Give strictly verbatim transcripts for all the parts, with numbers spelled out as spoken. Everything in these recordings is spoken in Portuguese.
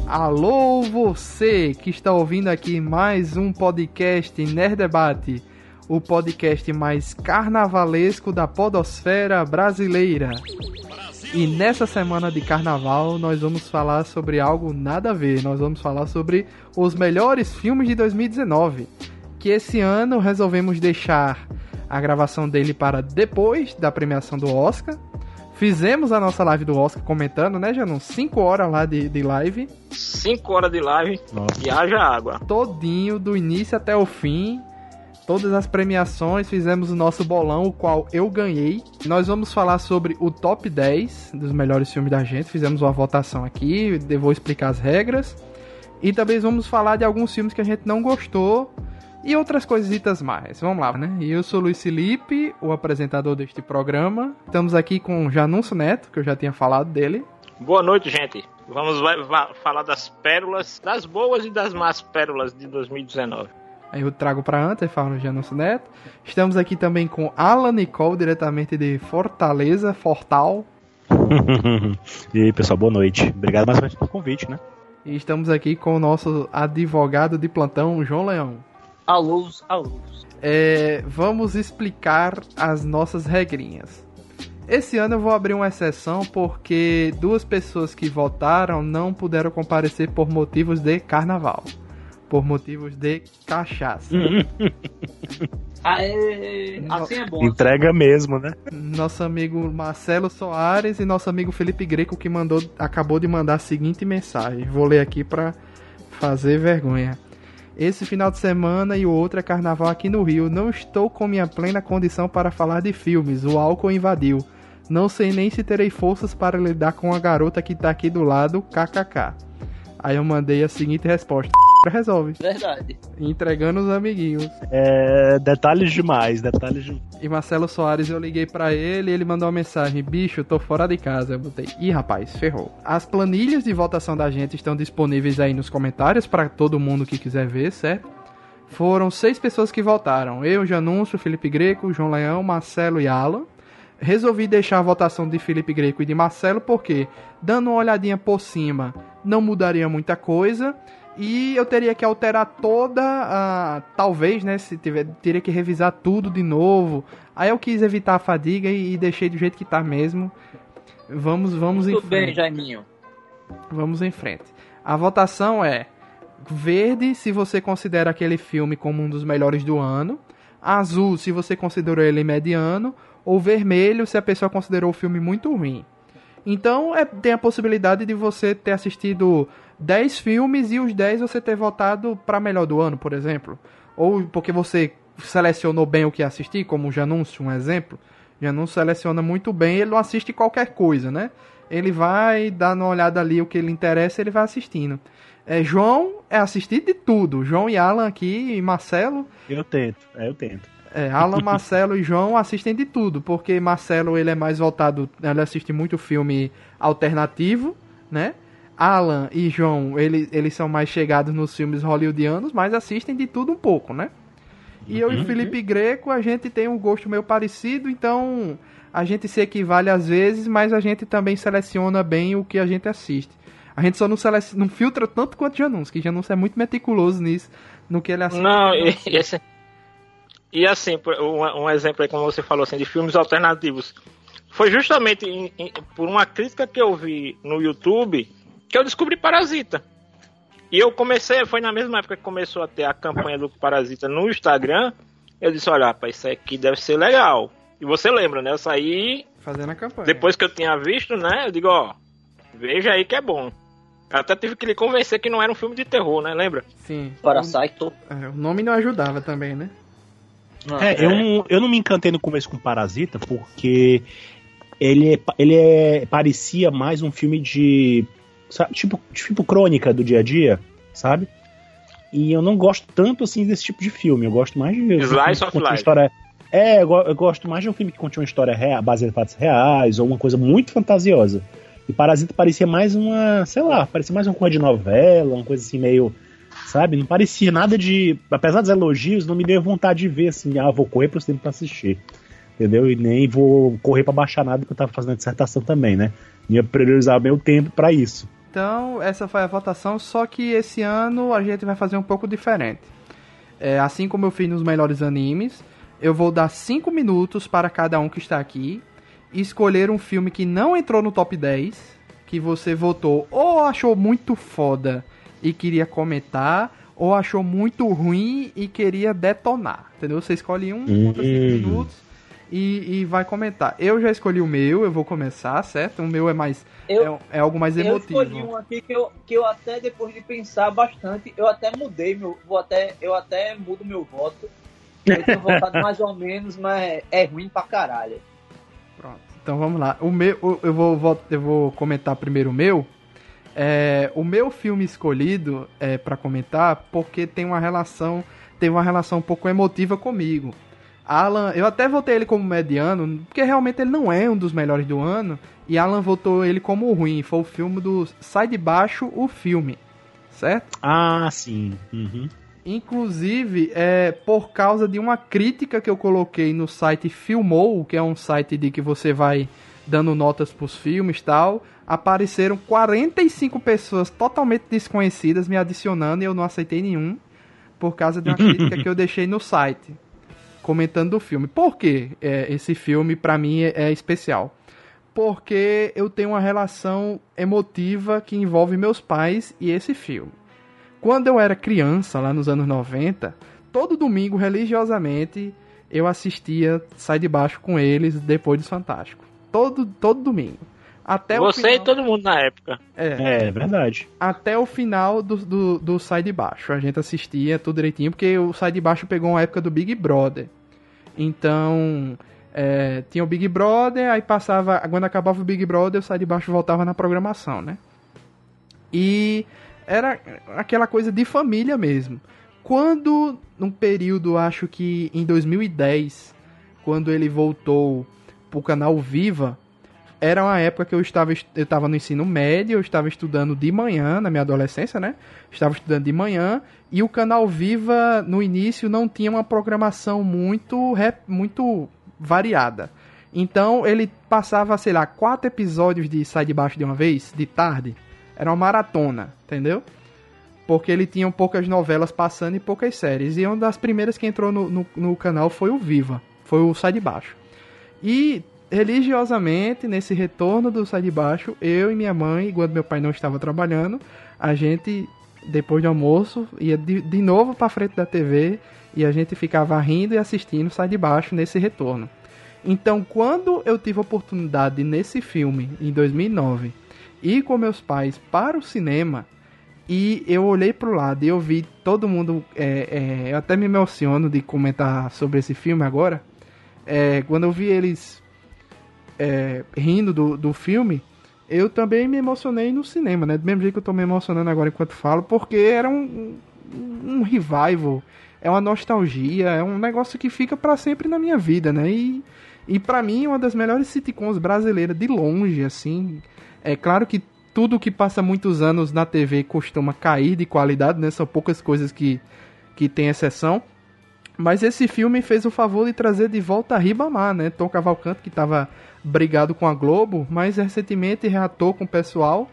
Alô, você que está ouvindo aqui mais um podcast Nerd Debate, o podcast mais carnavalesco da podosfera brasileira. E nessa semana de carnaval nós vamos falar sobre algo nada a ver, nós vamos falar sobre os melhores filmes de dois mil e dezenove, que esse ano resolvemos deixar a gravação dele para depois da premiação do Oscar. Fizemos a nossa live do Oscar comentando, né, Janum? Cinco horas lá de, de live. Cinco horas de live. Nossa. E haja água. Todinho, do início até o fim. Todas as premiações, fizemos o nosso bolão, o qual eu ganhei. Nós vamos falar sobre o top dez dos melhores filmes da gente. Fizemos uma votação aqui, eu vou explicar as regras. E também vamos falar de alguns filmes que a gente não gostou. E outras coisitas mais. Vamos lá, né? E eu sou o Luiz Felipe, o apresentador deste programa. Estamos aqui com o Janúncio Neto, que eu já tinha falado dele. Boa noite, gente. Vamos vai, vai, falar das pérolas, das boas e das más pérolas de dois mil e dezenove. Aí eu trago para antes, falo o Janúncio Neto. Estamos aqui também com Alan Nicole, diretamente de Fortaleza, Fortal. E aí, pessoal, boa noite. Obrigado mais uma vez pelo convite, né? E estamos aqui com o nosso advogado de plantão, João Leão. Alôs, alôs. É, vamos explicar as nossas regrinhas. Esse ano eu vou abrir uma exceção porque duas pessoas que votaram não puderam comparecer por motivos de carnaval. Por motivos de cachaça. Aê, assim é bom. Entrega mesmo, né? Nosso amigo Marcelo Soares e nosso amigo Felipe Greco que mandou, acabou de mandar a seguinte mensagem. Vou ler aqui para fazer vergonha. Esse final de semana e o outro é carnaval aqui no Rio. Não estou com minha plena condição para falar de filmes. O álcool invadiu. Não sei nem se terei forças para lidar com a garota que tá aqui do lado, kkk. Aí eu mandei a seguinte resposta. Resolve. Verdade. Entregando os amiguinhos. É, detalhes demais, detalhes demais. E Marcelo Soares, eu liguei pra ele e ele mandou uma mensagem: bicho, tô fora de casa. Eu botei, ih rapaz, ferrou. As planilhas de votação da gente estão disponíveis aí nos comentários pra todo mundo que quiser ver, certo? Foram seis pessoas que votaram: eu, Janúncio, Felipe Greco, João Leão, Marcelo e Alan. Resolvi deixar a votação de Felipe Greco e de Marcelo porque, dando uma olhadinha por cima, não mudaria muita coisa. E eu teria que alterar toda a... Talvez, né? Se tiver, teria que revisar tudo de novo. Aí eu quis evitar a fadiga e, e deixei do jeito que tá mesmo. Vamos, vamos Tudo em frente. bem, Jaiminho. Vamos em frente. A votação é verde se você considera aquele filme como um dos melhores do ano. Azul se você considerou ele mediano. Ou vermelho se a pessoa considerou o filme muito ruim. Então é, tem a possibilidade de você ter assistido dez filmes e os dez você ter votado para melhor do ano, por exemplo. Ou porque você selecionou bem o que assistir, como o Janúncio, um exemplo. O Janúncio seleciona muito bem, ele não assiste qualquer coisa, né? Ele vai dar uma olhada ali, o que ele interessa, ele vai assistindo. É, João é assistir de tudo. João e Alan aqui, e Marcelo... Eu tento, é, eu tento. É, Alan, Marcelo e João assistem de tudo, porque Marcelo ele é mais voltado, ele assiste muito filme alternativo, né? Alan e João, ele, eles são mais chegados nos filmes hollywoodianos, mas assistem de tudo um pouco, né? E eu uhum. e Felipe Greco, a gente tem um gosto meio parecido, então a gente se equivale às vezes, mas a gente também seleciona bem o que a gente assiste. A gente só não, seleciona, não filtra tanto quanto Janúncio, que Janúncio é muito meticuloso nisso, no que ele assiste. Não, e, e esse... E assim, um, um exemplo aí, como você falou, assim, de filmes alternativos. Foi justamente em, em, por uma crítica que eu vi no YouTube que eu descobri Parasita. E eu comecei, foi na mesma época que começou a ter a campanha do Parasita no Instagram. Eu disse, olha, rapaz, isso aqui deve ser legal. E você lembra, né? Eu saí... Fazendo a campanha. Depois que eu tinha visto, né? Eu digo, ó, veja aí que é bom. Eu até tive que lhe convencer que não era um filme de terror, né? Lembra? Sim. Parasite. É, o nome não ajudava também, né? É, eu não, eu não me encantei no começo com Parasita porque ele, é, ele é, parecia mais um filme de, sabe, tipo, tipo crônica do dia a dia, sabe? E eu não gosto tanto assim desse tipo de filme, eu gosto mais de... Slice of Life. História, é, eu, eu gosto mais de um filme que conte uma história real, baseada em fatos reais, ou uma coisa muito fantasiosa. E Parasita parecia mais uma, sei lá, parecia mais uma coisa de novela, uma coisa assim meio... Sabe? Não parecia nada de... Apesar dos elogios, não me deu vontade de ver assim, ah, vou correr pro cinema pra assistir. Entendeu? E nem vou correr pra baixar nada, porque eu tava fazendo a dissertação também, né? Ia priorizar meu tempo pra isso. Então, essa foi a votação, só que esse ano a gente vai fazer um pouco diferente. É, assim como eu fiz nos melhores animes, eu vou dar cinco minutos para cada um que está aqui e escolher um filme que não entrou no top dez, que você votou ou achou muito foda e queria comentar, ou achou muito ruim e queria detonar, entendeu? Você escolhe um, conta cinco minutos e, e vai comentar. Eu já escolhi o meu, eu vou começar, certo? O meu é mais Eu- é, é algo mais emotivo. Eu escolhi um aqui que eu, que eu até, depois de pensar bastante, eu até mudei meu. Vou até, eu até mudo meu voto. Eu tenho votado mais ou menos, mas é, é ruim pra caralho. Pronto. Então vamos lá. O meu, o- eu vou, vou- eu vou comentar primeiro o meu. É, o meu filme escolhido é para comentar porque tem uma relação, tem uma relação um pouco emotiva comigo. Alan, eu até votei ele como mediano, porque realmente ele não é um dos melhores do ano, e Alan votou ele como ruim. Foi o filme do Sai de Baixo, o filme, certo? Ah, sim. Uhum. Inclusive, é por causa de uma crítica que eu coloquei no site Filmou, que é um site de que você vai dando notas pros filmes e tal, apareceram quarenta e cinco pessoas totalmente desconhecidas me adicionando e eu não aceitei nenhum, por causa de uma crítica que eu deixei no site, comentando o filme. Por que é, esse filme, pra mim, é, é especial? Porque eu tenho uma relação emotiva que envolve meus pais e esse filme. Quando eu era criança, lá nos anos noventa, todo domingo, religiosamente, eu assistia Sai de Baixo com eles depois dos Fantástico. Todo, todo domingo. Até Você o final, e todo mundo na época. É, É, verdade. até o final do, do, do Sai de Baixo. A gente assistia tudo direitinho, porque o Sai de Baixo pegou uma época do Big Brother. Então, é, tinha o Big Brother, aí passava... Quando acabava o Big Brother, o Sai de Baixo voltava na programação, né? E era aquela coisa de família mesmo. Quando, num período, acho que em dois mil e dez, quando ele voltou pro canal Viva, era uma época que eu estava, eu estava no ensino médio, eu estava estudando de manhã, na minha adolescência, né? Estava estudando de manhã, e o canal Viva, no início, não tinha uma programação muito, rep- muito variada. Então, ele passava, sei lá, quatro episódios de Sai de Baixo de uma vez, de tarde. Era uma maratona, entendeu? Porque ele tinha poucas novelas passando e poucas séries. E uma das primeiras que entrou no, no, no canal foi o Viva, foi o Sai de Baixo. E religiosamente, nesse retorno do Sai de Baixo, eu e minha mãe, quando meu pai não estava trabalhando, a gente, depois do almoço, ia de, de novo para frente da T V e a gente ficava rindo e assistindo Sai de Baixo nesse retorno. Então, quando eu tive a oportunidade nesse filme, em dois mil e nove, ir com meus pais para o cinema, e eu olhei pro lado e eu vi todo mundo, é, é, eu até me emociono de comentar sobre esse filme agora, é, quando eu vi eles é, rindo do, do filme, eu também me emocionei no cinema, né? Do mesmo jeito que eu tô me emocionando agora enquanto falo, porque era um, um, um revival, é uma nostalgia, é um negócio que fica pra sempre na minha vida, né? E, e pra mim é uma das melhores sitcoms brasileiras de longe, assim. É claro que tudo que passa muitos anos na T V costuma cair de qualidade, né? São poucas coisas que, que tem exceção. Mas esse filme fez o favor de trazer de volta a Ribamar, né? Tom Cavalcante, que estava brigado com a Globo, mas recentemente reatou com o pessoal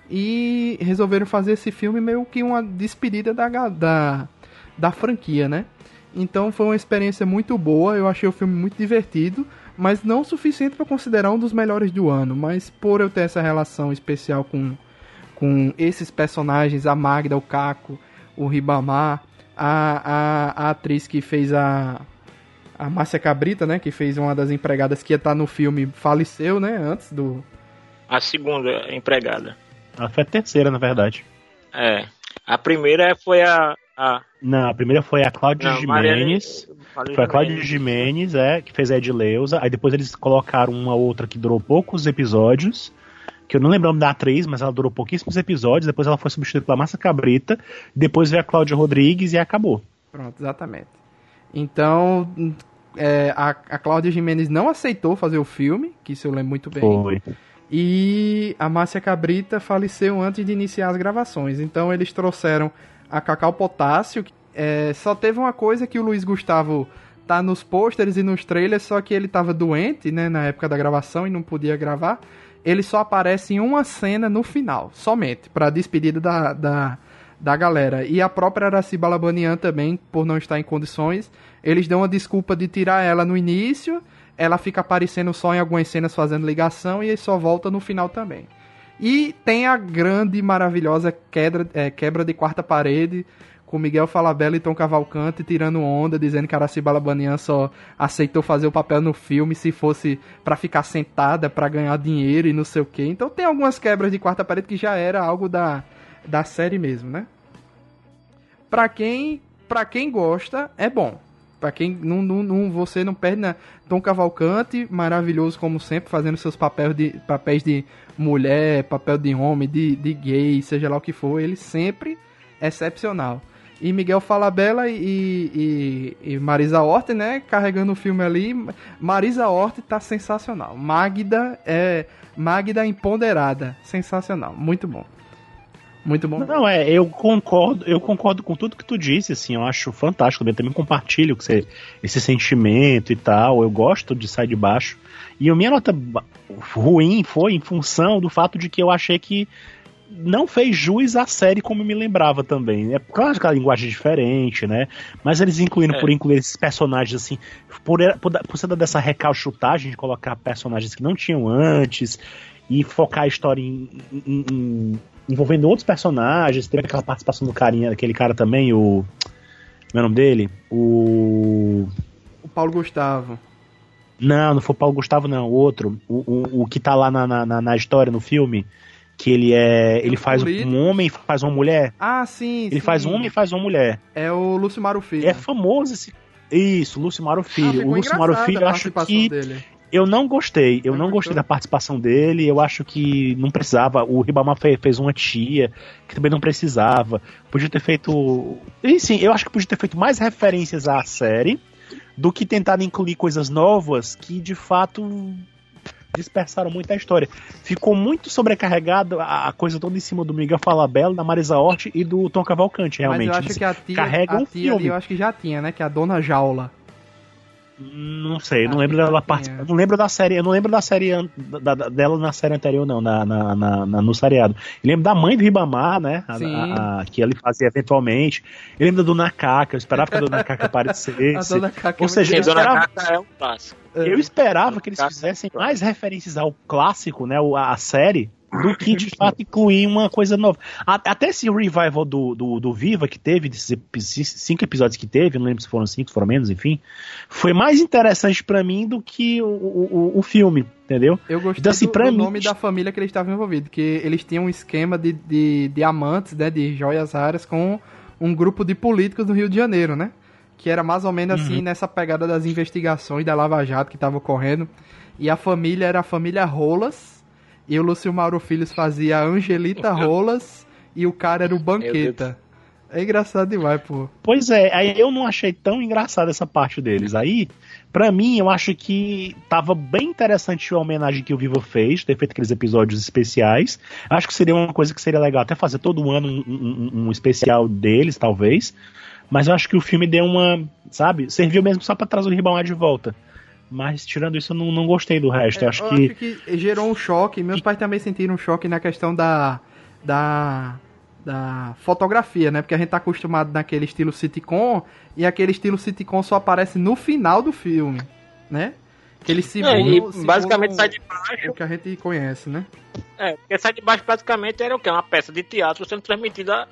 e resolveram fazer esse filme meio que uma despedida da, da, da franquia, né? Então foi uma experiência muito boa, eu achei o filme muito divertido, mas não o suficiente para considerar um dos melhores do ano. Mas por eu ter essa relação especial com, com esses personagens, a Magda, o Caco, o Ribamar, a, a, a atriz que fez a, a Márcia Cabrita, né, que fez uma das empregadas que ia estar no filme, faleceu, né, antes do... A segunda empregada. Ela foi a terceira, na verdade. É. A primeira foi a. a Não, a primeira foi a Cláudia não, Gimenez. Mariana- Foi a Cláudia Gimenez, é, que fez a Edileuza. Aí depois eles colocaram uma outra que durou poucos episódios, que eu não lembro o nome da atriz, mas ela durou pouquíssimos episódios. Depois ela foi substituída pela Márcia Cabrita. Depois veio a Cláudia Rodrigues e acabou. Pronto, exatamente. Então, é, a, a Cláudia Gimenez não aceitou fazer o filme, que isso eu lembro muito bem. Foi. E a Márcia Cabrita faleceu antes de iniciar as gravações. Então eles trouxeram a Cacau Potássio. É, só teve uma coisa que o Luiz Gustavo tá nos pôsteres e nos trailers, só que ele tava doente, né, na época da gravação e não podia gravar. ele só aparece em uma cena no final, somente, pra despedida da, da, da galera. E a própria Aracy Balabanian também, por não estar em condições, eles dão uma desculpa de tirar ela no início, ela fica aparecendo só em algumas cenas fazendo ligação e aí só volta no final também. E tem a grande, maravilhosa quebra, é, quebra de quarta parede, com Miguel Falabella e Tom Cavalcante tirando onda, dizendo que a Aracy Balabanian só aceitou fazer o papel no filme se fosse pra ficar sentada, pra ganhar dinheiro e não sei o que. Então tem algumas quebras de quarta parede que já era algo da, da série mesmo, né? Pra quem, pra quem gosta, é bom. Pra quem não, não, não, você não perde, né? Tom Cavalcante, maravilhoso como sempre, fazendo seus papéis de, papéis de mulher, papel de homem, de, de gay, seja lá o que for, ele sempre excepcional. E Miguel Falabella e, e, e Marisa Hort, né, carregando o filme ali. Marisa Hort tá sensacional. Magda é Magda empoderada, sensacional, muito bom. Muito bom. Não, é, eu concordo, eu concordo com tudo que tu disse, assim, eu acho fantástico, eu também compartilho que você, esse sentimento e tal, eu gosto de Sai de Baixo, e a minha nota ruim foi em função do fato de que eu achei que não fez jus à série como eu me lembrava também. É claro que a linguagem é diferente, né? Mas eles incluindo, é. por incluir esses personagens assim, por, por, por ser dessa recalchutagem de colocar personagens que não tinham antes e focar a história em, em, em envolvendo outros personagens. Teve aquela participação do carinha, aquele cara também, o... Como é o nome dele? O... O Paulo Gustavo. Não, não foi o Paulo Gustavo, não. O outro. O, o, o que tá lá na, na, na história, no filme. Que ele é... Ele faz político. um homem e faz uma mulher. Ah, sim, Ele sim. faz um homem e faz uma mulher. É o Lúcio Maro Filho. É famoso esse... Isso, Lúcio Maro Filho. Ah, o Lúcio Maro Filho, eu acho que... Dele. Eu não gostei, eu não, não gostei da participação dele, eu acho que não precisava, o Ribamar fez, fez uma tia, que também não precisava, podia ter feito, e sim, eu acho que podia ter feito mais referências à série, do que tentar incluir coisas novas, que de fato dispersaram muito a história. Ficou muito sobrecarregado a, a coisa toda em cima do Miguel Falabella, da Marisa Hort e do Tom Cavalcante, realmente. Mas eu acho que a tia, Carrega a um tia filme. eu acho que já tinha, né, que é a Dona Jaula. Não sei, não lembro dela participar. Não lembro da série, eu não lembro da série da, da, dela na série anterior, não, na, na, na, na no seriado. Eu lembro da mãe do Ribamar, né? A, a, a, que ele fazia eventualmente. Eu lembro da Dona Caca, eu esperava que a Dona Caca aparecesse. A Dona Caca Ou seja, a eu esperava, Dona Caca é um clássico. Eu esperava que eles fizessem mais referências ao clássico, né? A série. Do que de fato incluir uma coisa nova. Até esse revival do, do, do Viva que teve, desses cinco episódios que teve, não lembro se foram cinco, foram menos, enfim, foi mais interessante pra mim do que o, o, o filme, entendeu? Eu gostei então, assim, do, pra do mim, nome da família que eles estavam envolvidos, que eles tinham um esquema de, de diamantes, né, de joias raras com um grupo de políticos do Rio de Janeiro, né? Que era mais ou menos assim, uhum. nessa pegada das investigações da Lava Jato que tava ocorrendo. E a família era a família Rolas. E o Lúcio Mauro Filhos fazia a Angelita Rolas e o cara era o Banqueta. É engraçado demais, pô. Pois é, aí eu não achei tão engraçado essa parte deles. Aí, pra mim, eu acho que tava bem interessante a homenagem que o Viva fez, ter feito aqueles episódios especiais. Acho que seria uma coisa que seria legal até fazer todo ano um, um, um especial deles, talvez. Mas eu acho que o filme deu uma, sabe, serviu mesmo só pra trazer o Ribamar de volta. Mas, tirando isso, eu não, não gostei do resto. É, eu acho, eu que... acho que gerou um choque. Meus pais também sentiram um choque na questão da, da, da fotografia, né? Porque a gente tá acostumado naquele estilo sitcom, e aquele estilo sitcom só aparece no final do filme, né? Que ele se é, e basicamente sai de baixo. O que a gente conhece, né? É, porque Sai de Baixo praticamente era o quê? Uma peça de teatro sendo transmitida,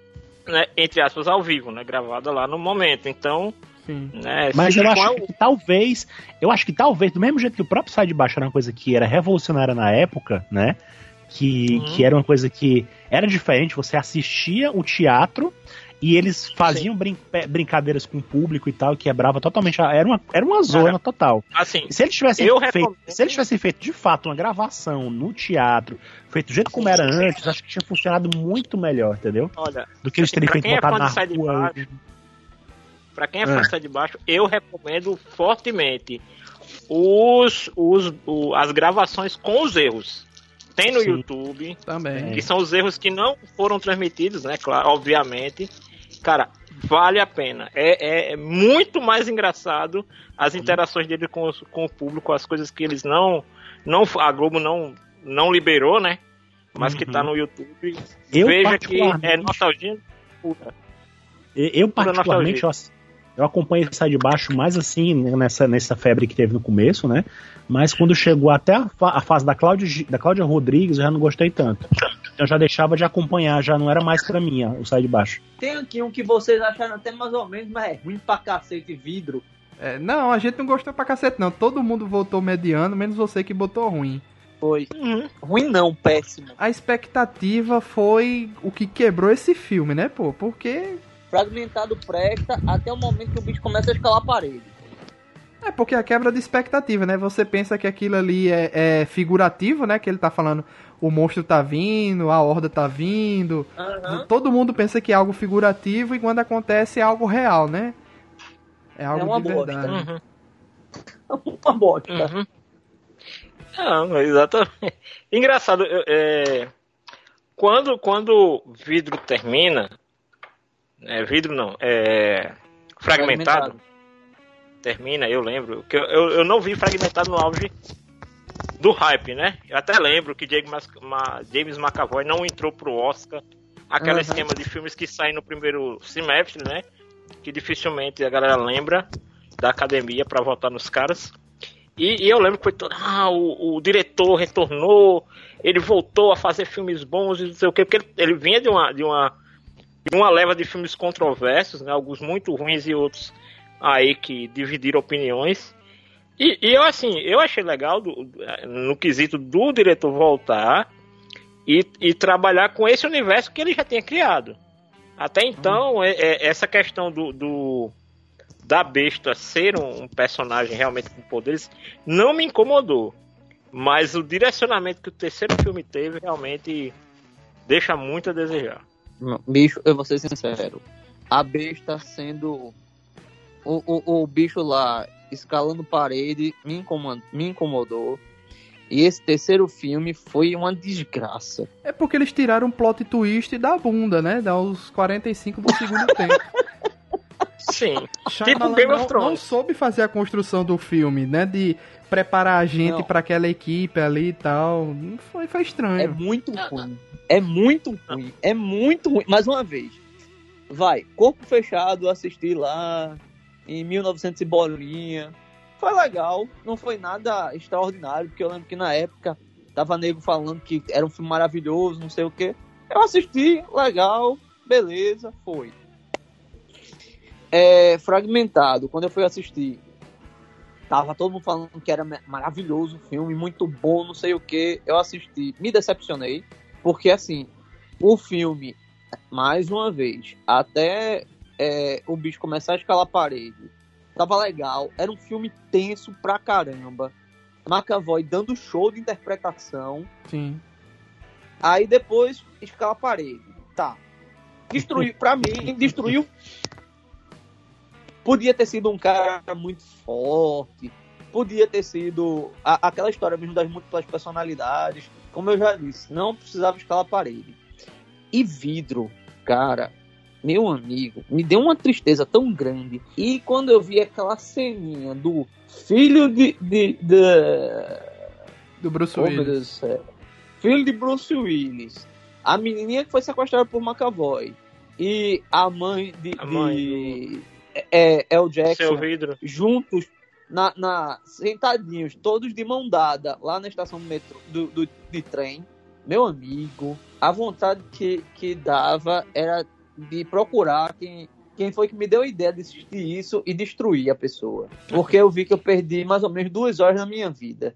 né, entre aspas, ao vivo, né? Gravada lá no momento. Então... Né, mas eu acho que talvez eu acho que talvez, do mesmo jeito que o próprio Sai de Baixo era uma coisa que era revolucionária na época, né, que, uhum. que era uma coisa que era diferente, você assistia o teatro e eles faziam brin- brincadeiras com o público e tal, quebrava totalmente, era uma, era uma zona ah, total. Assim, se eles tivessem feito, recomendo... se eles tivessem feito de fato uma gravação no teatro, feito do jeito como era antes, acho que tinha funcionado muito melhor, entendeu? Olha, do que eles terem feito botar na rua. Pra quem é fã de Sai de Baixo, eu recomendo fortemente os, os, o, as gravações com os erros. Tem no Sim. YouTube. Também. Que são os erros que não foram transmitidos, né? Claro, obviamente. Cara, vale a pena. É, é, é muito mais engraçado as interações dele com, os, com o público, as coisas que eles não... não a Globo não, não liberou, né? Mas uhum. que tá no YouTube. Eu Veja que é nostalgia pura. Eu, eu particularmente, eu, eu acompanho esse Sai de Baixo mais assim, nessa, nessa febre que teve no começo, né? Mas quando chegou até a, fa- a fase da Cláudia, da Cláudia Rodrigues, eu já não gostei tanto. Eu já deixava de acompanhar, já não era mais pra mim o Sai de Baixo. Tem aqui um que vocês acharam até mais ou menos, mas é ruim pra cacete, Vidro. É, não, a gente não gostou pra cacete não. Todo mundo votou mediano, menos você que botou ruim. Foi. Uhum. Ruim não, péssimo. A expectativa foi o que quebrou esse filme, né, pô? Porque... Fragmentado presta até o momento que o bicho começa a escalar a parede. É, porque a quebra de expectativa, né? Você pensa que aquilo ali é, é figurativo, né? Que ele tá falando, o monstro tá vindo, a horda tá vindo. Uhum. Todo mundo pensa que é algo figurativo e quando acontece é algo real, né? É algo é uma de bosta. Verdade. Uhum. Uma bosta. Uhum. Não, exatamente. Engraçado, é, quando, quando vidro termina, é, vidro não, é fragmentado. fragmentado. Termina, eu lembro, que eu, eu, eu não vi Fragmentado no auge do hype, né? Eu até lembro que James, Ma, James McAvoy não entrou pro Oscar, aquele uhum. esquema de filmes que saem no primeiro semestre, né? Que dificilmente a galera lembra da academia pra votar nos caras. E, e eu lembro que foi todo, ah, o, o diretor retornou, ele voltou a fazer filmes bons e não sei o quê, porque ele, ele vinha de uma, de, uma, de uma leva de filmes controversos, né? Alguns muito ruins e outros aí que dividiram opiniões. E, e eu, assim, eu achei legal do, no quesito do diretor voltar e, e trabalhar com esse universo que ele já tinha criado. Até então, hum. é, é, essa questão do, do da besta ser um, um personagem realmente com poderes não me incomodou. Mas o direcionamento que o terceiro filme teve realmente deixa muito a desejar. Bicho, eu vou ser sincero. A besta sendo... O, o, o bicho lá escalando parede me incomodou, me incomodou. E esse terceiro filme foi uma desgraça. É porque eles tiraram um plot twist da bunda, né? Dá os quarenta e cinco do segundo tempo. Sim. Tipo Game of Thrones. Não soube fazer a construção do filme, né? De preparar a gente para aquela equipe ali e tal. Foi, foi estranho. É muito ruim. É muito ruim. É muito ruim. Mais uma vez. Vai, corpo fechado, assistir lá... em mil e novecentos e bolinha. Foi legal, não foi nada extraordinário, porque eu lembro que na época tava nego falando que era um filme maravilhoso, não sei o que. Eu assisti, legal, beleza, foi. É, Fragmentado, quando eu fui assistir, tava todo mundo falando que era maravilhoso o filme, muito bom, não sei o que. Eu assisti, me decepcionei, porque assim, o filme, mais uma vez, até... É, o bicho começar a escalar a parede. Tava legal. Era um filme tenso pra caramba. McAvoy dando show de interpretação. Sim. Aí depois escala a parede. Tá. Destruiu, pra mim, destruiu. Podia ter sido um cara muito forte. Podia ter sido a, aquela história mesmo das múltiplas personalidades. Como eu já disse, não precisava escalar a parede. E vidro, cara... Meu amigo, me deu uma tristeza tão grande. E quando eu vi aquela ceninha do filho de... de, de... do Bruce oh, Willis. Filho de Bruce Willis. A menininha que foi sequestrada por McAvoy. E a mãe de... A mãe de do... é, é o Jackson. Seu vidro. Juntos, na, na, sentadinhos, todos de mão dada, lá na estação do metrô, do, do, de trem. Meu amigo, a vontade que, que dava era... de procurar quem, quem foi que me deu a ideia de assistir isso e destruir a pessoa. Porque eu vi que eu perdi mais ou menos duas horas da minha vida.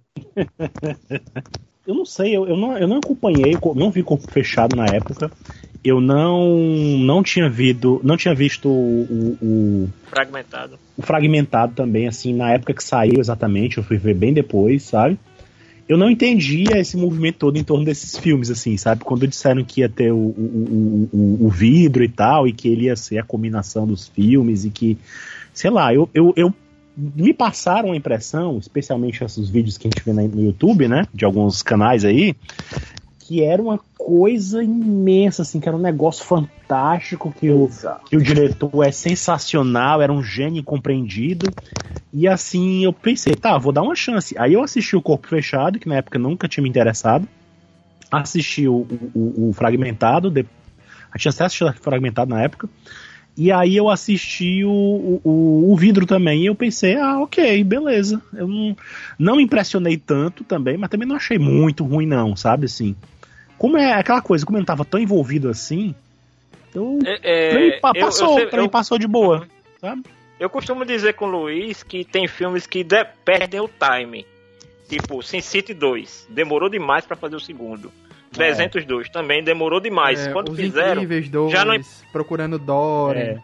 Eu não sei, eu, eu, não, eu não acompanhei, não vi Corpo Fechado na época. Eu não, não tinha visto, não tinha visto o, o, Fragmentado. O Fragmentado também, assim, na época que saiu exatamente, eu fui ver bem depois, sabe? Eu não entendia esse movimento todo em torno desses filmes, assim, sabe? Quando disseram que ia ter o, o, o, o vidro e tal, e que ele ia ser a combinação dos filmes, e que, sei lá, eu, eu, eu me passaram a impressão, especialmente esses vídeos que a gente vê no YouTube, né? De alguns canais aí, que era uma coisa imensa, assim, que era um negócio fantástico, que o, que o diretor é sensacional, era um gênio incompreendido. E assim eu pensei, tá, vou dar uma chance. Aí eu assisti o Corpo Fechado, que na época nunca tinha me interessado. Assisti o, o, o Fragmentado, de... eu tinha até assistido o Fragmentado na época. E aí eu assisti o, o, o Vidro também. E eu pensei, ah, ok, beleza. Eu não, não me impressionei tanto também, mas também não achei muito ruim não, sabe, assim. Como é aquela coisa, como eu não tava tão envolvido assim, eu, é, pra mim, eu, passou, eu, pra mim eu, passou de boa, sabe? Eu costumo dizer com o Luiz que tem filmes que de, perdem o time. Tipo, Sin City dois, demorou demais pra fazer o segundo. trezentos e dois, também demorou demais. É, Quando Os fizeram, Incríveis dois, já não... Procurando Dory. É.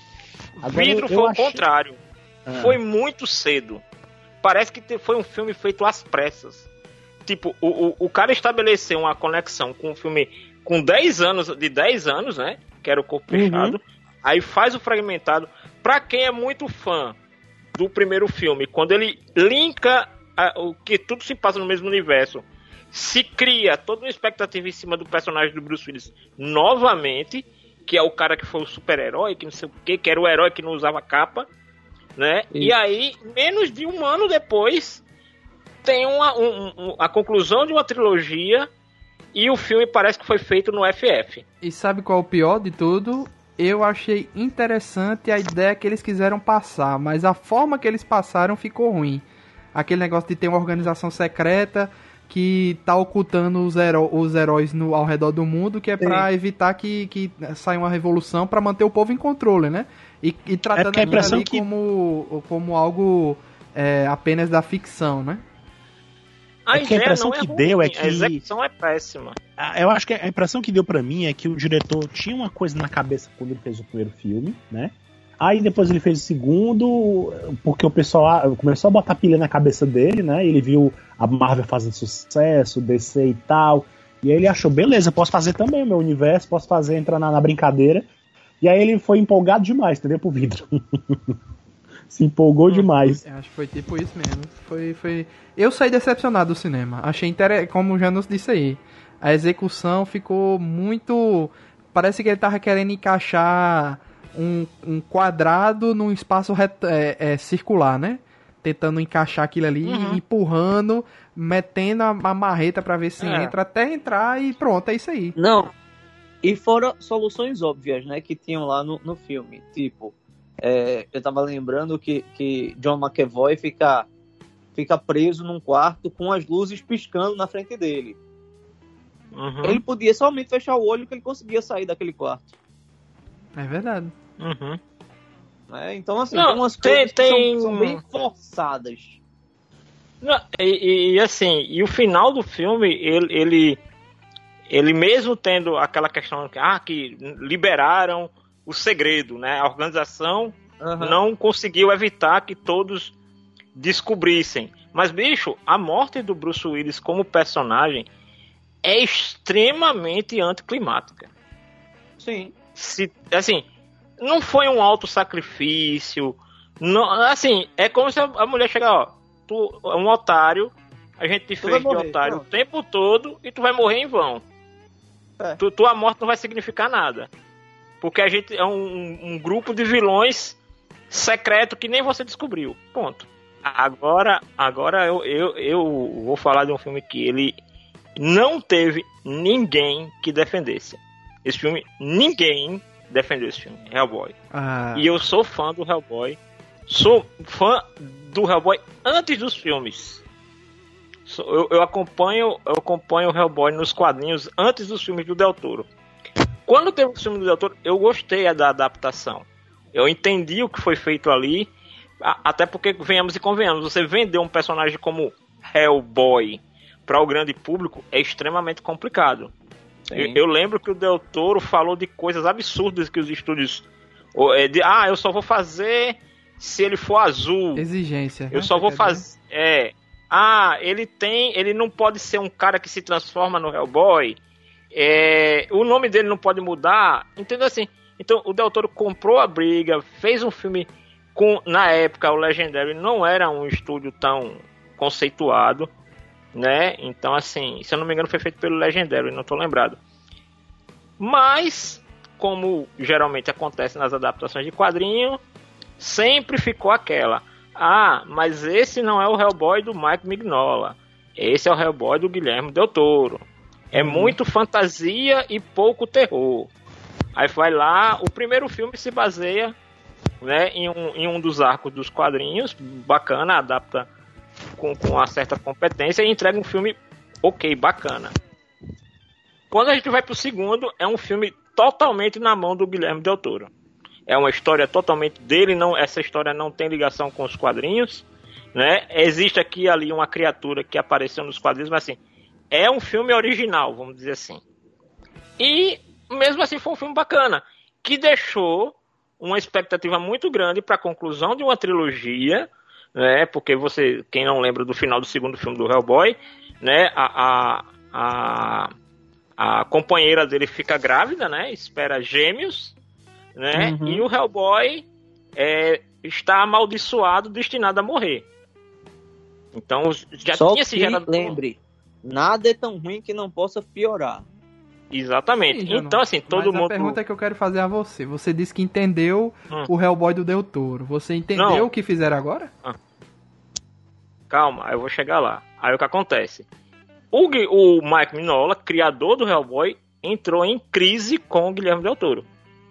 Vidro eu, foi eu o achei... contrário. Ah. Foi muito cedo. Parece que foi um filme feito às pressas. Tipo, o, o, o cara estabeleceu uma conexão com um filme com dez anos, de dez anos, né? Que era o Corpo Uhum. Fechado. Aí faz o Fragmentado. Pra quem é muito fã do primeiro filme, quando ele linka a, o que tudo se passa no mesmo universo, se cria toda uma expectativa em cima do personagem do Bruce Willis novamente, que é o cara que foi o super-herói, que não sei o que, que era o herói que não usava capa, né? Isso. E aí, menos de um ano depois, tem uma, um, um, a conclusão de uma trilogia e o filme parece que foi feito no F F. E sabe qual é o pior de tudo? Eu achei interessante a ideia que eles quiseram passar, mas a forma que eles passaram ficou ruim. Aquele negócio de ter uma organização secreta que tá ocultando os, heró- os heróis no, ao redor do mundo, que é pra Sim. evitar que, que saia uma revolução pra manter o povo em controle, né? E, e tratando é aquilo ali que... como, como algo é, apenas da ficção, né? A, é que a impressão que é deu é que... A execução é péssima. Eu acho que a impressão que deu pra mim é que o diretor tinha uma coisa na cabeça quando ele fez o primeiro filme, né? Aí depois ele fez o segundo, porque o pessoal começou a botar pilha na cabeça dele, né? Ele viu a Marvel fazendo sucesso, D C e tal. E aí ele achou, beleza, posso fazer também o meu universo, posso fazer, entrar na, na brincadeira. E aí ele foi empolgado demais, entendeu? Pro vidro. Se empolgou hum, demais. Acho que foi tipo isso mesmo. Foi, foi... Eu saí decepcionado do cinema. Achei interessante, como o Janus disse aí. A execução ficou muito... Parece que ele tava querendo encaixar um, um quadrado num espaço ret... é, é, circular, né? Tentando encaixar aquilo ali, uhum. empurrando, metendo a, a marreta pra ver se é. entra, até entrar e pronto, é isso aí. Não. E fora soluções óbvias, né? Que tinham lá no, no filme. Tipo... É, eu tava lembrando que, que John McAvoy fica, fica preso num quarto com as luzes piscando na frente dele. Uhum. Ele podia somente fechar o olho que ele conseguia sair daquele quarto. É verdade. Uhum. É, então, assim, Não, tem umas tem, coisas tem... que são, são bem forçadas. Não, e, e assim, e o final do filme, ele, ele, ele mesmo tendo aquela questão que, ah, que liberaram o segredo, né? A organização uhum. não conseguiu evitar que todos descobrissem. Mas, bicho, a morte do Bruce Willis como personagem é extremamente anticlimática. Sim. Se, assim, não foi um auto-sacrifício. Não, assim, é como se a mulher chegar, ó, tu é um otário, a gente te tu fez de morrer, otário não. o tempo todo e tu vai morrer em vão. É. Tu, tua morte não vai significar nada. Porque a gente é um, um grupo de vilões secreto que nem você descobriu. Ponto. Agora, agora eu, eu, eu vou falar de um filme que ele não teve ninguém que defendesse. Esse filme, ninguém defendeu esse filme. Hellboy. Ah. E eu sou fã do Hellboy. Sou fã do Hellboy antes dos filmes. Eu, eu, acompanho, eu acompanho o Hellboy nos quadrinhos antes dos filmes do Del Toro. Quando teve o filme do Del Toro, eu gostei da adaptação. Eu entendi o que foi feito ali, até porque, venhamos e convenhamos, você vender um personagem como Hellboy para o grande público é extremamente complicado. Eu, eu lembro que o Del Toro falou de coisas absurdas que os estúdios... De, ah, eu só vou fazer se ele for azul. Exigência. Eu né? só vou fazer... É, ah, ele tem... Ele não pode ser um cara que se transforma no Hellboy... É, o nome dele não pode mudar, entendeu assim? Então o Del Toro comprou a briga, fez um filme com, na época o Legendary não era um estúdio tão conceituado, né? Então assim, se eu não me engano foi feito pelo Legendary, não estou lembrado. Mas, como geralmente acontece nas adaptações de quadrinho, sempre ficou aquela, Ah, mas esse não é o Hellboy do Mike Mignola. Esse é o Hellboy do Guilherme Del Toro. É uhum. muito fantasia e pouco terror. Aí vai lá, o primeiro filme se baseia, né, em, um, em um dos arcos dos quadrinhos, bacana, adapta com, com uma certa competência e entrega um filme ok, bacana. Quando a gente vai pro segundo, é um filme totalmente na mão do Guilherme Del Toro. É uma história totalmente dele, não, essa história não tem ligação com os quadrinhos, né? Existe aqui e ali uma criatura que apareceu nos quadrinhos, mas assim, é um filme original, vamos dizer assim. E mesmo assim foi um filme bacana, que deixou uma expectativa muito grande para a conclusão de uma trilogia, né? Porque você, quem não lembra do final do segundo filme do Hellboy, né? A, a, a, a companheira dele fica grávida, né? Espera gêmeos, né? Uhum. E o Hellboy é, está amaldiçoado, destinado a morrer. Então já Só tinha se que, gerado... lembre, nada é tão ruim que não possa piorar. Exatamente. Sim, então assim, todo Mas mundo... a pergunta que eu quero fazer a você, você disse que entendeu hum. o Hellboy do Del Toro. Você entendeu não. o que fizeram agora? Ah. Calma, eu vou chegar lá. Aí o que acontece? O, o Mike Mignola, criador do Hellboy, entrou em crise com o Guilherme Del Toro.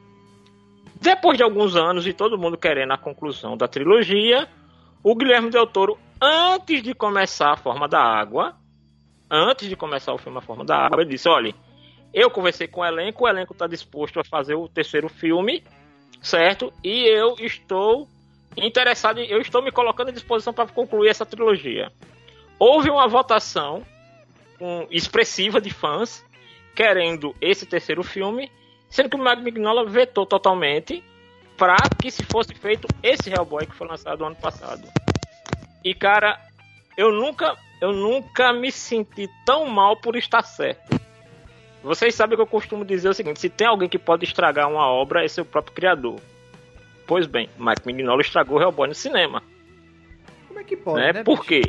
Depois de alguns anos e todo mundo querendo a conclusão da trilogia, o Guilherme Del Toro, antes de começar A Forma da Água, antes de começar o filme A Forma da Água, ele disse, olha, eu conversei com o elenco, o elenco está disposto a fazer o terceiro filme, certo? E eu estou interessado, eu estou me colocando à disposição para concluir essa trilogia. Houve uma votação um, expressiva de fãs querendo esse terceiro filme, sendo que o Mike Mignola vetou totalmente para que se fosse feito esse Hellboy que foi lançado ano passado. E cara, eu nunca, eu nunca me senti tão mal por estar certo. Vocês sabem que eu costumo dizer o seguinte, se tem alguém que pode estragar uma obra, esse é o próprio criador. Pois bem, Mike Mignola estragou o Hellboy no cinema. Como é que pode, né? né? Por quê?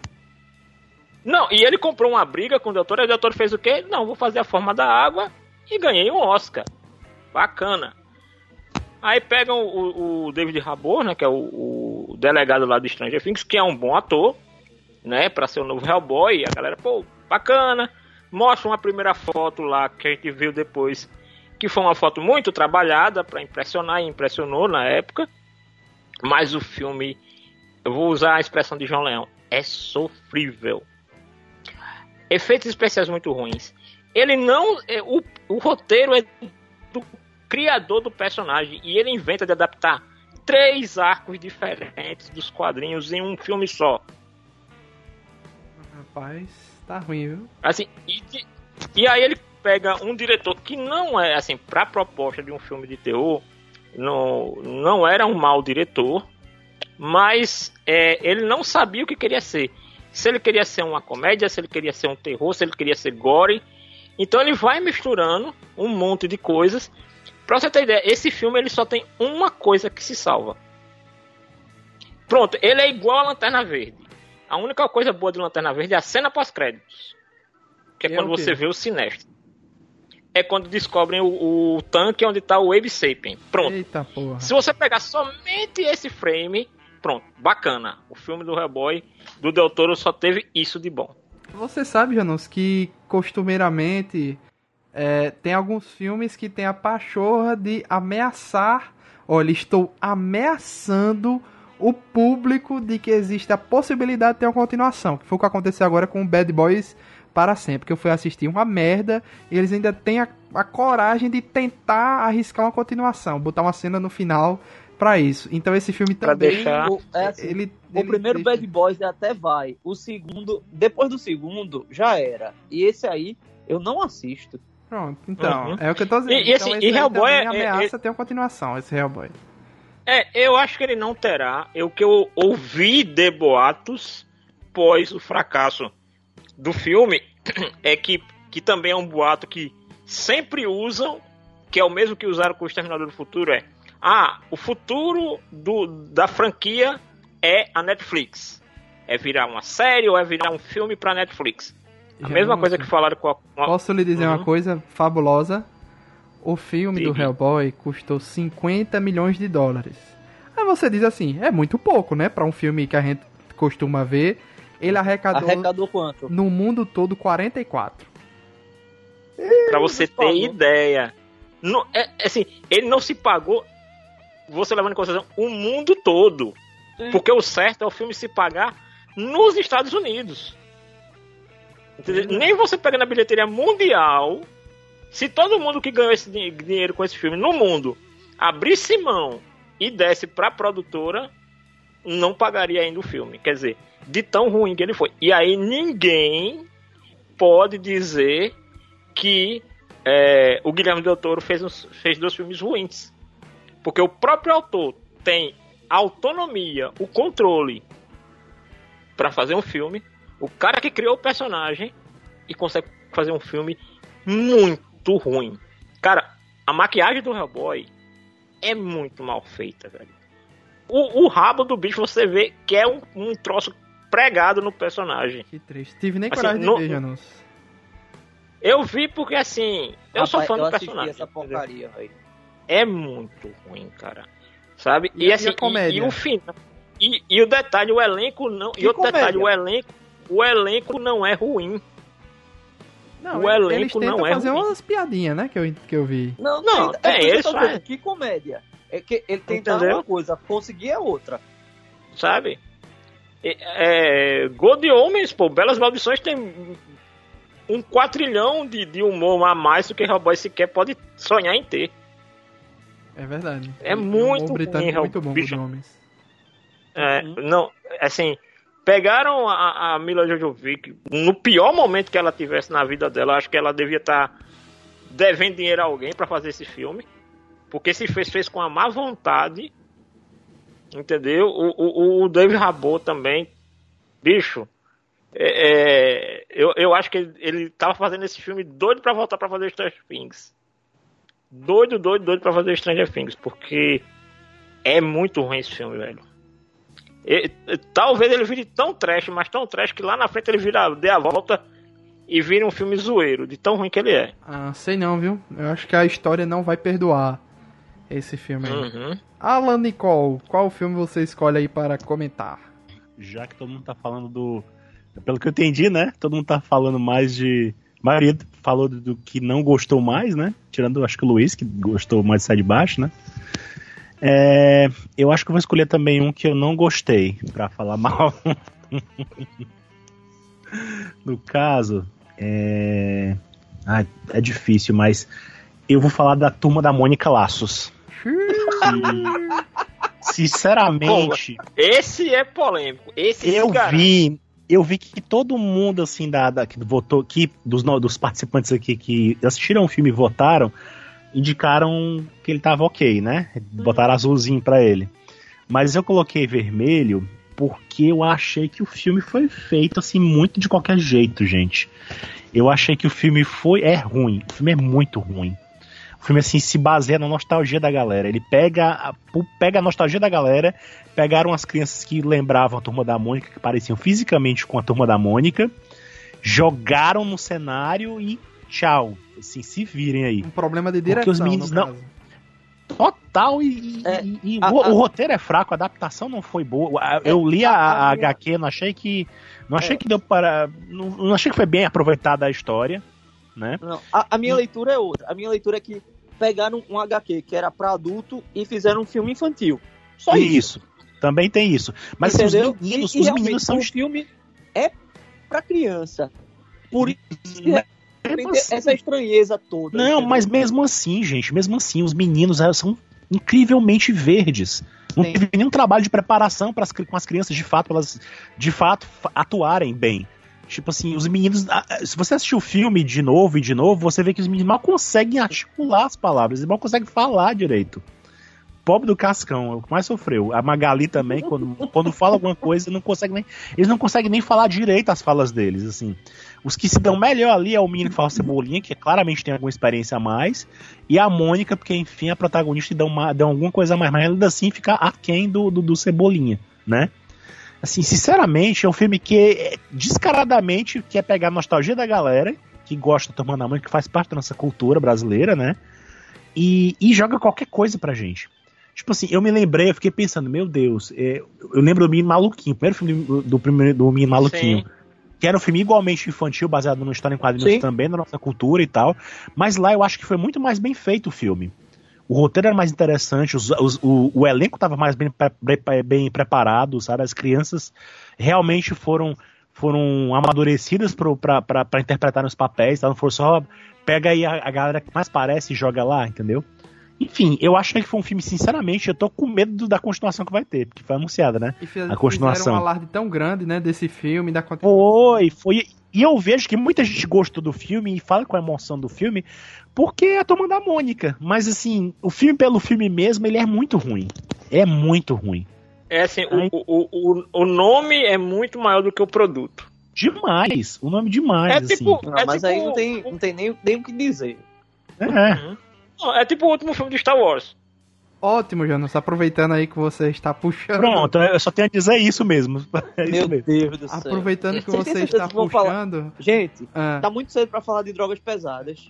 Não, e ele comprou uma briga com o Del Toro, e o Del Toro fez o quê? Não, vou fazer A Forma da Água e ganhei um Oscar. Bacana. Aí pegam o, o David Harbour, né, que é o, o delegado lá do Stranger Things, que é um bom ator, né, pra ser o novo Hellboy, e a galera, pô, bacana. Mostra uma primeira foto lá que a gente viu depois, que foi uma foto muito trabalhada para impressionar, e impressionou na época. Mas o filme, eu vou usar a expressão de João Leão, é sofrível. Efeitos especiais muito ruins. Ele não, o, o roteiro é do criador do personagem e ele inventa de adaptar três arcos diferentes dos quadrinhos em um filme só. Rapaz, tá ruim, viu? Assim, e, e aí ele pega um diretor que não é, assim, pra proposta de um filme de terror, não, não era um mau diretor, mas é, ele não sabia o que queria ser. Se ele queria ser uma comédia, se ele queria ser um terror, se ele queria ser gore. Então ele vai misturando um monte de coisas. Pra você ter ideia, esse filme ele só tem uma coisa que se salva. Pronto, ele é igual a Lanterna Verde. A única coisa boa de Lanterna Verde é a cena pós-créditos. Que é, é quando você vê o Sinestro. É quando descobrem o, o tanque onde está o Abe Sapien. Pronto. Eita porra. Se você pegar somente esse frame, pronto, bacana. O filme do Hellboy do Del Toro só teve isso de bom. Você sabe, Janus, que costumeiramente é, tem alguns filmes que tem a pachorra de ameaçar. Olha, estou ameaçando o público de que existe a possibilidade de ter uma continuação. Que foi o que aconteceu agora com o Bad Boys para sempre. Que eu fui assistir uma merda e eles ainda têm a, a coragem de tentar arriscar uma continuação. Botar uma cena no final pra isso. Então esse filme pra também... Deixar... O, é assim, ele, o ele primeiro deixa... Bad Boys até vai. O segundo... Depois do segundo, já era. E esse aí, eu não assisto. Pronto, então. Uhum. É o que eu tô dizendo. E, e, então, assim, esse e Hellboy é, ameaça é, ter uma continuação, esse Hellboy. É, eu acho que ele não terá. O que eu ouvi de boatos pós o fracasso do filme é que, que também é um boato que sempre usam, que é o mesmo que usaram com o Exterminador do Futuro, é ah, o futuro do, da franquia é a Netflix. É virar uma série ou é virar um filme pra Netflix. A Já mesma não coisa sei. que falaram com a... Com a... Posso lhe dizer Uhum. uma coisa fabulosa? O filme Sim. do Hellboy custou cinquenta milhões de dólares. Aí você diz assim, é muito pouco, né? Pra um filme que a gente costuma ver. Ele arrecadou, Arrecadou quanto? no mundo todo quarenta e quatro. Pra você ter pagou. ideia. Não, é, é assim, ele não se pagou, você levando em consideração, o mundo todo. Sim. Porque o certo é o filme se pagar nos Estados Unidos. Entendeu? Sim. Nem você pega na bilheteria mundial. Se todo mundo que ganhou esse din- dinheiro com esse filme no mundo abrisse mão e desse pra produtora, não pagaria ainda o filme. Quer dizer, de tão ruim que ele foi. E aí ninguém pode dizer que é, o Guilherme Del Toro fez, uns, fez dois filmes ruins. Porque o próprio autor tem a autonomia, o controle pra fazer um filme. O cara que criou o personagem e consegue fazer um filme muito ruim. Cara, a maquiagem do Hellboy é muito mal feita, velho. O, o rabo do bicho você vê que é um, um troço pregado no personagem. Que triste. Tive nem Assim, coragem de no- ver, Janus. Eu vi porque assim, eu sou Rapaz, fã eu do assisti personagem. essa entendeu? porcaria, velho. É muito ruim, cara. Sabe? E E, a- assim, e a comédia? E, e o final. E, e o detalhe, o elenco não. Que e outro comédia? detalhe, o elenco, o elenco não é ruim. Não, O eles- elenco eles tentam não é fazer ruim. umas piadinhas, né? Que eu, que eu vi. Não, Não, tem, é, é, por isso eles que eu tô fazem. dizendo, que comédia. É que ele tentar Entendeu? uma coisa, conseguir é outra. Sabe? É, é, God Homens, pô, Belas Maldições tem um quatrilhão de, de humor a mais do que Hellboy sequer pode sonhar em ter. É verdade. É E um muito humor britânico ruim, muito bom, bicho. Good Homens. É, Uhum. não, assim, pegaram a, a Mila Jovovich no pior momento que ela tivesse na vida dela. Eu acho que ela devia estar devendo dinheiro a alguém pra fazer esse filme, porque se fez, fez com a má vontade, entendeu? O, o, o David Harbour também, bicho, é, é, eu, eu acho que ele, ele tava fazendo esse filme doido pra voltar pra fazer Stranger Things. Doido, doido, doido pra fazer Stranger Things, porque é muito ruim esse filme, velho. E, e, talvez ele vire tão trash, mas tão trash que lá na frente ele vira, dê a volta e vire um filme zoeiro, de tão ruim que ele é. Ah, sei não, viu? Eu acho que a história não vai perdoar esse filme aí. Uhum. Alan Nicole, qual filme você escolhe aí para comentar? Já que todo mundo tá falando do... Pelo que eu entendi, né? Todo mundo tá falando mais de... A maioria falou do, do que não gostou mais, né? Tirando, acho que o Luiz, que gostou mais de Sai de Baixo, né? É, eu acho que eu vou escolher também um que eu não gostei, pra falar mal. No caso, é... Ah, é difícil, mas eu vou falar da Turma da Mônica Laços. Que, sinceramente, Esse é polêmico. Esse eu se garante. vi, eu vi que todo mundo assim da, da que votou, que dos, no- dos participantes aqui que assistiram o filme e votaram, indicaram que ele tava ok, né? Botaram azulzinho pra ele. Mas eu coloquei vermelho porque eu achei que o filme foi feito assim muito de qualquer jeito, gente. Eu achei que o filme foi é ruim. O filme é muito ruim. O filme assim se baseia na nostalgia da galera. Ele pega a, pu- pega a nostalgia da galera, pegaram as crianças que lembravam a Turma da Mônica, que pareciam fisicamente com a Turma da Mônica, jogaram no cenário e tchau. Assim, se virem aí. Um problema de Porque direção, os meninos no não- caso. Total, e, É, e- e a- o, a- o roteiro é fraco, a adaptação não foi boa. A- Eu li a, a- a a- H Q, não achei que. Não achei É. que deu para. Não, não achei que foi bem aproveitada a história, né? Não, a, a minha leitura é outra. A minha leitura é que pegaram um H Q que era pra adulto e fizeram um filme infantil. Só isso. Isso. Também tem isso. Mas assim, Entendeu? os meninos, E- e os realmente, meninos são. o filme é pra criança. Por isso que Mesmo tem assim- essa estranheza toda. Não, entendeu? mas mesmo assim, gente, mesmo assim, os meninos eh, são incrivelmente verdes. Não Sim. teve nenhum trabalho de preparação para com as crianças, de fato, pra elas de fato fa- atuarem bem. Tipo assim, os meninos. ah, ah, Se você assistir o filme de novo e de novo, você vê que os meninos mal conseguem articular as palavras, eles mal conseguem falar direito. Pobre do Cascão, é o que mais sofreu. A Magali também, quando, quando fala alguma coisa, não consegue nem, eles não conseguem nem falar direito as falas deles, assim. Os que se dão melhor ali é o menino que fala Cebolinha, que claramente tem alguma experiência a mais, e a Mônica, porque enfim é a protagonista e dão, uma, dão alguma coisa a mais, mas ainda assim fica aquém do, do, do Cebolinha, né? Assim, sinceramente, é um filme que é, descaradamente quer pegar a nostalgia da galera, que gosta da Turma da Mônica, que faz parte da nossa cultura brasileira, né? E, e joga qualquer coisa pra gente. Tipo assim, eu me lembrei, eu fiquei pensando, meu Deus, é, eu lembro do Menino Maluquinho, o primeiro filme do, do, primeiro, do Menino Maluquinho. Sim. Que era um filme igualmente infantil, baseado numa história em quadrinhos Sim. também, na nossa cultura e tal. Mas lá eu acho que foi muito mais bem feito o filme. O roteiro era mais interessante, os, os, o, o elenco estava mais bem, bem, bem preparado, sabe? As crianças realmente foram, foram amadurecidas para interpretar os papéis, tá? Não foi só pega aí a, a galera que mais parece e joga lá, entendeu? Enfim, eu acho que foi um filme, sinceramente, eu tô com medo do, da continuação que vai ter, porque foi anunciada, né? E fiz, a continuação. Fizeram um alarde tão grande, né, desse filme, da continuação. Foi, foi. E eu vejo que muita gente gostou do filme e fala com a emoção do filme, porque é a Turma da Mônica. Mas, assim, o filme pelo filme mesmo, ele é muito ruim. É muito ruim. É assim, Aí... o, o, o, o nome é muito maior do que o produto. Demais, o nome demais, é assim. Tipo, não, é mas tipo, aí não tem, não tem nem, nem o que dizer. É. Uhum. É tipo o último filme de Star Wars. Ótimo, Jonas. Aproveitando aí que você está puxando. Pronto, eu só tenho a dizer isso mesmo. É Meu isso mesmo. Deus do céu. Aproveitando que Vocês você têm está certeza que vão puxando. Falar... Gente, ah. tá muito cedo pra falar de drogas pesadas.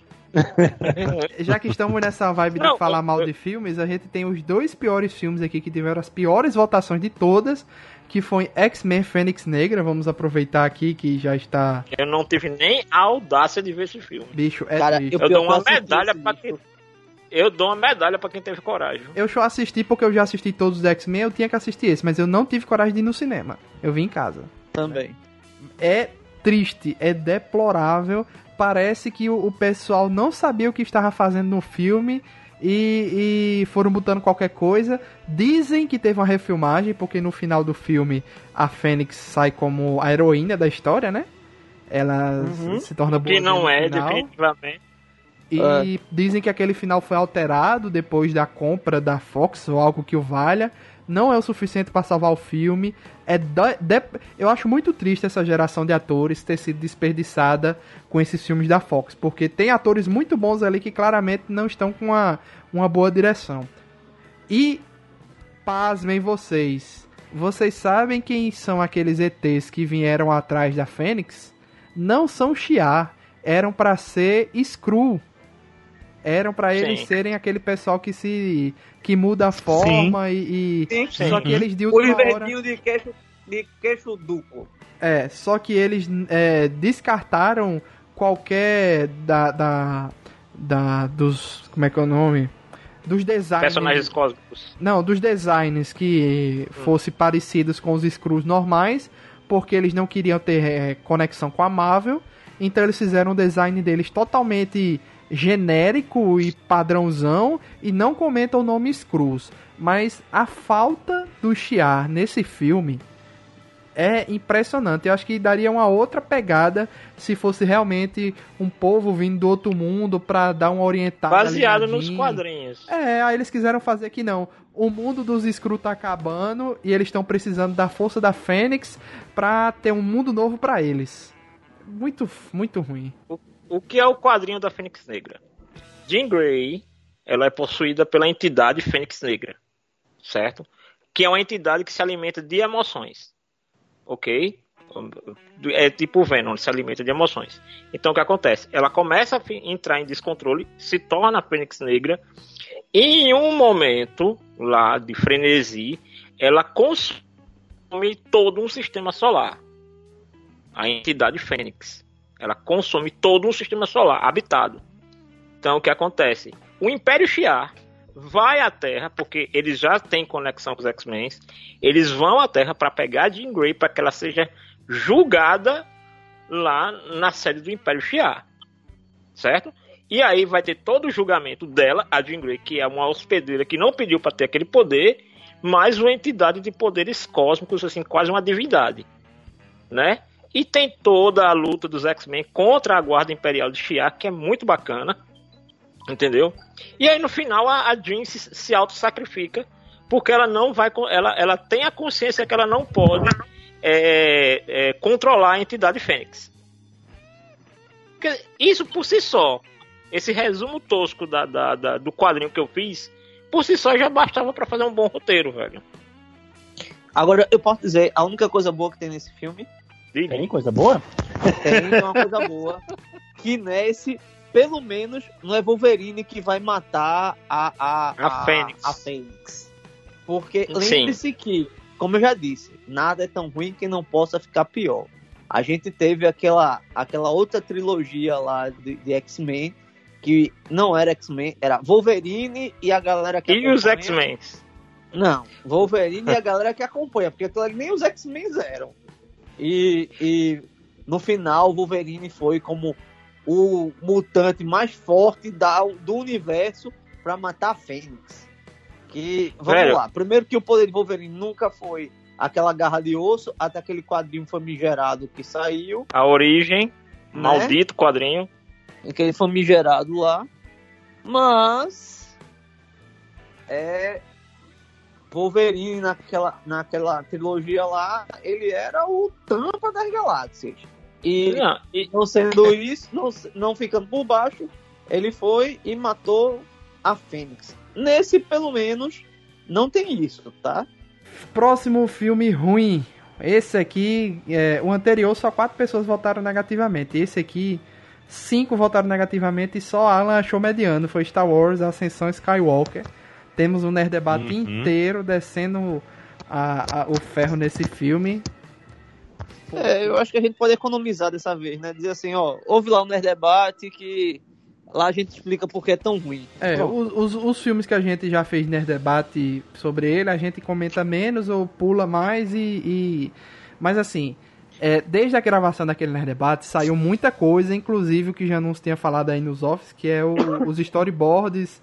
Já que estamos nessa vibe de Não, falar eu, mal eu... de filmes, a gente tem os dois piores filmes aqui que tiveram as piores votações de todas, que foi X-Men Fênix Negra. Vamos aproveitar aqui que já está... Eu não tive nem a audácia de ver esse filme. Bicho, é Cara, triste. Eu, eu dou uma medalha pra quem... Eu dou uma medalha pra quem teve coragem. Eu só assisti porque eu já assisti todos os X-Men, eu tinha que assistir esse, mas eu não tive coragem de ir no cinema. Eu vi em casa. Também. É triste, é deplorável. Parece que o, o pessoal não sabia o que estava fazendo no filme e, e foram botando qualquer coisa. Dizem que teve uma refilmagem, porque no final do filme a Fênix sai como a heroína da história, né? Ela uhum. se torna boa. Que não é, definitivamente. E é. dizem que aquele final foi alterado depois da compra da Fox ou algo que o valha. Não é o suficiente para salvar o filme. É de... De... Eu acho muito triste essa geração de atores ter sido desperdiçada com esses filmes da Fox, porque tem atores muito bons ali que claramente não estão com uma, uma boa direção. E, pasmem vocês, vocês sabem quem são aqueles E Tês que vieram atrás da Fênix? Não são Shi'ar, eram para ser Skrull. Eram pra eles sim. serem aquele pessoal que se que muda a forma sim. e, e sim, só sim. que eles de última hora de queixo, de queixo duplo. é só que eles é, descartaram qualquer da, da da dos como é que é o nome dos designs personagens cósmicos não dos designs que hum. fosse parecidos com os Skrulls normais, porque eles não queriam ter é, conexão com a Marvel, então eles fizeram um design deles totalmente genérico e padrãozão e não comentam o nome Skrulls. Mas a falta do Shi'ar nesse filme é impressionante. Eu acho que daria uma outra pegada se fosse realmente um povo vindo do outro mundo pra dar uma orientada. Baseado nos quadrinhos. É, aí eles quiseram fazer que não. O mundo dos Skrulls tá acabando e eles estão precisando da força da Fênix pra ter um mundo novo pra eles. Muito, muito ruim. O, o que é o quadrinho da Fênix Negra? Jean Grey, ela é possuída pela entidade Fênix Negra, certo? Que é uma entidade que se alimenta de emoções, ok? É tipo o Venom, se alimenta de emoções. Então o que acontece? Ela começa a entrar em descontrole, se torna a Fênix Negra, e em um momento lá de frenesi, ela consome todo um sistema solar. A entidade Fênix, ela consome todo um sistema solar habitado. Então o que acontece? O Império Shi'ar vai à Terra, porque eles já têm conexão com os X-Men, eles vão à Terra para pegar a Jean Grey para que ela seja julgada lá na sede do Império Shi'ar, certo? E aí vai ter todo o julgamento dela, a Jean Grey, que é uma hospedeira que não pediu para ter aquele poder, mas uma entidade de poderes cósmicos, assim, quase uma divindade, né? E tem toda a luta dos X-Men contra a Guarda Imperial de Shi'ar, que é muito bacana, entendeu? E aí no final a, a Jean se, se auto-sacrifica, porque ela não vai, ela, ela tem a consciência que ela não pode é, é, controlar a entidade Fênix. Porque isso por si só, esse resumo tosco da, da, da, do quadrinho que eu fiz, por si só já bastava para fazer um bom roteiro, velho. Agora eu posso dizer, a única coisa boa que tem nesse filme... Tem coisa boa? Tem uma coisa boa, que nesse... Pelo menos não é Wolverine que vai matar a, a, a, a Fênix. A Fênix. Porque lembre-se que, como eu já disse, nada é tão ruim que não possa ficar pior. A gente teve aquela, aquela outra trilogia lá de, de X-Men, que não era X-Men, era Wolverine e a galera que E acompanha. os X-Men? Não, Wolverine e a galera que acompanha, porque aquilo ali nem os X-Men eram. E, e no final, o Wolverine foi como o mutante mais forte da, do universo para matar a Fênix. Que, vamos Velho. lá, primeiro que o poder de Wolverine nunca foi aquela garra de osso, até aquele quadrinho famigerado que saiu. A origem, Né? maldito quadrinho. Aquele famigerado lá. Mas é Wolverine naquela, naquela trilogia lá, ele era o tampa das galáxias. E Não, e- não sendo isso, não, não ficando por baixo, ele foi e matou a Fênix. Nesse, pelo menos, não tem isso, tá? Próximo filme ruim. Esse aqui, é, o anterior só quatro pessoas votaram negativamente. Esse aqui, cinco votaram negativamente e só Alan achou mediano. Foi Star Wars, Ascensão Skywalker. Temos um Nerd Debate Uhum. inteiro descendo a, a- o ferro nesse filme. É, eu acho que a gente pode economizar dessa vez, né? Dizer assim, ó, ouve lá o Nerd Debate que lá a gente explica por que é tão ruim. É, Pronto. os, os, os filmes que a gente já fez Nerd Debate sobre ele, a gente comenta menos ou pula mais e... e... Mas assim, é, desde a gravação daquele Nerd Debate saiu muita coisa, inclusive o que já não se tinha falado aí nos offs, que é o- os storyboards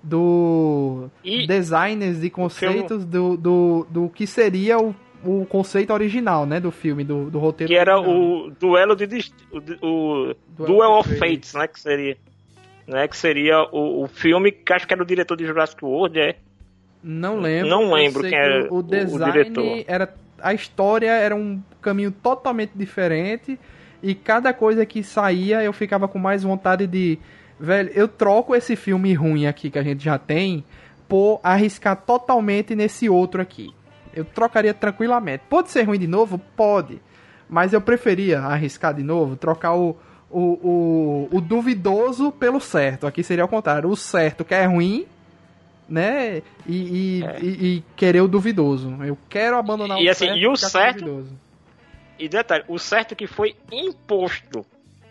do E designers de conceitos do, do, do que seria o, o conceito original, né, do filme, do, do roteiro. que era original. o duelo de dist- o, o Duel Duel of of Fates, né, que seria, né, que seria o, o filme que acho que era o diretor de Jurassic World, é. Não lembro. Não eu lembro sei quem que era o, o- o o design diretor. era a história era um caminho totalmente diferente e cada coisa que saía eu ficava com mais vontade de, velho, eu troco esse filme ruim aqui que a gente já tem por arriscar totalmente nesse outro aqui. Eu trocaria tranquilamente. Pode ser ruim de novo? Pode. Mas eu preferia arriscar de novo, trocar o o, o, o duvidoso pelo certo. Aqui seria o contrário. O certo que é ruim, né? E, e, É. e- e querer o duvidoso. Eu quero abandonar E o assim, certo e o ficar com certo? duvidoso. E detalhe, o certo que foi imposto.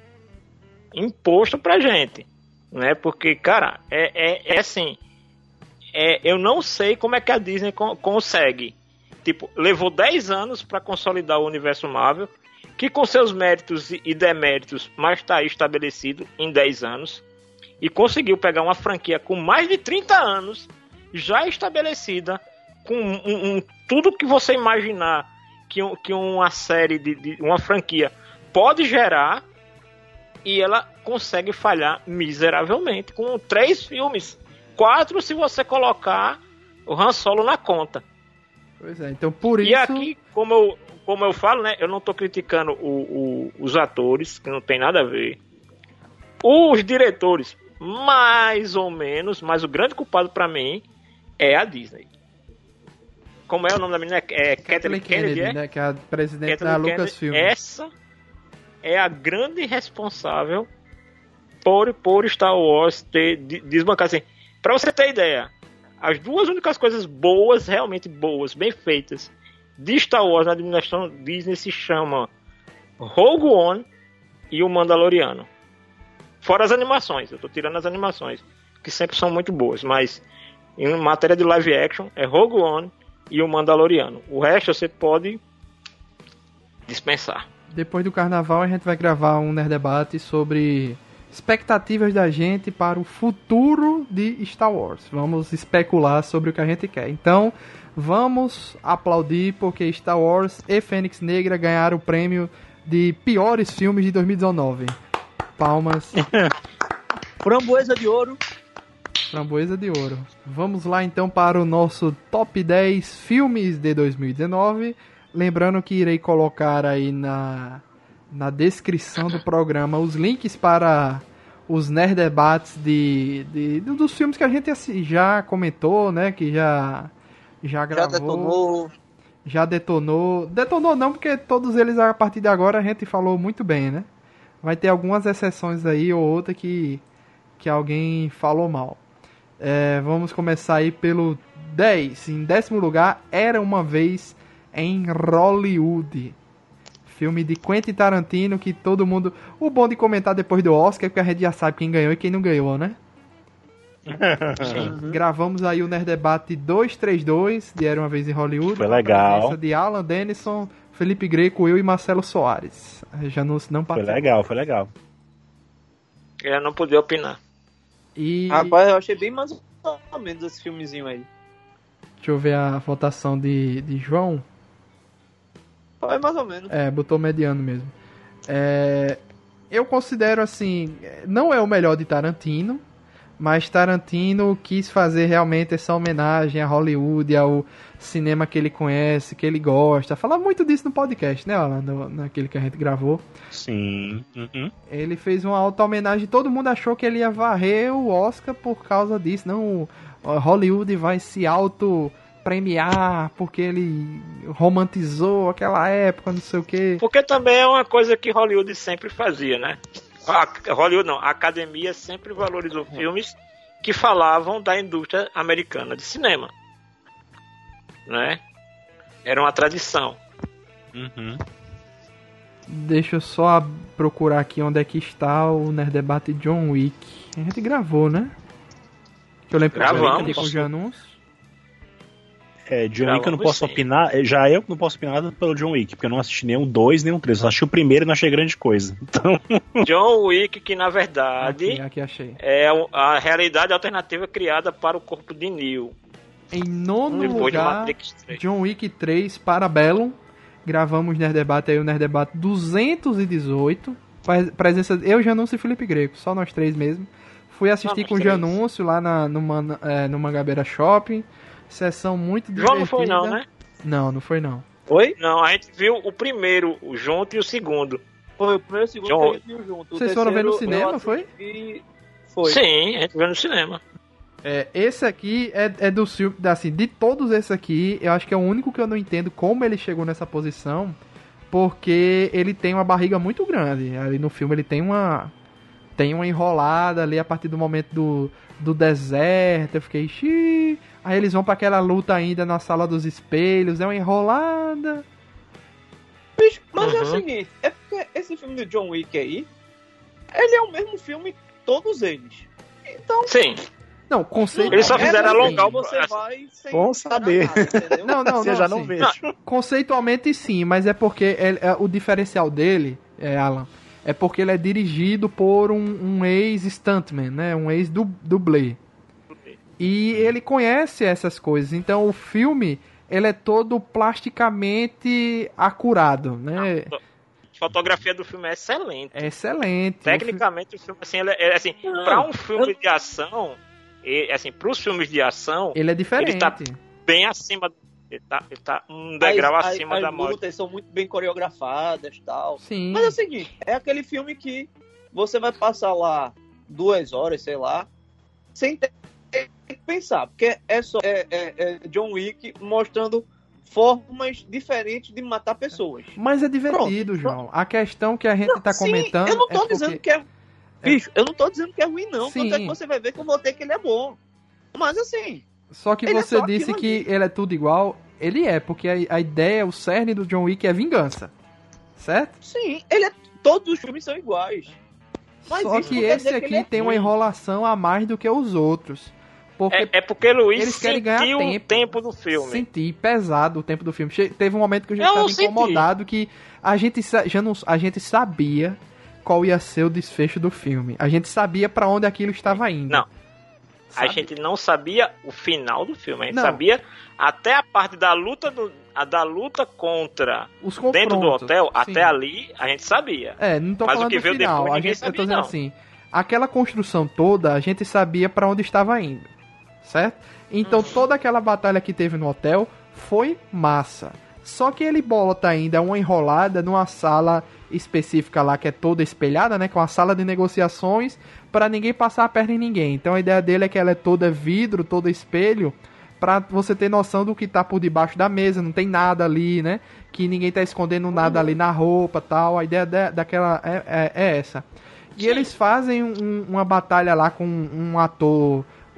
Imposto pra gente. Né? Porque, cara, é, é, é assim. É, eu não sei como é que a Disney con- consegue. Tipo, levou dez anos pra consolidar o universo Marvel, que com seus méritos e e deméritos, mas tá aí estabelecido em dez anos. E conseguiu pegar uma franquia com mais de trinta anos, já estabelecida, com um, um- tudo que você imaginar que, um- que uma série, de, de- uma franquia pode gerar, e ela consegue falhar miseravelmente, com três filmes. Quatro se você colocar o Han Solo na conta. Pois é, então por E isso... aqui, como eu, como eu falo, né, eu não tô criticando o- o- os atores, que não tem nada a ver. Os diretores, mais ou menos, mas o grande culpado pra mim é a Disney. Como é o nome da menina? É Kathleen Kathleen Kennedy, Kennedy, é? né? Que é a presidente Kathleen da Kennedy, Lucasfilm. essa é a grande responsável por, por Star Wars ter de- desbancado. Assim, pra você ter ideia, as duas únicas coisas boas, realmente boas, bem feitas, de Star Wars na administração Disney se chama Rogue One e o Mandaloriano. Fora as animações, eu tô tirando as animações, que sempre são muito boas, mas em matéria de live action é Rogue One e o Mandaloriano. O resto você pode dispensar. Depois do carnaval a gente vai gravar um Nerd Debate sobre expectativas da gente para o futuro de Star Wars. Vamos especular sobre o que a gente quer. Então, vamos aplaudir porque Star Wars e Fênix Negra ganharam o prêmio de piores filmes de dois mil e dezenove. Palmas, Framboesa de ouro. framboesa de ouro. Vamos lá então para o nosso top dez filmes de dois mil e dezenove. Lembrando que irei colocar aí na, na descrição do programa os links para os Nerd Debates de, de, dos filmes que a gente assi- já comentou, né? Que já, já Já gravou. detonou. Já detonou. Detonou não, porque todos eles a partir de agora a gente falou muito bem, né? Vai ter algumas exceções aí ou outra que, que alguém falou mal. É, vamos começar aí pelo dez. Em décimo lugar, Era Uma Vez em Hollywood. Filme de Quentin Tarantino que todo mundo... O bom de comentar depois do Oscar é porque a gente já sabe quem ganhou e quem não ganhou, né? Sim. Gravamos aí o Nerd Debate duzentos e trinta e dois de Era Uma Vez em Hollywood. Foi legal. Com a de Alan Denison, Felipe Greco, eu e Marcelo Soares. Já não, não Foi participou. legal, foi legal. Eu não podia opinar. E... Rapaz, eu achei bem mais ou menos esse filmezinho aí. Deixa eu ver a votação de, de João. Foi mais ou menos. É, botou mediano mesmo. É, eu considero assim, não é o melhor de Tarantino, mas Tarantino quis fazer realmente essa homenagem a Hollywood, ao cinema que ele conhece, que ele gosta. Falar muito disso no podcast, né, Alan? No, naquele que a gente gravou. Sim. Uhum. Ele fez uma alta homenagem, todo mundo achou que ele ia varrer o Oscar por causa disso. Não, Hollywood vai se auto premiar porque ele romantizou aquela época, não sei o quê. Porque também é uma coisa que Hollywood sempre fazia, né? A Hollywood não, a academia sempre valorizou filmes que falavam da indústria americana de cinema, né? Era uma tradição. Uhum. Deixa eu só procurar aqui onde é que está o Nerd Debate John Wick. A gente gravou, né? Que eu lembro que eu Gravamos. aqui com os anúncios. É, John Gravamos Wick eu não posso sim. opinar, já eu que não posso opinar nada pelo John Wick, porque eu não assisti nenhum dois, nenhum três, eu só assisti o primeiro e não achei grande coisa. Então, John Wick, que na verdade Aqui, aqui achei. é a realidade alternativa criada para o corpo de Neo. Em nono Depois de lugar, Matrix três. John Wick três, Parabellum. Gravamos Nerd Debate aí, o Nerd Debate duzentos e dezoito. Pre- Presença, eu, Janúncio e Felipe Greco, só nós três mesmo. Fui assistir nós com o três. Janúncio lá na, no, Man- é, no Mangabeira Shopping. Sessão muito divertida. João não foi não, né? Não, não foi não. Oi? Não, a gente viu o primeiro o junto e o segundo. Foi o primeiro e o segundo John- que a gente viu junto. O Vocês foram ver no terceiro cinema, eu foi? assisti- Foi. Sim, a gente viu no cinema. É, esse aqui é, é do filme, assim, de todos esses aqui, eu acho que é o único que eu não entendo como ele chegou nessa posição, porque ele tem uma barriga muito grande. Ali no filme ele tem uma tem uma enrolada ali a partir do momento do, do deserto. Eu fiquei, xiii. Aí eles vão pra aquela luta ainda na sala dos espelhos, é uma enrolada. Bicho, mas é o Uhum. seguinte, é porque esse filme do John Wick aí, ele é o mesmo filme todos eles. Então, Sim. Não, conceito. Eles só é fizeram assim, alongar o- você vai sem Bom esperar saber. nada, entendeu? Não, não, você não, já assim, não vejo. conceitualmente sim, mas é porque ele- é, o diferencial dele, é, Alan, é porque ele é dirigido por um, um ex-stuntman, né? Um ex-dublê. E ele conhece essas coisas. Então o filme, ele é todo plasticamente acurado, né? A fotografia do filme é excelente. É excelente. Tecnicamente o filme assim, ele é, é, assim, Não, para um filme de ação, e, assim, para os filmes de ação, Ele é diferente. Ele tá bem acima, ele tá, ele tá um degrau as, acima as, da as morte. lutas são muito bem coreografadas e tal. Sim. Mas é o seguinte, é aquele filme que você vai passar lá duas horas, sei lá, sem ter que pensar, porque é só é, é, é John Wick mostrando formas diferentes de matar pessoas. Mas é divertido, Pronto. João. A questão que a gente tá Sim, comentando. eu não tô é porque- dizendo que é. Bicho, eu não tô dizendo que é ruim, não. Sim. Tanto é que você vai ver que eu vou ter que ele é bom. Mas assim, Só que Ele é você só disse aquilo que ele é tudo igual. Ele é, porque a, a ideia, o cerne do John Wick é vingança. Certo? sim, ele é. Todos os filmes são iguais. Mas Só isso que não quer esse dizer que aqui ele é tem uma ruim. enrolação a mais do que os outros. Porque É, é porque Luiz eles querem ganhar sentiu o tempo. tempo do filme. senti pesado o tempo do filme. Che- Teve um momento que a gente Eu estava senti. incomodado que a gente, sa- já não, a gente sabia qual ia ser o desfecho do filme. A gente sabia pra onde aquilo estava indo. Não. A Sabe? gente não sabia o final do filme. A gente Não. sabia até a parte da luta do, a da luta contra Os dentro do confrontos, hotel, sim. até ali a gente sabia. É, não tô Mas o falando que do veio final. depois, A ninguém gente, eu tô sabia, dizendo não. assim, aquela construção toda, a gente sabia pra onde estava indo, certo? Então Uhum. toda aquela batalha que teve no hotel foi massa. Só que ele bota ainda uma enrolada numa sala específica lá que é toda espelhada, né, com a sala de negociações pra ninguém passar a perna em ninguém. Então a ideia dele é que ela é toda vidro, toda espelho, pra você ter noção do que tá por debaixo da mesa, não tem nada ali, né? Que ninguém tá escondendo nada ali na roupa, tal. A ideia da, daquela é, é, é essa. E eles fazem um- uma batalha lá com um ator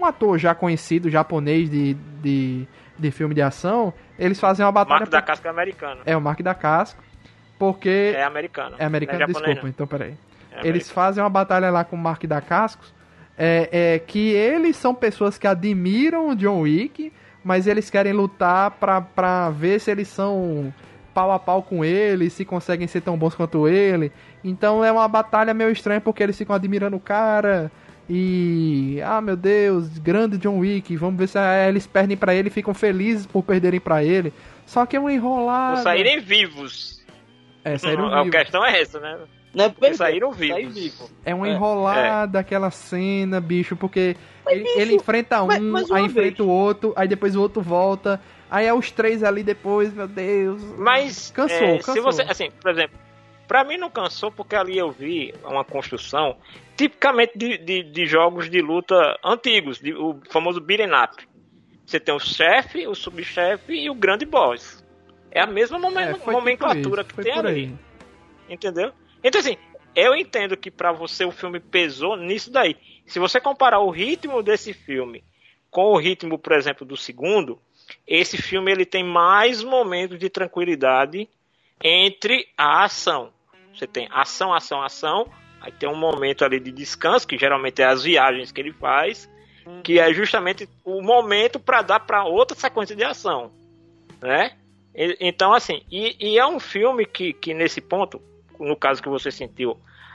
um ator já conhecido, japonês de, de, de filme de ação, eles fazem uma batalha... Marco da Casca é americano. É, o Mark da Casca, porque... É americano. É americano, não é japonês, desculpa, não. então peraí. É eles fazem uma batalha lá com o Mark da Cascos, é, é, que eles são pessoas que admiram o John Wick, mas eles querem lutar pra, pra ver se eles são pau a pau com ele, se conseguem ser tão bons quanto ele. Então é uma batalha meio estranha, porque eles ficam admirando o cara e... Ah, meu Deus, grande John Wick, vamos ver se ah, eles perdem pra ele e ficam felizes por perderem pra ele. Só que é uma enrolada. Por saírem vivos. É, saíram A vivos. questão é essa, né? Não é Porque saíram vivos. vivo. É uma É. enrolada aquela cena, bicho, porque Mas, ele, bicho, ele enfrenta um, mas- mas uma aí enfrenta vez. o outro, aí depois o outro volta, aí é os três ali depois, meu Deus. Mas, Cansou, é, cansou. se você, assim, por exemplo, pra mim não cansou porque ali eu vi uma construção tipicamente de, de, de jogos de luta antigos, de, o famoso beat'em up. Você tem o chefe, o subchefe e o grande boss. É a mesma momen- É, foi nomenclatura tipo que isso, tem foi por ali. aí. Entendeu? Então, assim, eu entendo que pra você o filme pesou nisso daí. Se você comparar o ritmo desse filme com o ritmo, por exemplo, do segundo, esse filme ele tem mais momentos de tranquilidade entre a ação. Você tem ação, ação, ação, aí tem um momento ali de descanso, que geralmente é as viagens que ele faz, que é justamente o momento para dar para outra sequência de ação, né? E- Então, assim, e, e é um filme que, que nesse ponto, no caso que você sentiu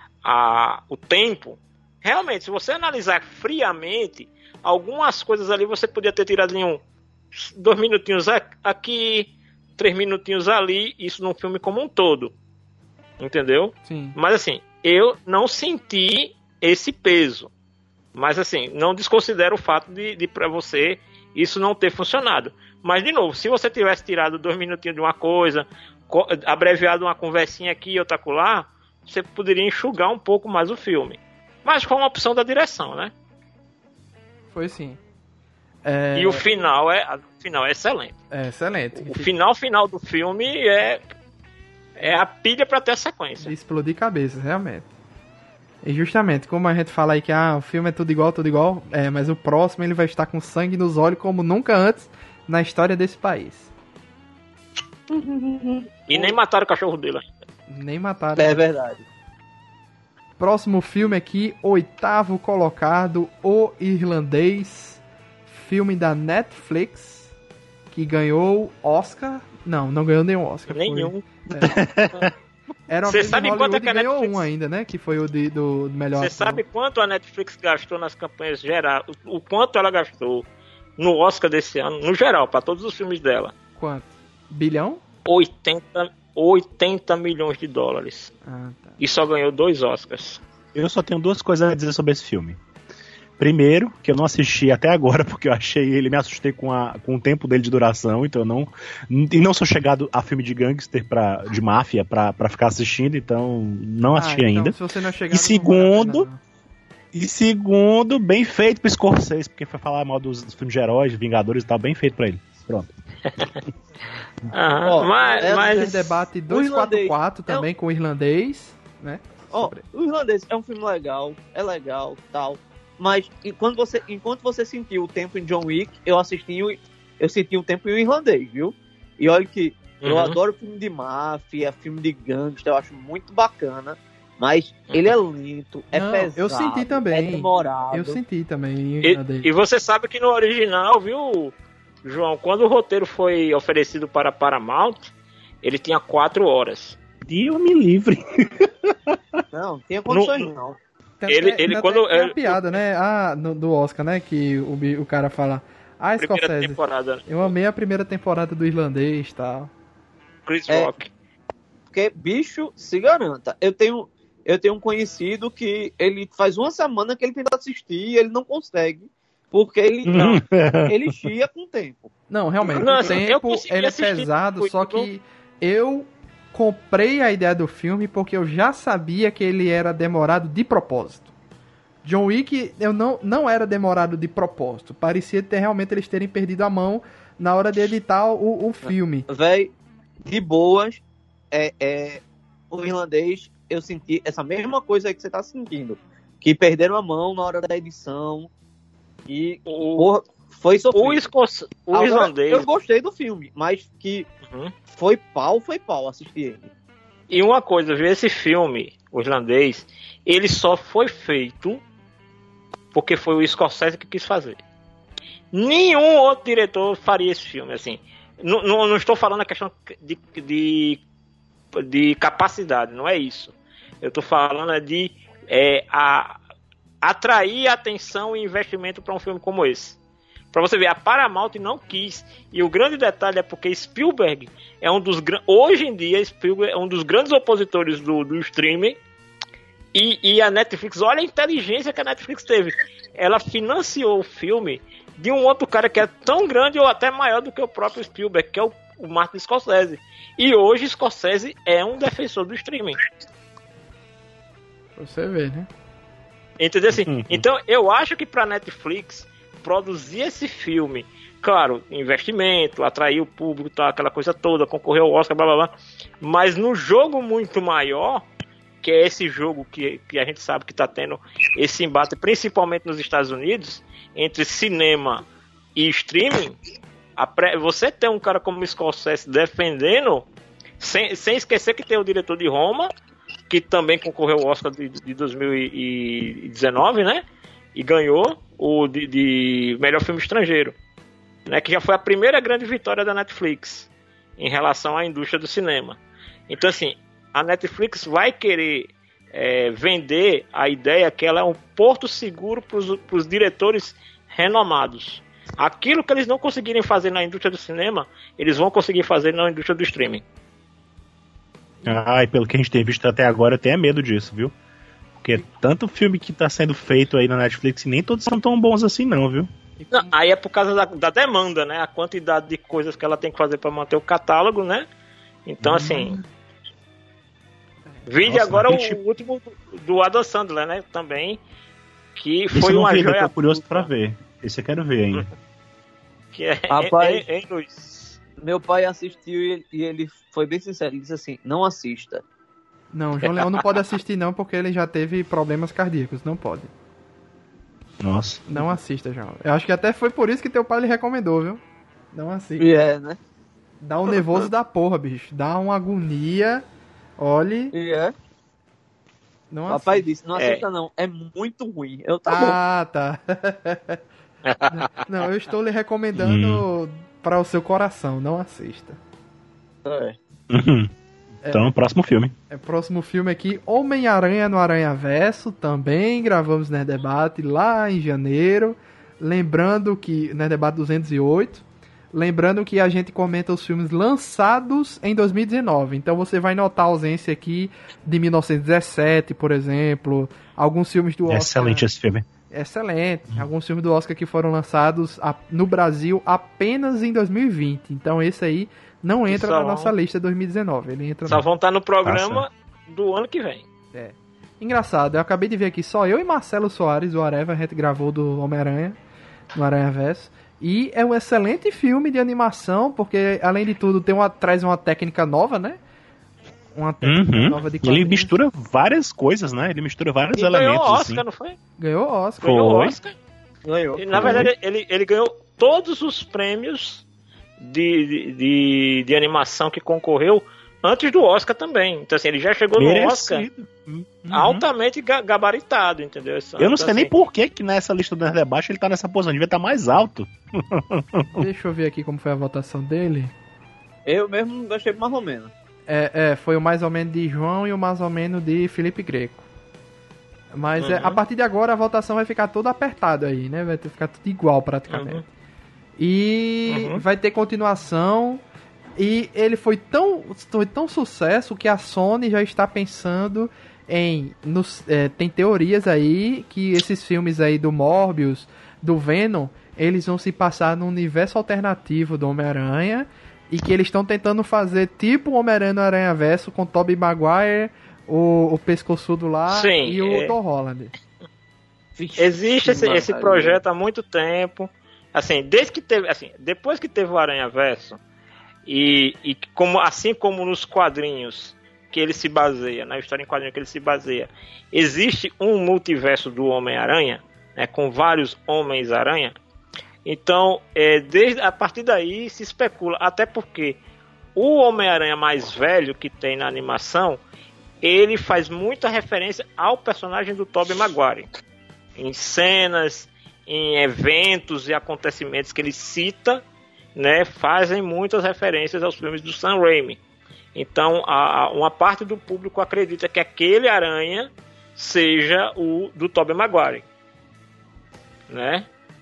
a, o tempo, realmente, se você analisar friamente, algumas coisas ali você podia ter tirado em um, dois minutinhos a- aqui, três minutinhos ali, isso num filme como um todo, entendeu? Sim. Mas assim, eu não senti esse peso. Mas assim, não desconsidero o fato de, de para você isso não ter funcionado. Mas de novo, se você tivesse tirado dois minutinhos de uma coisa, co- abreviado uma conversinha aqui e outra acolá, você poderia enxugar um pouco mais o filme. Mas foi uma opção da direção, né? Foi sim. É, E o final é, o final é excelente. é excelente. O final final do filme é é a pilha para ter a sequência. De explodir cabeças, realmente. E justamente, como a gente fala aí que ah, o filme é tudo igual, tudo igual, é, mas o próximo ele vai estar com sangue nos olhos como nunca antes na história desse país. E nem mataram o cachorro dele ainda. Nem mataram. É verdade. Próximo filme aqui, oitavo colocado, O Irlandês, filme da Netflix, que ganhou Oscar. Não, não ganhou nenhum Oscar. foi- Nenhum. Era uma Cê vez em sabe quanto Hollywood é que a e ganhou Netflix- um ainda, né? Que foi o de, do melhor Você ator. sabe quanto a Netflix gastou nas campanhas gerais? O quanto ela gastou no Oscar desse ano, no geral, para todos os filmes dela? Quanto? Bilhão? oitenta, oitenta milhões de dólares. Ah, tá. E só ganhou dois Oscars. Eu só tenho duas coisas a dizer sobre esse filme. Primeiro, que eu não assisti até agora, porque eu achei ele, me assustei com, a, com o tempo dele de duração, então eu não. E não sou chegado a filme de gangster, pra, de máfia, pra, pra ficar assistindo, então não Ah, assisti então, ainda. se você não chegar, E não vale a segundo- pena, não. E segundo, bem feito pro Scorsese, porque foi falar mal dos, dos filmes de heróis, de Vingadores e tal, bem feito pra ele. Pronto. Aham, Ó, mas, é- mas Tem debate dois quatro quatro é um- também com o irlandês, né? Ó, Sobre- o Irlandês é um filme legal, é legal, tal. Mas enquanto você, enquanto você sentiu o tempo em John Wick, eu assisti, o- eu senti o tempo em o Irlandês, viu? E olha que eu Uhum. adoro filme de máfia, filme de gangster, eu acho muito bacana. Mas ele é lento, é Não, pesado, eu senti também. é demorado. Eu senti também em E, irlandês. e você sabe que no original, viu, João, quando o roteiro foi oferecido para Paramount, ele tinha quatro horas. Deus me livre. Não, tinha condições No- não. Tem ele- até- ele tem quando- até uma ele- piada, né? Ah, no- do Oscar, né? Que o, bi- o cara fala. Ah, Primeira Scorsese, temporada. eu amei a primeira temporada do irlandês e tal. Chris É. Rock. Porque, bicho, se garanta. Eu tenho, eu tenho um conhecido que ele faz uma semana que ele tenta assistir e ele não consegue. Porque ele, não, ele chia com o tempo. Não, realmente, Não, o assim, eu tempo consegui ele é assistir pesado, muito, só que eu comprei a ideia do filme porque eu já sabia que ele era demorado de propósito. John Wick, eu não, não era demorado de propósito. Parecia ter realmente eles terem perdido a mão na hora de editar o, o filme. Véi, de boas, é, é, o irlandês, eu senti essa mesma coisa aí que você tá sentindo. Que perderam a mão na hora da edição. E O, porra, foi sofrido. o, esco- o Agora, islandês. eu gostei do filme, mas que Uhum. foi pau, foi pau assistir ele. E uma coisa, ver esse filme, o islandês, ele só foi feito porque foi o Scorsese que quis fazer. Nenhum outro diretor faria esse filme, assim. Não, não, não estou falando a questão de, de, de capacidade, não é isso. Eu estou falando é de é, a, atrair atenção e investimento para um filme como esse. Para você ver, a Paramount não quis. E o grande detalhe é porque Spielberg é um dos... Hoje em dia, Spielberg é um dos grandes opositores do, do streaming. E, e a Netflix, olha a inteligência que a Netflix teve. Ela financiou o filme de um outro cara que é tão grande ou até maior do que o próprio Spielberg, que é o, o Martin Scorsese. E hoje Scorsese é um defensor do streaming. Você vê, né? Entendeu assim? Então eu acho que pra Netflix produzir esse filme, claro, investimento, atrair o público, tá, aquela coisa toda, concorrer ao Oscar, blá blá blá, mas no jogo muito maior, que é esse jogo que, que a gente sabe que tá tendo esse embate, principalmente nos Estados Unidos, entre cinema e streaming, a pré, você tem um cara como o Scorsese defendendo, sem, sem esquecer que tem o diretor de Roma, que também concorreu ao Oscar de, de dois mil e dezenove, né? E ganhou o de, de melhor filme estrangeiro, né? Que já foi a primeira grande vitória da Netflix em relação à indústria do cinema. Então, assim, a Netflix vai querer é, vender a ideia que ela é um porto seguro para os diretores renomados. Aquilo que eles não conseguirem fazer na indústria do cinema, eles vão conseguir fazer na indústria do streaming. Ah, e pelo que a gente tem visto até agora, eu tenho medo disso, viu? Porque tanto filme que tá sendo feito aí na Netflix, nem todos são tão bons assim não, viu? Não, aí é por causa da, da demanda, né? A quantidade de coisas que ela tem que fazer para manter o catálogo, né? Então, hum. assim... Vide agora gente... o último do Adam Sandler, né? Também, que Esse foi eu não uma vi, joia... Eu tô curioso pra ver. Esse eu quero ver ainda. Que é... Rapaz, hein, Luiz? Meu pai assistiu e ele, e ele foi bem sincero. Ele disse assim, não assista. Não, João Leão não pode assistir não, porque ele já teve problemas cardíacos. Não pode. Nossa. Não assista, João. Eu acho que até foi por isso que teu pai lhe recomendou, viu? Não assista. E é, né? Dá um nervoso da porra, bicho. Dá uma agonia... Olhe. E é. Não Papai assista. disse, não assista é. não, é muito ruim. Eu tá ah, bom. tá. Não, eu estou lhe recomendando hum. para o seu coração, não assista. É. Uhum. Então, é, próximo filme. É, próximo filme aqui, Homem-Aranha no Aranhaverso, também gravamos Nerd Debate lá em janeiro. Lembrando que, Nerd Debate duzentos e oito. Lembrando que a gente comenta os filmes lançados em dois mil e dezenove. Então você vai notar a ausência aqui de mil novecentos e dezessete, por exemplo. Alguns filmes do Oscar... Excelente esse filme. Excelente. Hum. Alguns filmes do Oscar que foram lançados no Brasil apenas em dois mil e vinte. Então esse aí não entra na nossa lista de dois mil e dezenove. Ele entra só no... vão estar no programa ah, do ano que vem. É. Engraçado, eu acabei de ver aqui, só eu e Marcelo Soares, o Areva, a gente gravou do Homem-Aranha, no Aranhaverso. E é um excelente filme de animação, porque, além de tudo, tem uma, traz uma técnica nova, né? Uma técnica uhum. nova de quadrinhos. Ele mistura várias coisas, né? Ele mistura vários e elementos. Ganhou Oscar, assim. não foi? Ganhou Oscar. Ganhou foi. Oscar. Ganhou. E, na foi. verdade, ele, ele ganhou todos os prêmios de, de, de, de animação que concorreu antes do Oscar também. Então, assim, ele já chegou Merecido. no Oscar uhum. altamente gabaritado, entendeu? Então, eu não sei assim, nem por que, que nessa lista do Nerd Debate ele tá nessa posição. Devia estar mais alto. Deixa eu ver aqui como foi a votação dele. Eu mesmo achei mais ou menos. É, é, foi o mais ou menos de João e o mais ou menos de Felipe Greco. Mas uhum. é, a partir de agora a votação vai ficar toda apertada aí, né? Vai ficar tudo igual praticamente. Uhum. E uhum. vai ter continuação. E ele foi tão, foi tão sucesso que a Sony já está pensando em... Nos, é, tem teorias aí que esses filmes aí do Morbius, do Venom, eles vão se passar num universo alternativo do Homem-Aranha e que eles estão tentando fazer tipo o Homem-Aranha no Aranhaverso com Tobey Maguire, o, o pescoçudo lá Sim, e o é... Tom Holland. Existe esse, esse projeto há muito tempo. Assim, desde que teve, assim, depois que teve o Aranhaverso, E, e como, assim como nos quadrinhos que ele se baseia, na história em quadrinhos que ele se baseia, existe um multiverso do Homem-Aranha, né, com vários Homens-Aranha. Então, é, desde, a partir daí se especula, até porque o Homem-Aranha mais velho que tem na animação, ele faz muita referência ao personagem do Tobey Maguire. Em cenas, em eventos e acontecimentos que ele cita, né, fazem muitas referências aos filmes do Sam Raimi. Então, a, a, uma parte do público acredita que aquele Aranha seja o do Tobey Maguire, né?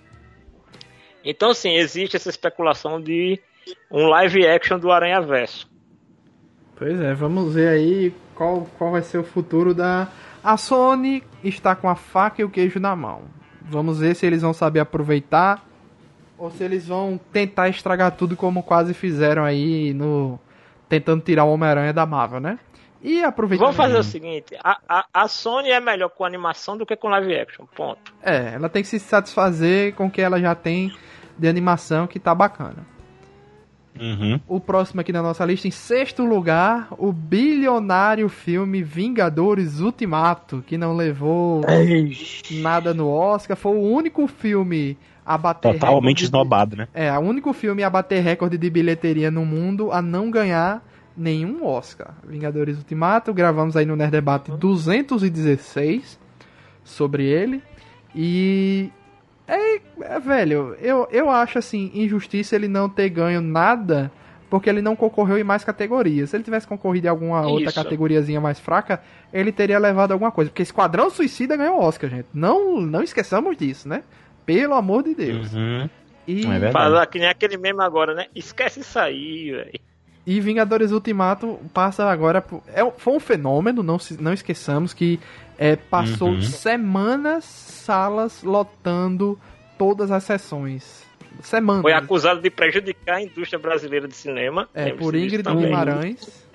Então, assim, existe essa especulação de um live action do Aranhaverso. Pois é, vamos ver aí qual, qual vai ser o futuro da... A Sony está com a faca e o queijo na mão. Vamos ver se eles vão saber aproveitar ou se eles vão tentar estragar tudo como quase fizeram aí no... tentando tirar o Homem-Aranha da Marvel, né? E aproveitando... Vamos fazer o seguinte, a, a, a Sony é melhor com animação do que com live action, ponto. É, ela tem que se satisfazer com o que ela já tem de animação, que tá bacana. Uhum. O próximo aqui na nossa lista, em sexto lugar, o bilionário filme Vingadores Ultimato, que não levou nada no Oscar, foi o único filme a bater totalmente recorde esnobado, né? É, o único filme a bater recorde de bilheteria no mundo a não ganhar nenhum Oscar. Vingadores Ultimato, gravamos aí no Nerd Debate duzentos e dezesseis sobre ele. E é, é velho, eu, eu acho assim, injustiça ele não ter ganho nada, porque ele não concorreu em mais categorias. Se ele tivesse concorrido em alguma Isso. outra categoriazinha mais fraca, ele teria levado alguma coisa. Porque Esquadrão Suicida ganhou Oscar, gente. Não, não esqueçamos disso, né? Pelo amor de Deus. Uhum. E... É verdade. Falar que nem aquele meme agora, né? Esquece isso aí, velho. E Vingadores Ultimato passa agora... Por... É, foi um fenômeno, não, se, não esqueçamos que é, passou Uhum. semanas, salas lotando todas as sessões. Semanas. Foi acusado de prejudicar a indústria brasileira de cinema. É, Lembre-se por disso Ingrid também, Guimarães.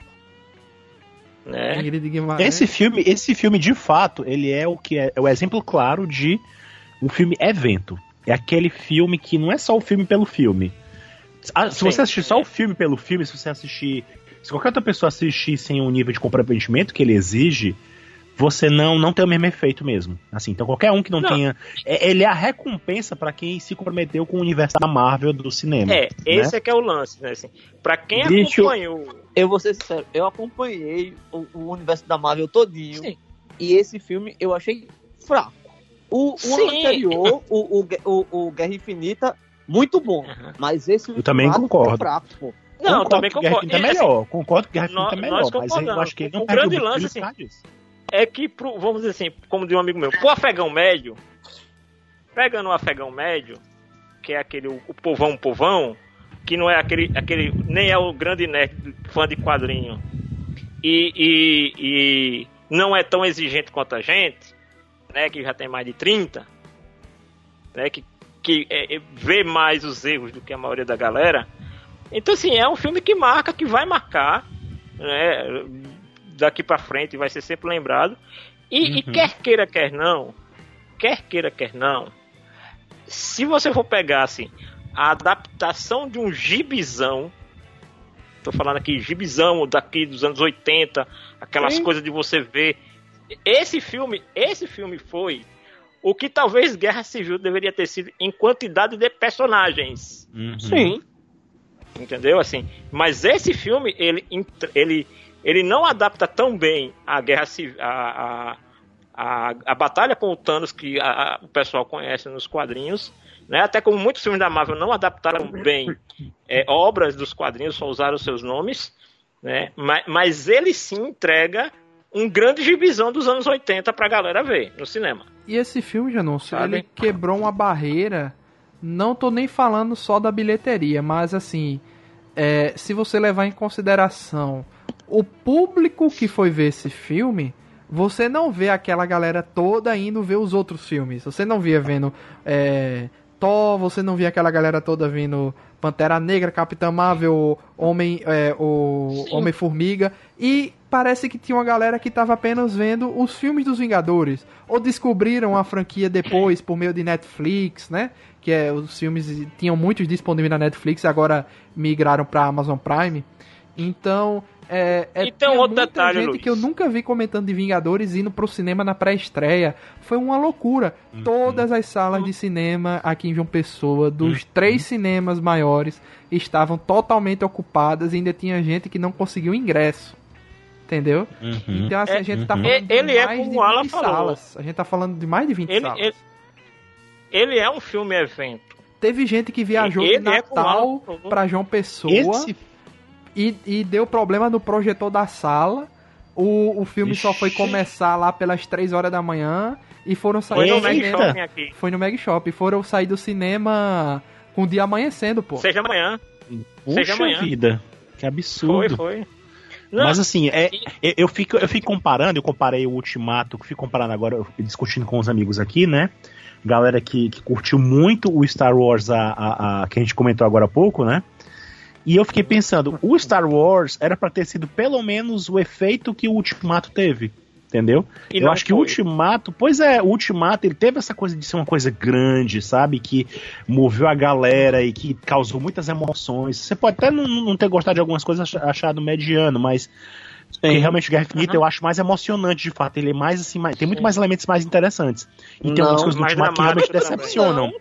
né? Ingrid Guimarães. Esse filme, esse filme, de fato, ele é o que é, é o exemplo claro de um filme evento. É aquele filme que não é só o filme pelo filme. Ah, se Sim, você assistir só é. o filme pelo filme, se você assistir... Se qualquer outra pessoa assistir sem o nível de comprometimento que ele exige, você não, não tem o mesmo efeito mesmo. Assim, então qualquer um que não, Não. tenha... É, ele é a recompensa pra quem se comprometeu com o universo da Marvel do cinema. É, esse né? é que é o lance, né? Assim, pra quem Bicho. acompanhou... Eu vou ser sincero, eu acompanhei o, o universo da Marvel todinho. Sim. E esse filme eu achei fraco. O, o Sim. anterior, o, o, o, o Guerra Infinita, muito bom. Uhum. Mas esse Eu também Ultimato concordo. é fraco, pô. Não, eu também que Guerra concordo. Infinita é E, assim, melhor. Concordo que Guerra Infinita é nós- melhor, nós mas eu concordamos. acho que ele não O perde grande o lance, brilho assim, por causa disso. é que, pro, vamos dizer assim, como de um amigo meu, pro afegão médio, pegando o afegão médio, que é aquele, o, o povão povão, que não é aquele, aquele, nem é o grande nerd fã de quadrinho, e, e, e não é tão exigente quanto a gente, né, que já tem mais de trinta, né, que, que é, é, vê mais os erros do que a maioria da galera. Então, assim, é um filme que marca, que vai marcar, né, daqui pra frente, vai ser sempre lembrado. E, Uhum. e quer queira, quer não, quer queira, quer não, se você for pegar, assim, a adaptação de um gibizão, tô falando aqui, gibizão daqui dos anos oitenta, aquelas Sim. coisas de você ver, esse filme, esse filme foi o que talvez Guerra Civil deveria ter sido em quantidade de personagens. Uhum. Sim. Entendeu? Assim, mas esse filme, ele, ele, ele não adapta tão bem a guerra civil, a, a, a, a batalha com o Thanos que a, a, o pessoal conhece nos quadrinhos, né? Até como muitos filmes da Marvel não adaptaram bem é, obras dos quadrinhos, só usaram seus nomes, né? Mas, mas ele sim entrega um grande gibizão dos anos oitenta pra galera ver no cinema. E esse filme, Janúncio, Sabe? ele quebrou uma barreira. Não tô nem falando só da bilheteria, mas assim, é, se você levar em consideração o público que foi ver esse filme, você não vê aquela galera toda indo ver os outros filmes. Você não via vendo é, Thor, você não via aquela galera toda vendo Pantera Negra, Capitã Marvel, Homem, é, o Homem-Formiga. E parece que tinha uma galera que tava apenas vendo os filmes dos Vingadores. Ou descobriram a franquia depois por meio de Netflix, né? Que é, os filmes tinham muitos disponíveis na Netflix, agora migraram pra Amazon Prime. Então, é, é E tem um tinha outro muita detalhe, gente Luiz. que eu nunca vi comentando de Vingadores indo pro cinema na pré-estreia. Foi uma loucura. Uhum. Todas as salas de cinema aqui em João Pessoa, dos Uhum. três cinemas maiores, estavam totalmente ocupadas e ainda tinha gente que não conseguiu ingresso. Entendeu? Uhum. Então, assim, a gente tá Uhum. falando de Ele é mais como de o Alan vinte falou. salas. A gente tá falando de mais de vinte Ele, salas. ele, ele é um filme evento. Teve gente que viajou Ele de é como o Natal Alan falou. pra João Pessoa Esse e, e deu problema no projetor da sala. O, o filme só foi Ixi. começar lá pelas três horas da manhã e foram Foi sair no do Mag cinema. Shopping aqui. Foi no Mag Shop. E foram sair do cinema com o dia amanhecendo, pô. Seja amanhã. Puxa Seja amanhã. vida, que Foi, absurdo. foi. Não, Mas assim, é, e- eu, eu fico, eu fico comparando, eu comparei o Ultimato, que fico comparando agora, eu fui discutindo com os amigos aqui, né? Galera que, que curtiu muito o Star Wars, a, a, a- que a gente comentou agora há pouco, né? E eu fiquei pensando, o Star Wars era pra ter sido pelo menos o efeito que o Ultimato teve, entendeu? E eu não acho que o foi. Ultimato, pois é, o Ultimato, ele teve essa coisa de ser uma coisa grande, sabe? Que moveu a galera e que causou muitas emoções. Você pode até não, não ter gostado de algumas coisas, ach- achado mediano, mas porque realmente o Guerra Infinita eu acho mais emocionante, de fato. Ele é mais assim, mais- tem muito Sim. mais elementos mais interessantes. E tem Não, algumas coisas do mais Ultimato que realmente dramático também. decepcionam.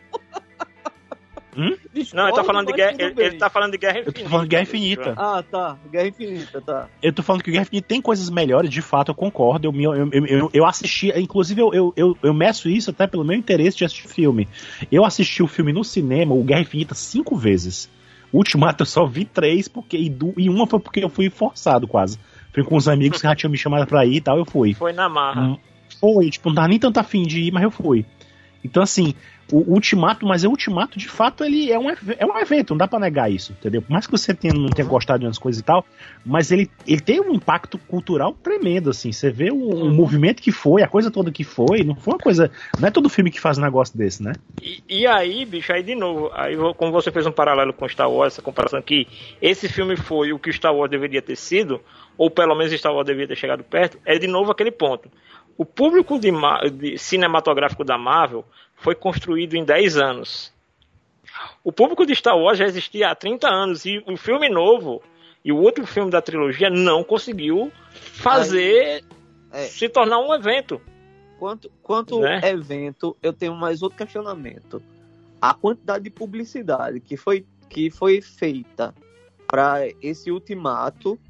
Não, ele tá falando de guerra. Mas Ele, tudo ele bem. tá falando de guerra Eu infinita. tô falando de Guerra Infinita. Ah, tá. Guerra Infinita, tá. Eu tô falando que o Guerra Infinita tem coisas melhores, de fato, eu concordo. Eu, me- eu, eu, eu, eu assisti, inclusive eu, eu, eu, eu meço isso até pelo meu interesse de assistir filme. Eu assisti o filme no cinema, o Guerra Infinita, cinco vezes. O Ultimato eu só vi três, porque, e, du, e uma foi porque eu fui forçado quase. Fui com uns amigos que já tinham me chamado pra ir e tal, eu fui. Foi na marra. Hum, Foi, tipo, não tava nem tanto afim de ir, mas eu fui. Então, assim, o Ultimato, mas o Ultimato, de fato, ele é um, ev- é um evento, não dá pra negar isso, entendeu? Por mais que você tenha, não tenha gostado de umas coisas e tal, mas ele, ele tem um impacto cultural tremendo, assim. Você vê o, o movimento que foi, a coisa toda que foi, não foi uma coisa. Não é todo filme que faz um negócio desse, né? E, e aí, bicho, aí de novo, aí vo- como você fez um paralelo com Star Wars, essa comparação que esse filme foi o que Star Wars deveria ter sido, ou pelo menos Star Wars deveria ter chegado perto, é de novo aquele ponto. O público de, Ma- de cinematográfico da Marvel foi construído em dez anos. O público de Star Wars já existia há trinta anos, e o filme novo e o outro filme da trilogia não conseguiu fazer É. se tornar um evento. Quanto, quanto Né? evento, eu tenho mais outro questionamento. A quantidade de publicidade que foi, que foi feita para esse Ultimato,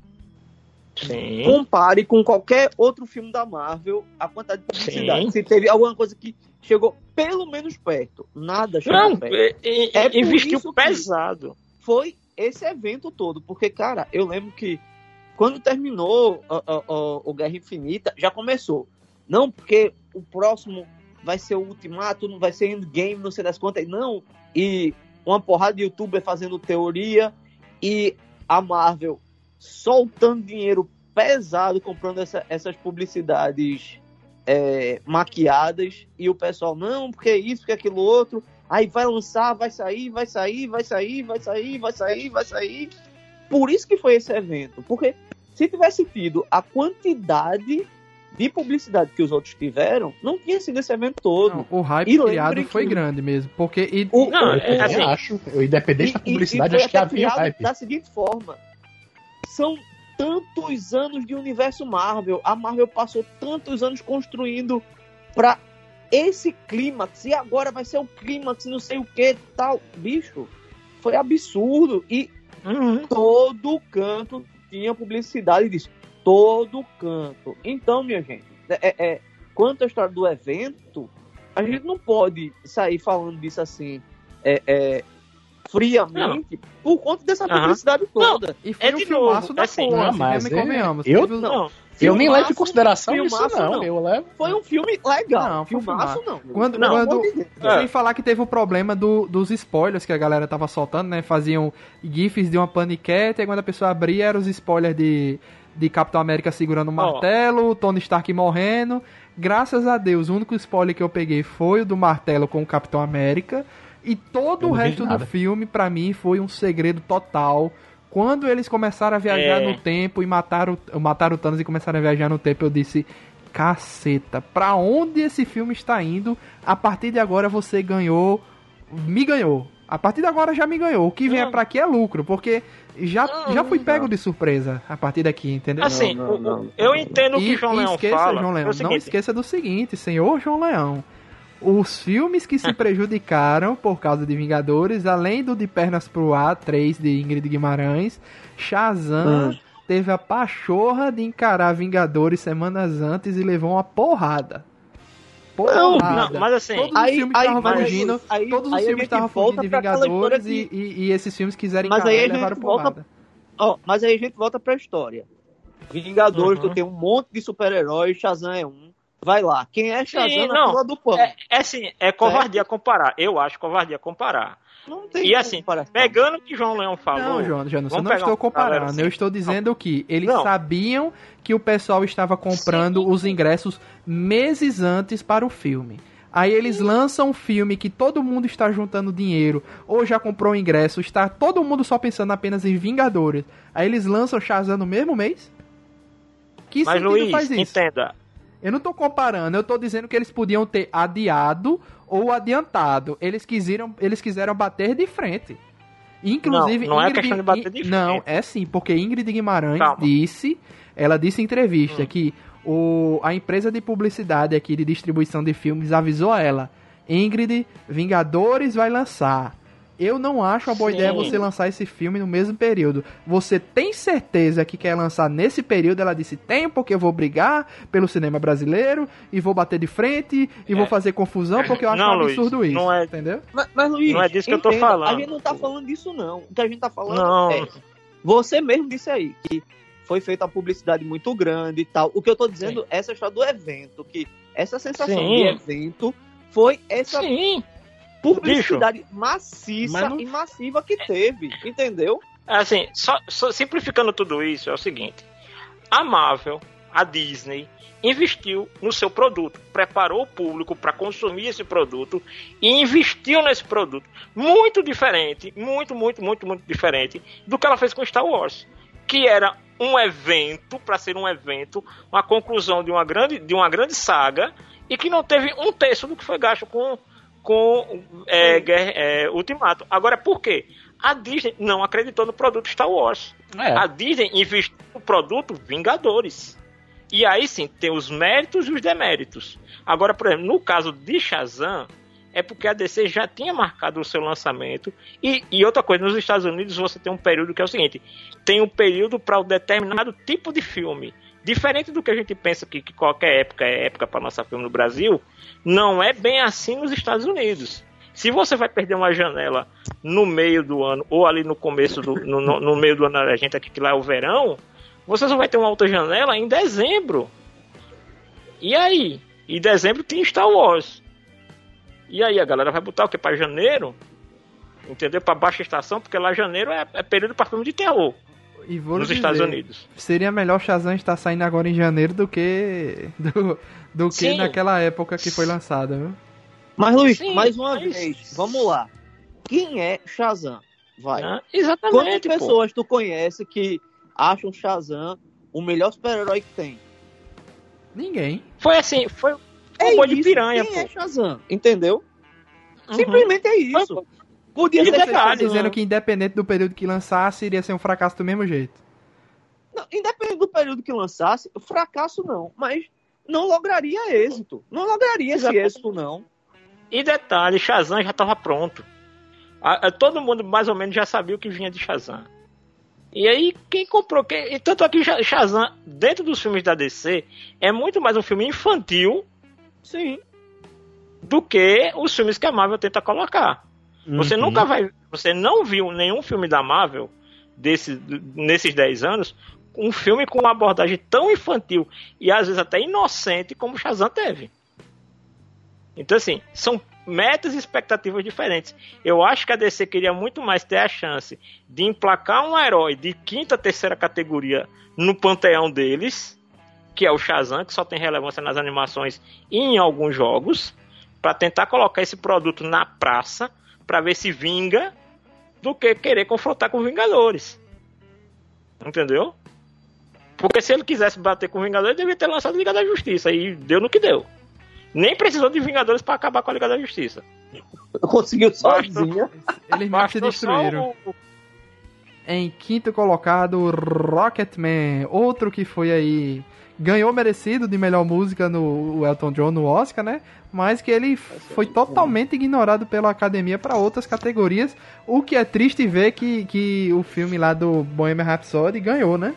Sim. compare com qualquer outro filme da Marvel, a quantidade de publicidade. Sim. Se teve alguma coisa que chegou pelo menos perto. Nada chegou Não, perto. é, é, É por investiu isso que- pesado. Foi esse evento todo. Porque, cara, eu lembro que quando terminou ó, ó, ó, o Guerra Infinita, já começou. Não, porque o próximo vai ser o Ultimato, não vai ser Endgame, não sei das quantas. Não, e uma porrada de youtuber fazendo teoria e a Marvel soltando dinheiro pesado, comprando essa- essas publicidades é, maquiadas, e o pessoal, não, porque isso, porque aquilo outro, aí vai lançar, vai sair, vai sair, vai sair, vai sair, vai sair, vai sair. Por isso que foi esse evento, porque se tivesse tido a quantidade de publicidade que os outros tiveram, não tinha sido esse evento todo. Não, o hype E lembre criado foi que- grande mesmo. Porque. E, O- Não, o- é Eu assim, acho, eu, independente da E- e- publicidade, e foi acho que até havia criado hype. da seguinte forma: são tantos anos de universo Marvel, a Marvel passou tantos anos construindo pra esse clímax, e agora vai ser o clímax, não sei o que, tal. Bicho, foi absurdo. E Uhum. todo canto tinha publicidade disso. Todo canto. Então, minha gente, é, é, quanto à história do evento, a gente não pode sair falando disso assim é, é, friamente por conta dessa Aham. publicidade toda. e foi É um de filmaço novo, da assim, porra, não, assim, mas mesmo e é- convenhamos. eu- Teve- Não, Eu nem levo em Filmaço, consideração isso, filmaço, não. não. Eu levo. Foi um filme legal. Não, foi filmaço filmar. não. Quando- Pelo quando- amor de Deus. É. Sem falar que teve o problema do, dos spoilers que a galera tava soltando, né? Faziam gifs de uma paniquete, e quando a pessoa abria, eram os spoilers de, de Capitão América segurando o martelo, Tony Stark morrendo. Graças a Deus, o único spoiler que eu peguei foi o do martelo com o Capitão América. E todo Eu o não vi resto do nada. filme, pra mim, foi um segredo total. Quando eles começaram a viajar É. no tempo e mataram, mataram o Thanos e começaram a viajar no tempo, eu disse... Caceta, pra onde esse filme está indo? A partir de agora você ganhou, me ganhou. A partir de agora já me ganhou. O que vem Não. pra aqui é lucro, porque já, Não, já fui não. pego de surpresa a partir daqui, entendeu? Assim, Não, não, não. eu entendo o E, que João e Leão esqueça, fala. João é Leão, o seguinte, não esqueça do seguinte, senhor João Leão. Os filmes que se prejudicaram por causa de Vingadores, além do De Pernas pro Ar, três de Ingrid Guimarães, Shazam Hum. teve a pachorra de encarar Vingadores semanas antes e levou uma porrada. Porrada. não, mas assim, todos os aí- filmes aí- estavam mas fugindo, aí- todos os aí a filmes gente estavam volta fugindo de pra aquela Vingadores história e, que- e, e esses filmes quiserem Mas encarar aí a e gente levaram volta- porrada. Ó, mas aí a gente volta pra história. Vingadores, Uhum. tu tem um monte de super-heróis, Shazam é um. Vai lá. Quem é Shazam Sim, na não. fila do pão? é, é assim, é covardia comparar. Eu acho covardia comparar. Não tem E assim, comparação. pegando o que João Leão falou. Não, João, João, eu vamos não pegar estou uma comparando. galera assim. Eu estou dizendo que eles Não. sabiam que o pessoal estava comprando Sim. os ingressos meses antes para o filme. Aí eles lançam um filme que todo mundo está juntando dinheiro, ou já comprou o ingresso, está todo mundo só pensando apenas em Vingadores. Aí eles lançam Shazam no mesmo mês? Que Mas sentido Luiz, faz isso? entenda. Eu não tô comparando, eu tô dizendo que eles podiam ter adiado ou adiantado. Eles quiseram, eles quiseram bater de frente. Inclusive, Não, não é Ingrid- questão de bater de frente. Não, é sim, porque Ingrid Guimarães Calma. disse, ela disse em entrevista Hum. que o, a empresa de publicidade aqui de distribuição de filmes avisou a ela: Ingrid, Vingadores vai lançar. Eu não acho uma boa Sim. ideia você lançar esse filme no mesmo período. Você tem certeza que quer lançar nesse período? Ela disse: tenho, porque eu vou brigar pelo cinema brasileiro e vou bater de frente e É. vou fazer confusão porque eu acho Não, um absurdo Luiz, isso. não é- Entendeu? Mas, mas, Luiz, Não é disso que eu tô entenda, falando. A gente não tá falando disso, não. O que a gente tá falando Não. é... Você mesmo disse aí que foi feita uma publicidade muito grande e tal. O que eu tô dizendo é essa história do evento, que essa sensação Sim. de evento foi essa Sim. publicidade maciça Mas não- e massiva que teve, entendeu? Assim, só, só simplificando tudo isso, é o seguinte: a Marvel, a Disney, investiu no seu produto, preparou o público para consumir esse produto e investiu nesse produto. Muito diferente, muito, muito, muito, muito diferente do que ela fez com Star Wars, que era um evento, para ser um evento, uma conclusão de uma grande, de uma grande saga, e que não teve um terço do que foi gasto com, com é, Guerra, é, Ultimato. Agora, por quê? A Disney não acreditou no produto Star Wars. É. A Disney investiu no produto Vingadores. E aí sim, tem os méritos e os deméritos. Agora, por exemplo, no caso de Shazam, é porque a D C já tinha marcado o seu lançamento. E, e outra coisa, nos Estados Unidos você tem um período que é o seguinte: tem um período para um determinado tipo de filme. Diferente do que a gente pensa que, que qualquer época é época para lançar filme no Brasil, não é bem assim nos Estados Unidos. Se você vai perder uma janela no meio do ano, ou ali no começo do no, no, no meio do ano, a gente aqui que lá é o verão, você só vai ter uma outra janela em dezembro. E aí? Em dezembro tem Star Wars. E aí a galera vai botar o que para janeiro? Entendeu? Para baixa estação, porque lá janeiro é, é período para filme de terror E vou lhe nos dizer, Estados Unidos. seria melhor Shazam estar saindo agora em janeiro do que do, do que Sim. naquela época que foi lançada, viu? Mas, Luiz, Sim, mais uma mas- vez, vamos lá. Quem é Shazam? Vai. Né? Quantas Exatamente, pô. pessoas tu conhece que acham Shazam o melhor super-herói que tem? Ninguém. Foi assim, foi um É boi de isso, piranha, quem pô. é Shazam? Entendeu? Uhum. Simplesmente é isso. Foi- Podia E ser detalhe, Shazam. Dizendo que independente do período que lançasse, iria ser um fracasso do mesmo jeito. Não, independente do período que lançasse, fracasso não, mas não lograria êxito. Não lograria esse Exatamente. êxito, não. E detalhe, Shazam já estava pronto. A- a- todo mundo mais ou menos já sabia o que vinha de Shazam. E aí, quem comprou? Quem, e tanto aqui, Shazam, dentro dos filmes da D C, é muito mais um filme infantil Sim. do que os filmes que a Marvel tenta colocar. Você Uhum. nunca vai. Você não viu nenhum filme da Marvel desse, nesses dez anos, um filme com uma abordagem tão infantil e às vezes até inocente como Shazam teve. Então, assim, são metas e expectativas diferentes. Eu acho que a D C queria muito mais ter a chance de emplacar um herói de quinta, terceira categoria no panteão deles, que é o Shazam, que só tem relevância nas animações e em alguns jogos, para tentar colocar esse produto na praça, para ver se vinga, do que querer confrontar com Vingadores. Entendeu? Porque se ele quisesse bater com Vingadores, ele devia ter lançado Liga da Justiça, e deu no que deu. Nem precisou de Vingadores para acabar com a Liga da Justiça. Conseguiu Basta- sozinha. Eles mesmo se Bastou só destruíram. o- Em quinto colocado, Rocketman, outro que foi aí, ganhou merecido de melhor música no Elton John no Oscar, né? Mas que ele foi totalmente ignorado pela academia para outras categorias, o que é triste ver que, que o filme lá do Bohemian Rhapsody ganhou, né?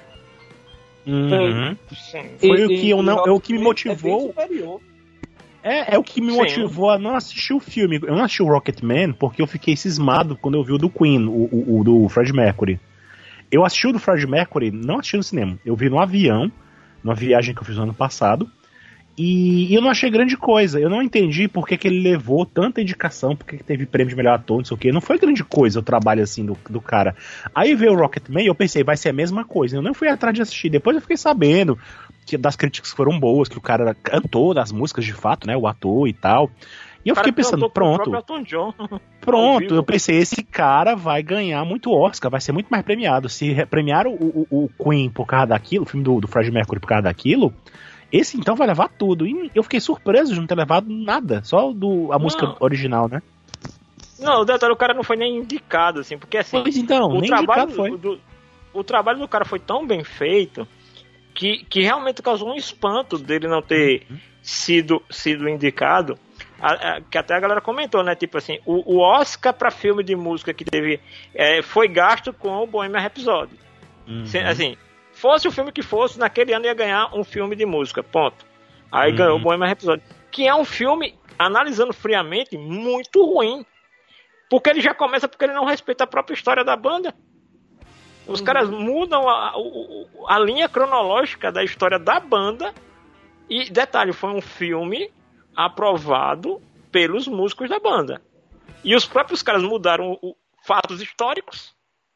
Uhum. Foi e, o que eu não, é o que me motivou. É, é o que me Sim. motivou a não assistir o filme. Eu não assisti o Rocketman porque eu fiquei cismado quando eu vi o do Queen, o, o, o do Freddie Mercury. Eu assisti o do Freddie Mercury, não assisti no cinema. Eu vi no avião, numa viagem que eu fiz no ano passado. E eu não achei grande coisa. Eu não entendi por que, que ele levou tanta indicação, por que, que teve prêmio de melhor ator, não sei o que. Não foi grande coisa o trabalho assim do, do cara. Aí veio o Rocketman e eu pensei, vai ser a mesma coisa. Eu não fui atrás de assistir. Depois eu fiquei sabendo que das críticas foram boas, que o cara cantou das músicas de fato, né? O ator e tal. E eu fiquei pensando, pronto. Pronto, eu pensei, esse cara vai ganhar muito Oscar, vai ser muito mais premiado. Se premiaram o, o, o Queen por causa daquilo, o filme do, do Freddie Mercury por causa daquilo, esse então vai levar tudo. E eu fiquei surpreso de não ter levado nada, só do, a não. música original, né? Não, o detalhe, o cara não foi nem indicado, assim, porque assim. Pois então, o nem trabalho indicado foi. Do, o trabalho do cara foi tão bem feito que, que realmente causou um espanto dele não ter uhum. sido, sido indicado. A, a, que até a galera comentou, né? Tipo assim, o, o Oscar pra filme de música que teve é, foi gasto com o Bohemian Rhapsody. Uhum. Se, assim, fosse o filme que fosse, naquele ano ia ganhar um filme de música, ponto. Aí uhum. ganhou o Bohemian Rhapsody, que é um filme, analisando friamente, muito ruim. Porque ele já começa porque ele não respeita a própria história da banda. Os uhum. caras mudam a, a, a linha cronológica da história da banda. E, detalhe, foi um filme aprovado pelos músicos da banda. E os próprios caras mudaram o, o, fatos históricos.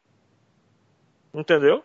Entendeu?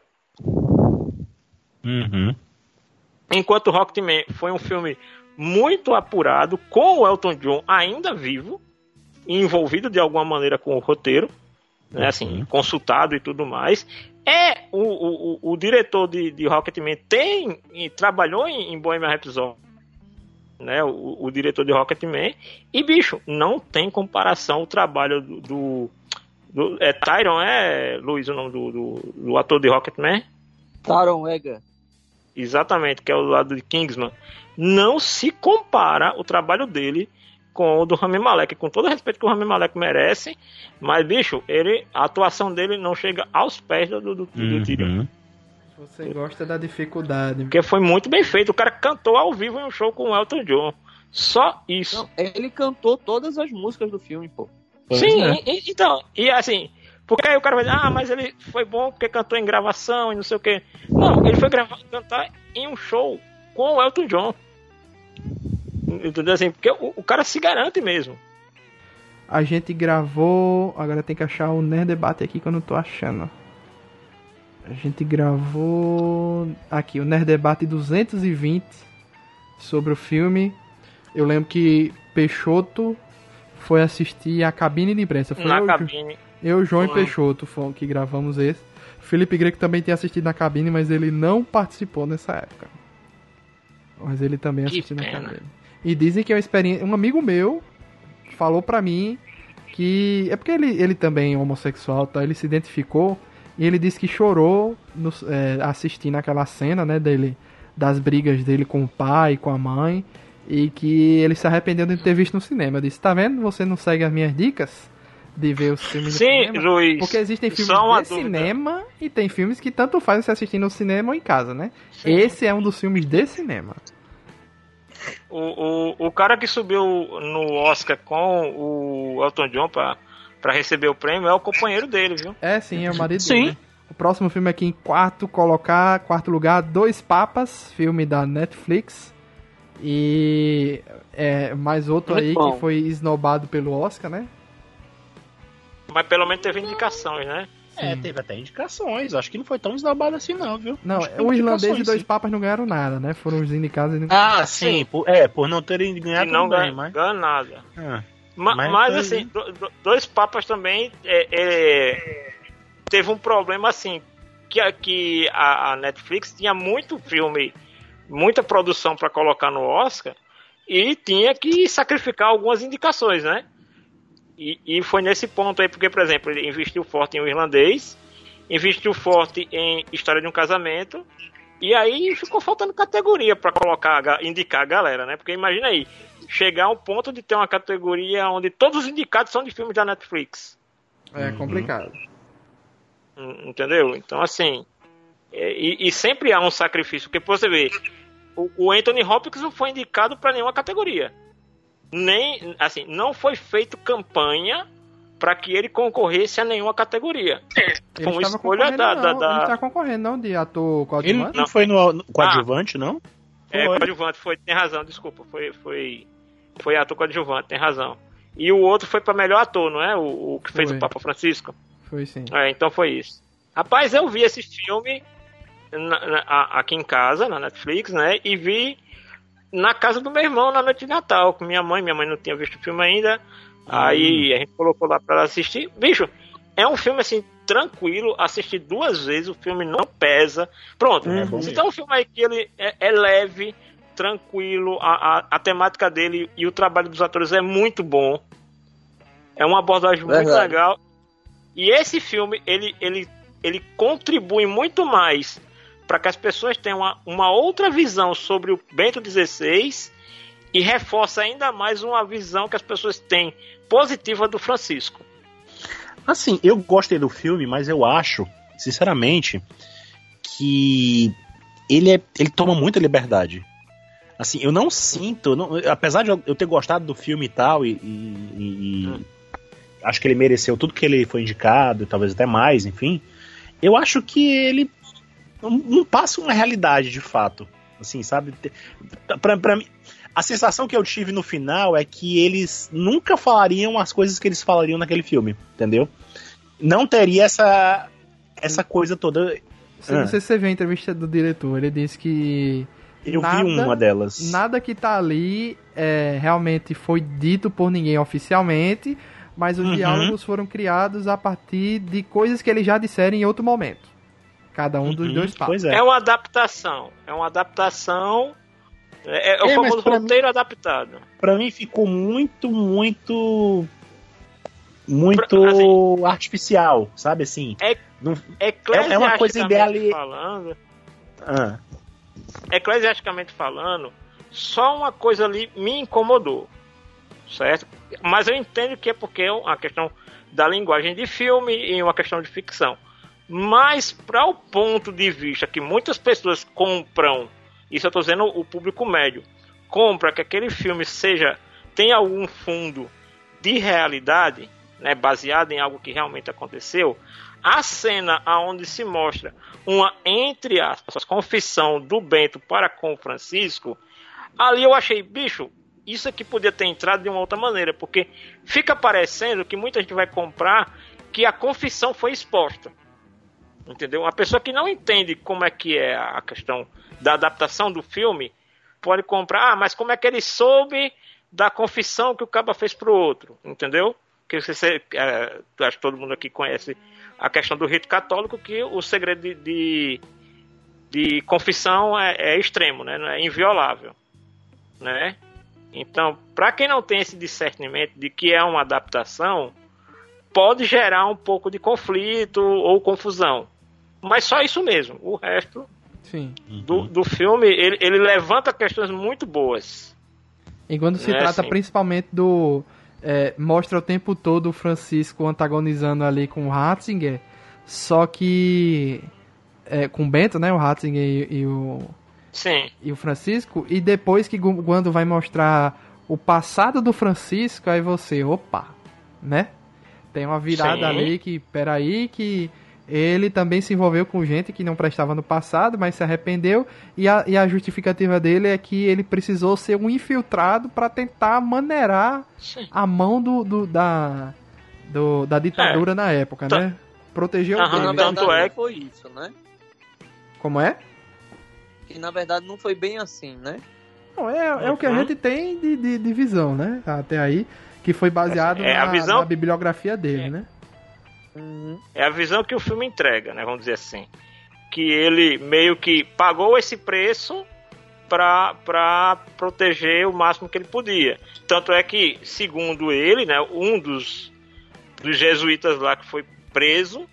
Uhum. Enquanto Rocketman foi um filme muito apurado, com o Elton John ainda vivo, envolvido de alguma maneira com o roteiro, né, assim, consultado e tudo mais. É o, o, o, o diretor de, de Rocketman tem e trabalhou em, em Bohemian Rhapsody, né, o, o diretor de Rocketman, e bicho, não tem comparação o trabalho do, do, do é Tyron, é Luiz o nome do, do, do ator de Rocketman? Taron Egerton. Exatamente, que é o lado de Kingsman. Não se compara o trabalho dele com o do Rami Malek, com todo o respeito que o Rami Malek merece, mas bicho, ele, a atuação dele não chega aos pés do, do, do, uhum. do Tyrion. Você gosta da dificuldade. Porque foi muito bem feito. O cara cantou ao vivo em um show com o Elton John. Só isso. Não, ele cantou todas as músicas do filme, pô. Sim, é. e, então, e assim, porque aí o cara vai dizer, ah, mas ele foi bom porque cantou em gravação e não sei o quê. Não, ele foi gravar, cantar em um show com o Elton John. Entendeu? Assim, porque o, o cara se garante mesmo. A gente gravou. Agora tem que achar o Nerd Debate aqui que eu não tô achando. A gente gravou aqui o Nerd Debate duzentos e vinte sobre o filme. Eu lembro que Peixoto foi assistir a cabine de imprensa. Foi na eu, cabine. Eu, João uhum. e Peixoto foi, que gravamos esse. Felipe Greco também tinha assistido na cabine, mas ele não participou nessa época. Mas ele também que assistiu pena. na cabine. E dizem que é uma experiência. Um amigo meu falou pra mim que. É porque ele, ele também é homossexual, tá? Ele se identificou. E ele disse que chorou no, é, assistindo aquela cena, né, dele, das brigas dele com o pai, com a mãe, e que ele se arrependeu de ter visto no cinema. Eu disse, tá vendo? Você não segue as minhas dicas de ver os filmes Sim, no cinema? Luiz, porque existem filmes de de cinema e tem filmes que tanto faz você assistir no cinema ou em casa, né? Sim. Esse é um dos filmes de cinema. O, o, o cara que subiu no Oscar com o Elton John pra... pra receber o prêmio é o companheiro dele, viu? É, sim, é o marido sim. dele. Né? O próximo filme aqui em quarto, colocar, quarto lugar, Dois Papas, filme da Netflix. E é, mais outro Muito aí bom. que foi esnobado pelo Oscar, né? Mas pelo menos teve indicações, né? É, teve até indicações. Acho que não foi tão esnobado assim, não, viu? Não, Acho que o irlandês e Dois sim. Papas não ganharam nada, né? Foram os indicados. E não... Ah, sim. Por, é, por não terem E ganhado não também, ganha, mas... ganha nada. Ah. Ma, Mas mas, foi- assim, do- do- Dois Papas também é, é, teve um problema assim, que, a- que a, a Netflix tinha muito filme, muita produção para colocar no Oscar e tinha que sacrificar algumas indicações, né? E, e foi nesse ponto aí, porque, por exemplo, ele investiu forte em O Irlandês investiu forte em História de um Casamento, e aí ficou faltando categoria para colocar, indicar a galera, né? Porque imagina aí, chegar ao ponto de ter uma categoria onde todos os indicados são de filmes da Netflix. É complicado. Entendeu? Então, assim, e, e sempre há um sacrifício, porque você vê, o, o Anthony Hopkins não foi indicado para nenhuma categoria. Nem, assim, não foi feito campanha para que ele concorresse a nenhuma categoria. Ele foi uma escolha da, não, da, da... Ele tá concorrendo, não, de ator coadjuvante? Ele não foi no, no coadjuvante, ah, não? É, foi. coadjuvante, foi, tem razão, desculpa, foi, foi, foi ator coadjuvante, tem razão. E o outro foi para melhor ator, não é? O, o que fez foi. o Papa Francisco? Foi sim. É, então foi isso. Rapaz, eu vi esse filme na, na, aqui em casa, na Netflix, né? E vi na casa do meu irmão na noite de Natal, com minha mãe. Minha mãe não tinha visto o filme ainda. Aí a gente colocou lá pra ela assistir. Bicho, é um filme assim, tranquilo, assistir duas vezes, o filme não pesa. Pronto. Uhum. Então o filme aí que ele é, é leve, tranquilo, a, a, a temática dele e o trabalho dos atores é muito bom. É uma abordagem Verdade. muito legal. E esse filme, ele, ele, ele contribui muito mais para que as pessoas tenham uma, uma outra visão sobre o Bento dezesseis e reforça ainda mais uma visão que as pessoas têm positiva do Francisco. Assim, eu gostei do filme, mas eu acho, sinceramente, que ele, é, ele toma muita liberdade. Assim, eu não sinto, não, apesar de eu ter gostado do filme e tal, e, e, e hum. acho que ele mereceu tudo que ele foi indicado, talvez até mais, enfim, eu acho que ele não, não passa uma realidade de fato. Assim, sabe? Pra, pra mim, a sensação que eu tive no final é que eles nunca falariam as coisas que eles falariam naquele filme, entendeu? Não teria essa, essa coisa toda. Se ah. você viu a entrevista do diretor, ele disse que eu nada, vi uma delas. Nada que tá ali é, realmente foi dito por ninguém oficialmente, mas os uhum. diálogos foram criados a partir de coisas que eles já disseram em outro momento. Cada um uhum. dos dois papos. É. é uma adaptação. É uma adaptação. É, é o é, famoso roteiro mim, adaptado. Pra mim ficou muito, muito. Muito assim, artificial, sabe assim? É, não, é, é uma coisa ideal. Falando, ah. Eclesiasticamente falando, só uma coisa ali me incomodou, certo? Mas eu entendo que é porque é uma questão da linguagem de filme e uma questão de ficção. Mas para o ponto de vista que muitas pessoas compram, isso eu estou dizendo o público médio, compra que aquele filme seja, tenha algum fundo de realidade, né, baseado em algo que realmente aconteceu, a cena onde se mostra uma, entre aspas, confissão do Bento para com o Francisco, ali eu achei, bicho, isso aqui podia ter entrado de uma outra maneira, porque fica parecendo que muita gente vai comprar que a confissão foi exposta. Entendeu? Uma pessoa que não entende como é que é a questão da adaptação do filme pode comprar, ah, mas como é que ele soube da confissão que o caba fez pro outro? Entendeu? Que você, é, acho que todo mundo aqui conhece a questão do rito católico, que o segredo de, de, de confissão é, é extremo, né? Não é inviolável, né? Então, para quem não tem esse discernimento de que é uma adaptação, pode gerar um pouco de conflito ou confusão. Mas só isso mesmo. O resto Sim. Do, do filme, ele, ele levanta questões muito boas. E quando se é trata assim. principalmente do... É, mostra o tempo todo o Francisco antagonizando ali com o Ratzinger, só que... É, com o Bento, né? O Ratzinger e, e o... Sim. E o Francisco. E depois que quando vai mostrar o passado do Francisco, aí você... Opa! Né? Tem uma virada Sim. ali que, peraí, que ele também se envolveu com gente que não prestava no passado, mas se arrependeu, e a, e a justificativa dele é que ele precisou ser um infiltrado para tentar maneirar Sim. a mão do, do, da, do, da ditadura é. na época, T- né? Proteger o dele. Na verdade é que foi isso, né? Como é? Que na verdade não foi bem assim, né? Não, é, é uhum. o que a gente tem de, de, de visão, né? Até aí. Que foi baseado é, na, visão... na bibliografia dele, é. né? É a visão que o filme entrega, né? Vamos dizer assim. Que ele meio que pagou esse preço pra, pra proteger o máximo que ele podia. Tanto é que, segundo ele, né? Um dos, dos jesuítas lá que foi preso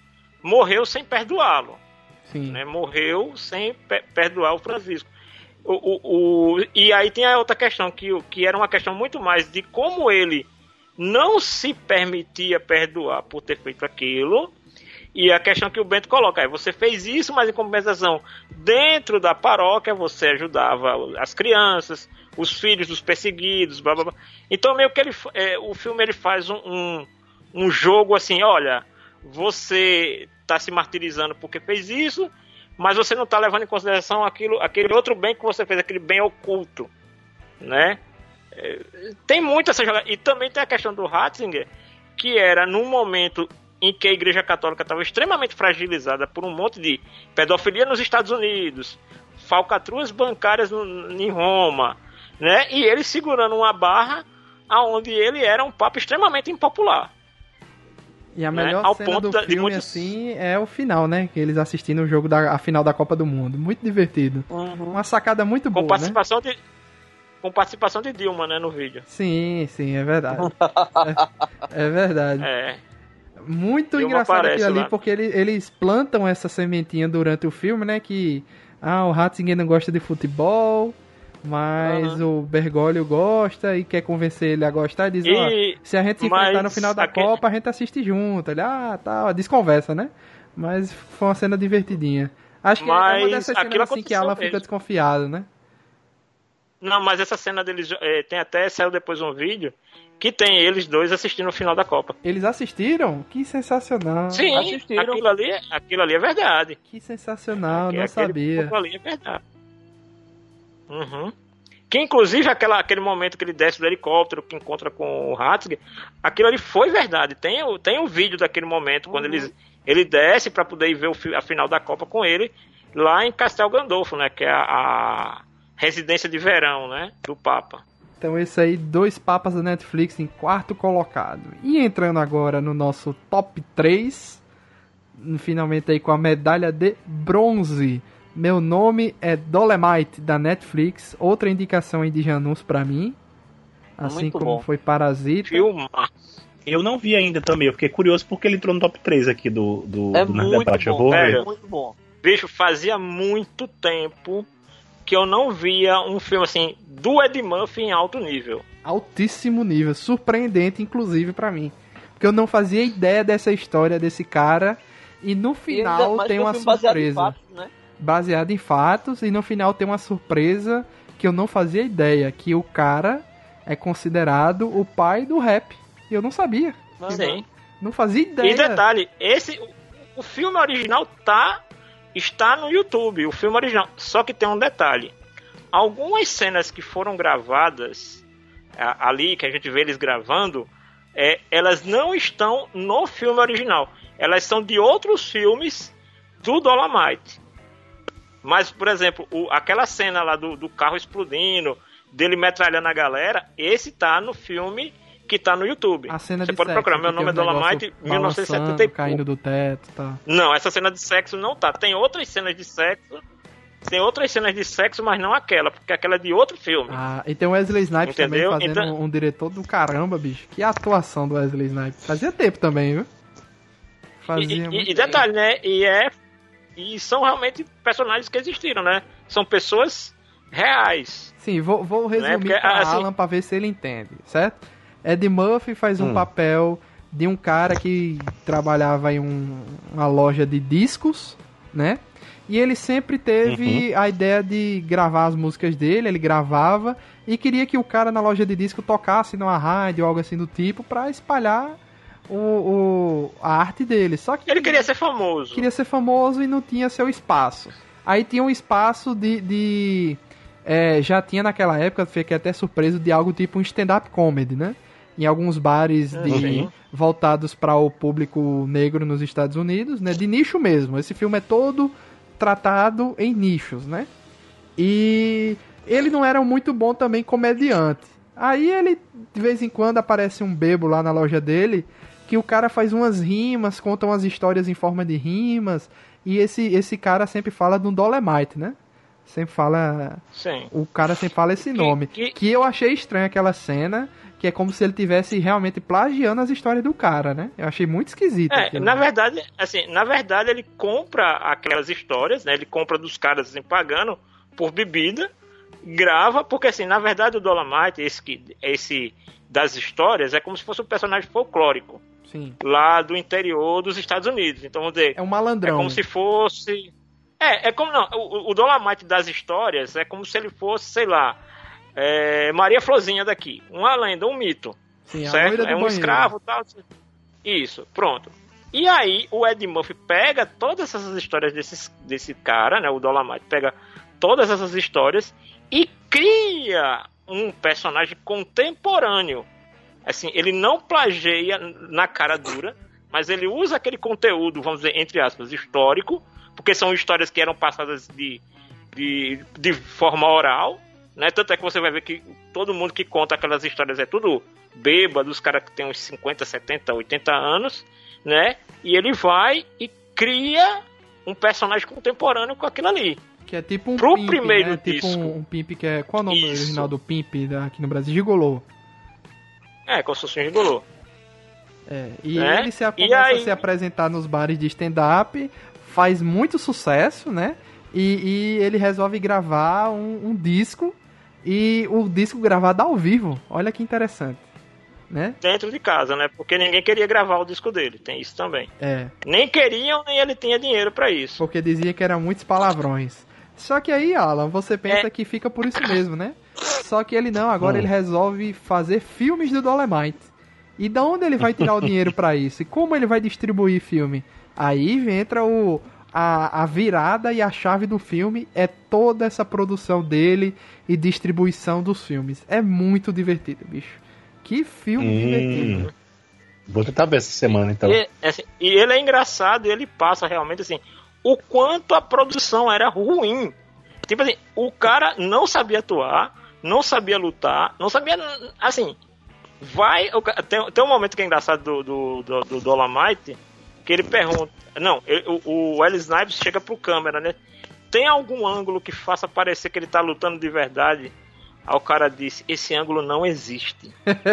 morreu sem perdoá-lo. Sim. Né? Morreu sem pe- perdoar o Francisco. O, o, o, e aí tem a outra questão, que, que era uma questão muito mais de como ele não se permitia perdoar por ter feito aquilo. E a questão que o Bento coloca é: você fez isso, mas em compensação, dentro da paróquia você ajudava as crianças, os filhos dos perseguidos, blá blá blá. Então meio que ele, é, o filme ele faz um, um, um jogo assim: olha, você está se martirizando porque fez isso, mas você não está levando em consideração aquilo, aquele outro bem que você fez, aquele bem oculto, né? É, tem muito essa jogada. E também tem a questão do Ratzinger, que era num momento em que a Igreja Católica estava extremamente fragilizada por um monte de pedofilia nos Estados Unidos, falcatruas bancárias no, em Roma, né? E ele segurando uma barra aonde ele era um papa extremamente impopular. E a melhor né? Ao cena ponto do da, filme, muitos... assim, é o final, né? Que eles assistindo o jogo da a final da Copa do Mundo. Muito divertido. Uhum. Uma sacada muito com boa, participação né? de Com participação de Dilma, né, no vídeo. Sim, sim, é verdade. é, é verdade. É. Muito Dilma engraçado aparece aquilo ali, lá. porque ele, eles plantam essa sementinha durante o filme, né? Que ah, o Ratzinger não gosta de futebol, mas Uhum. o Bergoglio gosta e quer convencer ele a gostar. Diz, ó, E- se a gente se mas enfrentar no final da aquele- Copa, a gente assiste junto. Ele, ah, tá, desconversa, né? Mas foi uma cena divertidinha. Acho que é uma Mas dessas aquilo cenas assim que aconteceu Alan fica mesmo. desconfiado, né? Não, mas essa cena deles, é, tem até, saiu depois um vídeo, que tem eles dois assistindo o final da Copa. Eles assistiram? Que sensacional. Sim, assistiram. aquilo ali, aquilo ali é verdade. Que sensacional, Aquele- não aquele sabia. pouco ali é verdade. Uhum. Que inclusive aquela, aquele momento que ele desce do helicóptero, que encontra com o Ratzinger, aquilo ali foi verdade. Tem, o- tem um vídeo daquele momento, quando Uhum. ele, ele desce para poder ir ver o, fi- a final da Copa com ele, lá em Castel Gandolfo, né, que é a, a residência de verão, né, do Papa. Então esse aí, dois papas da Netflix em quarto colocado. E entrando agora no nosso top três, finalmente aí com a medalha de bronze. Meu Nome é Dolemite, da Netflix. Outra indicação aí de Janus pra mim. Assim Muito como bom. foi Parasita. Filma. Eu não vi ainda também, eu fiquei curioso porque ele entrou no top três aqui do, do, É do Nerd muito Debate. Eu bom, vou ver. velho. é muito bom. Bicho, fazia muito tempo que eu não via um filme assim do Ed Murphy em alto nível. Altíssimo nível. Surpreendente, inclusive, pra mim. Porque eu não fazia ideia dessa história desse cara. E no E ainda final mais tem que é um uma filme baseado em surpresa. fatos, né? Baseado em fatos, e no final tem uma surpresa que eu não fazia ideia, que o cara é considerado o pai do rap. E eu não sabia. Uhum. Sim. Não fazia ideia. E detalhe, esse o, o filme original tá está no YouTube, o filme original. Só que tem um detalhe. Algumas cenas que foram gravadas a, ali, que a gente vê eles gravando, é, elas não estão no filme original. Elas são de outros filmes do Dolomite. Mas, por exemplo, o, aquela cena lá do, do carro explodindo, dele metralhando a galera, esse tá no filme que tá no YouTube. A cena Você de pode sexo, procurar. Meu que nome é tem um Dolomite, negócio mil novecentos e setenta e balançando, pouco. caindo do teto, tá. Não, essa cena de sexo não tá. Tem outras cenas de sexo. Tem outras cenas de sexo, mas não aquela, porque aquela é de outro filme. Ah, e tem o Wesley Snipes Entendeu? também fazendo Então- um, um diretor do caramba, bicho. Que atuação do Wesley Snipes. Fazia tempo também, viu? E, Fazia e- muito e detalhe, né? E, é, e são realmente personagens que existiram, né? São pessoas reais. Sim, vou, vou resumir Porque, pra assim- Alan pra ver se ele entende, certo? Ed Murphy faz um Hum. papel de um cara que trabalhava em um- uma loja de discos, né? E ele sempre teve a ideia de gravar as músicas dele, ele gravava e queria que o cara na loja de disco tocasse numa rádio ou algo assim do tipo pra espalhar o, o- a arte dele. Só que Ele queria ser famoso. queria ser famoso e não tinha seu espaço. Aí tinha um espaço de... de é, já tinha naquela época, fiquei até surpreso, de algo tipo um stand-up comedy, né? Em alguns bares de, Uhum. voltados para o público negro nos Estados Unidos, né? De nicho mesmo. Esse filme é todo tratado em nichos, né? E ele não era muito bom também comediante. Aí ele, de vez em quando, aparece um bebo lá na loja dele, que o cara faz umas rimas, conta umas histórias em forma de rimas, e esse, esse cara sempre fala de um Dolemite, né? Sempre fala... Sim. O cara sempre fala esse Que- nome. que- Que eu achei estranho aquela cena, que é como se ele tivesse realmente plagiando as histórias do cara, né? Eu achei muito esquisito. É, aquilo. na verdade, assim, na verdade ele compra aquelas histórias, né? Ele compra dos caras assim, pagando por bebida, grava, porque assim, na verdade o Dolomite, esse, que- esse das histórias, é como se fosse um personagem folclórico, Sim. lá do interior dos Estados Unidos. Então, vamos dizer, É um é malandrão. como se fosse... É, é como não, o, o Dolomite das histórias é como se ele fosse, sei lá, é, Maria Florzinha daqui, uma lenda, um mito. Sim, a Certo? loira do É um banheiro. escravo e tal. Isso, pronto. E aí o Ed Murphy pega todas essas histórias desses, desse cara, né? O Dolomite pega todas essas histórias e cria um personagem contemporâneo. Assim, ele não plageia na cara dura, mas ele usa aquele conteúdo, vamos dizer, entre aspas, histórico, porque são histórias que eram passadas de, de, de forma oral, né? Tanto é que você vai ver que todo mundo que conta aquelas histórias é tudo bêbado, os caras que tem uns cinquenta, setenta, oitenta anos, né? E ele vai e cria um personagem contemporâneo com aquilo ali. Que é tipo um Pro pimp, primeiro né? Tipo disco. um, um pimp que é... Qual é o nome Isso. original do pimp da- aqui no Brasil? Gigolô. É, como se fosse um gigolô. É, e É, ele se, e começa aí- a se apresentar nos bares de stand-up, faz muito sucesso, né? E, e ele resolve gravar um, um disco, e o disco gravado ao vivo. Olha que interessante, né? Dentro de casa, né? Porque ninguém queria gravar o disco dele. Tem isso também. É, Nem queriam, nem ele tinha dinheiro pra isso. porque dizia que eram muitos palavrões. Só que aí, Alan, você pensa É. que fica por isso mesmo, né? Só que ele não, agora Hum. ele resolve fazer filmes do Dolomite. E da onde ele vai tirar o dinheiro pra isso? E como ele vai distribuir filme? Aí entra o, a, a virada e a chave do filme é toda essa produção dele e distribuição dos filmes. É muito divertido, bicho. Que filme Hum. divertido. Vou tentar ver essa semana, então. E, assim, e ele é engraçado e ele passa realmente assim o quanto a produção era ruim. Tipo assim, o cara não sabia atuar, não sabia lutar, não sabia. Assim, vai. o ca- Tem, tem um momento que é engraçado do, do, do, do Dolomite que ele pergunta. Não, ele- o, o Wesley Snipes chega pro câmera, né? Tem algum ângulo que faça parecer que ele tá lutando de verdade? Aí o cara disse: esse ângulo não existe.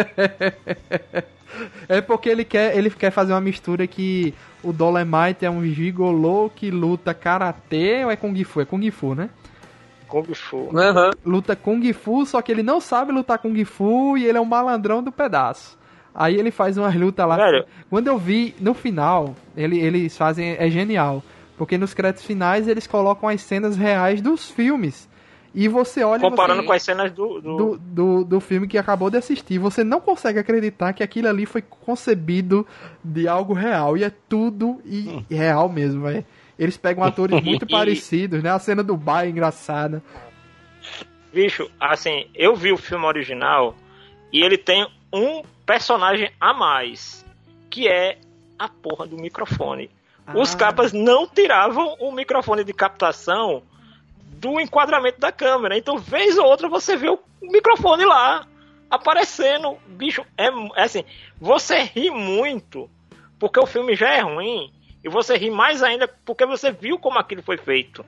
É porque ele quer, ele quer fazer uma mistura que o Dolomite é um gigolô que luta karatê ou é kung fu? É kung fu, né? Kung Fu. Aham. Luta kung fu, só que ele não sabe lutar kung fu e ele é um malandrão do pedaço. Aí ele faz umas lutas lá. Velho. Quando eu vi no final, ele, eles fazem, é genial, porque nos créditos finais eles colocam as cenas reais dos filmes. E você olha e Comparando você- com as cenas do, do, do, do, do filme que acabou de assistir. Você não consegue acreditar que aquilo ali foi concebido de algo real. E é tudo e real mesmo, velho. Eles pegam atores muito E- parecidos, né? A cena do bar é engraçada. Bicho, assim, eu vi o filme original e ele tem um personagem a mais, que é a porra do microfone. Os Ah. capas não tiravam o microfone de captação do enquadramento da câmera. Então, vez ou outra, você vê o microfone lá aparecendo. Bicho, é, é assim, você ri muito porque o filme já é ruim e você ri mais ainda porque você viu como aquilo foi feito.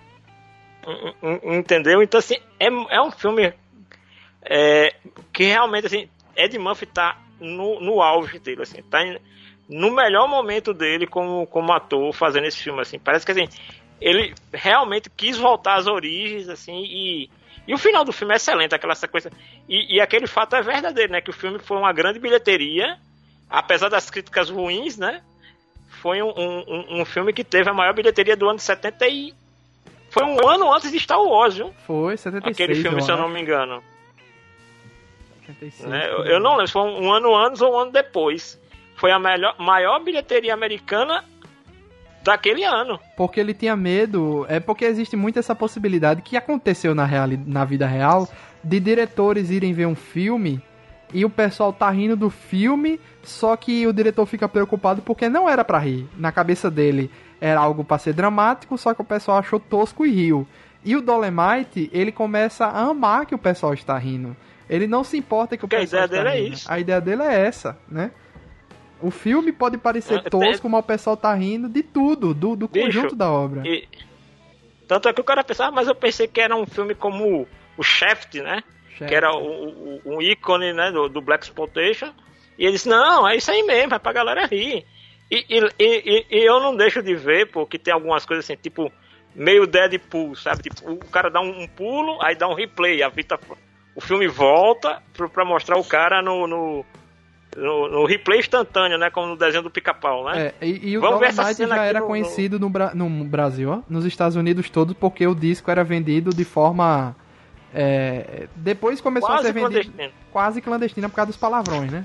Entendeu? Então, assim, é, é um filme é, que realmente, assim, Ed Murphy tá no, no auge dele, assim, tá em- no melhor momento dele como, como ator fazendo esse filme, assim. Parece que, assim, ele realmente quis voltar às origens, assim, e, e o final do filme é excelente, aquela sequência. E, e aquele fato é verdadeiro, né? Que o filme foi uma grande bilheteria, apesar das críticas ruins, né? Foi um, um, um filme que teve a maior bilheteria do ano de setenta e... Foi um ano antes de Star Wars, viu? Foi, setenta e seis, Aquele filme, eu se eu não acho. me engano. setenta e seis, Né? Eu, por eu aí. não lembro se foi um ano antes ou um ano depois. Foi a melhor, maior bilheteria americana daquele ano. Porque ele tinha medo, é porque existe muito essa possibilidade que aconteceu na, reali- na vida real de diretores irem ver um filme e o pessoal tá rindo do filme, só que o diretor fica preocupado porque não era pra rir. Na cabeça dele era algo pra ser dramático, só que o pessoal achou tosco e riu. E o Dolomite, ele começa a amar que o pessoal está rindo. Ele não se importa que o Porque a pessoal ideia está dele é rindo. isso. A ideia dele é essa, né? O filme pode parecer É, tosco, mas o pessoal tá rindo de tudo, do, do Bicho, conjunto da obra. E Tanto é que o cara pensava, ah, mas eu pensei que era um filme como o Shaft, né? Shaft. Que era o, o, um ícone, né, do, do Black Exploitation. E ele disse, não, é isso aí mesmo, é pra galera rir. E, e, e, e eu não deixo de ver, porque tem algumas coisas assim, tipo, meio Deadpool, sabe? Tipo, o cara dá um, um pulo, aí dá um replay, a fita, o filme volta pra, pra mostrar o cara no, no, no, no replay instantâneo, né? Como no desenho do Pica-Pau, né? É, e, e o Vamos ver Dolomite essa cena já era no, conhecido no, no, no Brasil, ó, nos Estados Unidos todos, porque o disco era vendido de forma... É, depois começou quase a ser vendido clandestino. Quase clandestina por causa dos palavrões, né?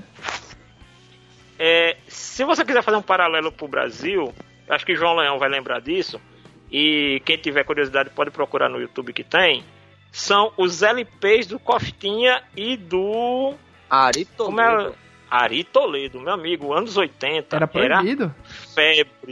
É, se você quiser fazer um paralelo pro Brasil, acho que João Leão vai lembrar disso, e quem tiver curiosidade pode procurar no YouTube que tem, são os L Ps do Costinha e do... Ari Toledo. Como é? Ari Toledo, meu amigo, anos oitenta. Era proibido? Era febre.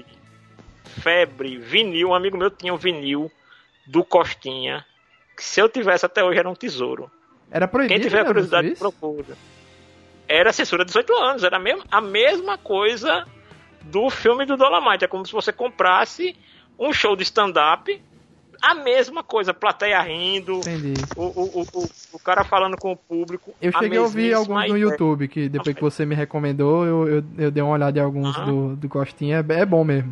Febre, vinil, um amigo meu tinha um vinil do Costinha, que se eu tivesse até hoje era um tesouro. Era proibido. Quem tiver né, curiosidade procura. Era censura de dezoito anos, era a mesma, a mesma coisa do filme do Dolomite. É como se você comprasse um show de stand-up, a mesma coisa, plateia rindo, o, o, o, o cara falando com o público. Eu cheguei a ouvir alguns no ideia. YouTube, que depois que você me recomendou, eu, eu, eu dei uma olhada em alguns uhum. do, do Costinha, é bom mesmo.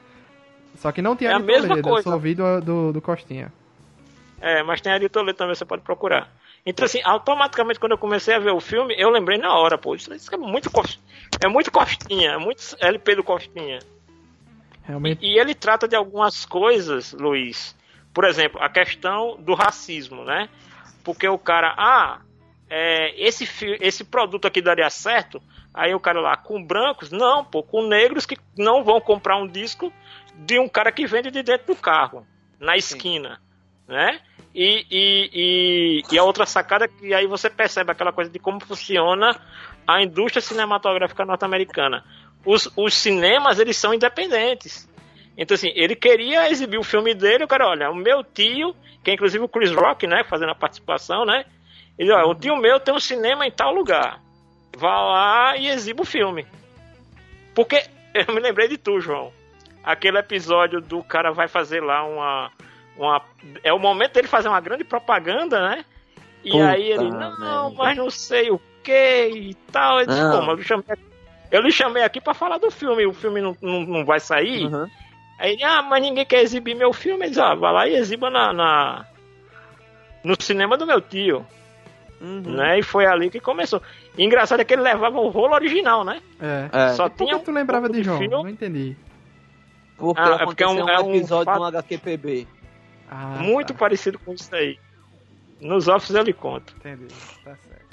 Só que não tinha é a mesma Toledo, coisa. Eu só ouvi do, do, do Costinha. É, mas tem Ari Toledo também, você pode procurar. Então, assim, automaticamente, quando eu comecei a ver o filme, eu lembrei na hora, pô, isso, isso é muito é muito Costinha, é muito L P do Costinha. Realmente. E, e ele trata de algumas coisas, Luiz. Por exemplo, a questão do racismo, né? Porque o cara, ah, é, esse, esse produto aqui daria certo, aí o cara lá, com brancos, não, pô, com negros que não vão comprar um disco de um cara que vende de dentro do carro, na esquina, Sim. né? E, e, e, e a outra sacada que aí você percebe aquela coisa de como funciona a indústria cinematográfica norte-americana. Os, os cinemas, eles são independentes. Então, assim, ele queria exibir o filme dele, o cara, olha, o meu tio, que é inclusive o Chris Rock, né, fazendo a participação, né, ele, olha, o tio meu tem um cinema em tal lugar, vá lá e exiba o filme. Porque, eu me lembrei de tu, João, aquele episódio do cara vai fazer lá uma... Uma, é o momento dele fazer uma grande propaganda, né? E Puta aí ele, não, velho. mas não sei o que e tal. Eu, disse, Pô, mas eu, lhe chamei, eu lhe chamei aqui pra falar do filme, o filme não, não, não vai sair. Uhum. Aí ele, ah, mas ninguém quer exibir meu filme. Ele disse, ah, vai lá e exiba na, na, no cinema do meu tio. Uhum. Né? E foi ali que começou. E engraçado é que ele levava o rolo original, né? É. é. Só Por tinha que tu lembrava de João? Não entendi. Porque ah, é porque é um, um episódio um... de um H Q P B. Ah, muito tá. parecido com isso aí. Nos offs ele conta. Entendi, tá certo.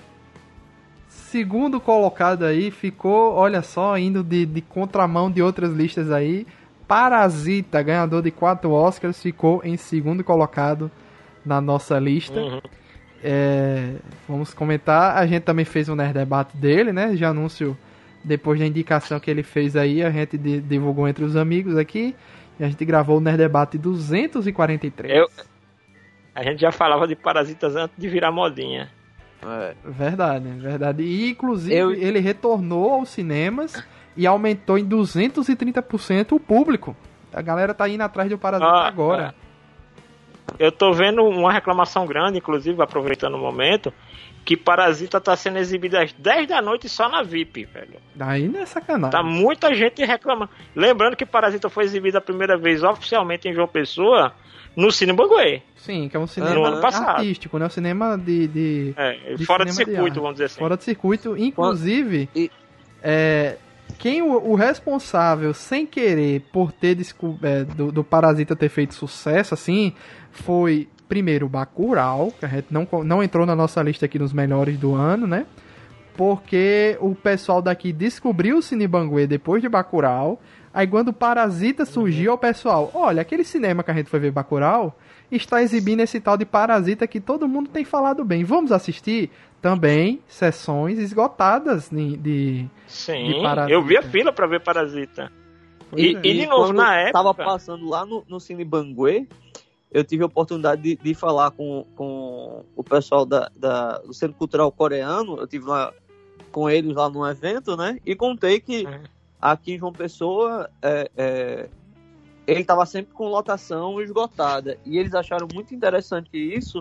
Segundo colocado aí, ficou, olha só, indo de, de contramão de outras listas aí. Parasita, ganhador de quatro Oscars, ficou em segundo colocado na nossa lista. Uhum. É, vamos comentar, a gente também fez um Nerd Debate dele, né? De anúncio, depois da indicação que ele fez aí, a gente de, divulgou entre os amigos aqui. E a gente gravou o Nerd Debate duzentos e quarenta e três. Eu, a gente já falava de Parasitas antes de virar modinha. É. Verdade, verdade. E, inclusive, Eu... ele retornou aos cinemas e aumentou em duzentos e trinta por cento o público. A galera tá indo atrás do Parasita ah, agora. É. Eu tô vendo uma reclamação grande, inclusive, aproveitando o momento, que Parasita tá sendo exibido às dez da noite só na V I P, velho. Daí não é sacanagem. Tá muita gente reclamando. Lembrando que Parasita foi exibido a primeira vez oficialmente em João Pessoa no Cine Banguê. Sim, que é um cinema artístico, né? Um cinema de... de, é, de fora de circuito, de vamos dizer assim. Fora de circuito. Inclusive, e... é, quem o, o responsável, sem querer, por ter descob... é, do, do Parasita ter feito sucesso, assim, foi... Primeiro, o Bacurau, que a gente não, não entrou na nossa lista aqui nos melhores do ano, né? Porque o pessoal daqui descobriu o Cine Banguê depois de Bacurau. Aí quando o Parasita surgiu, o pessoal, olha, aquele cinema que a gente foi ver Bacurau está exibindo esse tal de Parasita que todo mundo tem falado bem. Vamos assistir? Também sessões esgotadas de, de, Sim, de Parasita. Eu vi a fila para ver Parasita. E, e, e de novo, na época... Tava passando lá no, no Cine Banguê, eu tive a oportunidade de, de falar com, com o pessoal da, da, do Centro Cultural Coreano. Eu tive lá com eles lá num evento, né? E contei que uhum. aqui em João Pessoa é, é, ele estava sempre com lotação esgotada. E eles acharam muito interessante isso,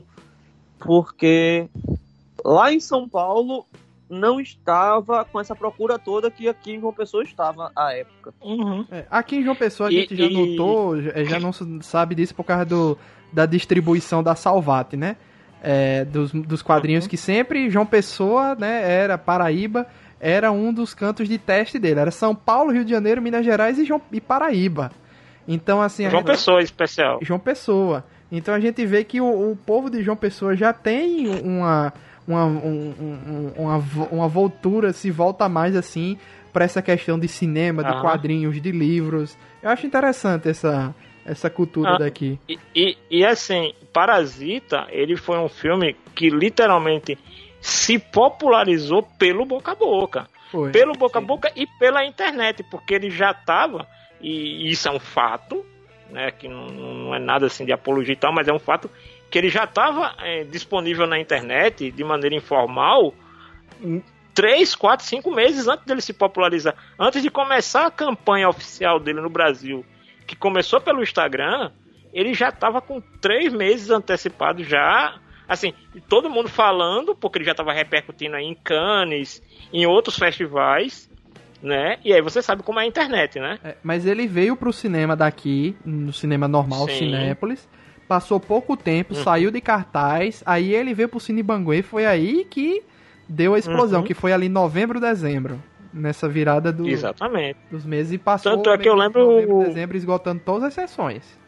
porque lá em São Paulo não estava com essa procura toda que aqui em João Pessoa estava à época. Uhum. É, aqui em João Pessoa a E- gente já e- notou, já já não s- sabe disso por causa do, da distribuição da Salvat, né? É, dos, dos quadrinhos Uhum. que sempre João Pessoa, né, era Paraíba, era um dos cantos de teste dele. Era São Paulo, Rio de Janeiro, Minas Gerais e, João, e Paraíba. Então, assim... a João gente- Pessoa especial. João Pessoa. Então a gente vê que o, o povo de João Pessoa já tem uma uma, um- um- uma, vo- uma voltura, se volta mais assim para essa questão de cinema, de Aham. quadrinhos, de livros. Eu acho interessante essa, essa cultura Ah. daqui. E, e, e, assim, Parasita, ele foi um filme que literalmente se popularizou pelo boca a boca. Foi. Pelo boca a boca e pela internet, porque ele já estava, e isso é um fato, né, que não, não é nada assim de apologia e tal, mas é um fato que ele já estava é, disponível na internet de maneira informal em três, quatro, cinco meses antes dele se popularizar, antes de começar a campanha oficial dele no Brasil, que começou pelo Instagram. Ele já estava com três meses antecipado já, assim, todo mundo falando, porque ele já estava repercutindo aí em Cannes, em outros festivais, né? E aí você sabe como é a internet, né? É, mas ele veio pro cinema daqui, no cinema normal, Sim. Cinépolis, passou pouco tempo, Uhum. saiu de cartaz, aí ele veio pro Cine Banguê, foi aí que deu a explosão, Uhum. que foi ali em novembro, dezembro, nessa virada do, Exatamente. dos meses, e passou Tanto é que eu mês de lembro- novembro, dezembro, esgotando todas as sessões.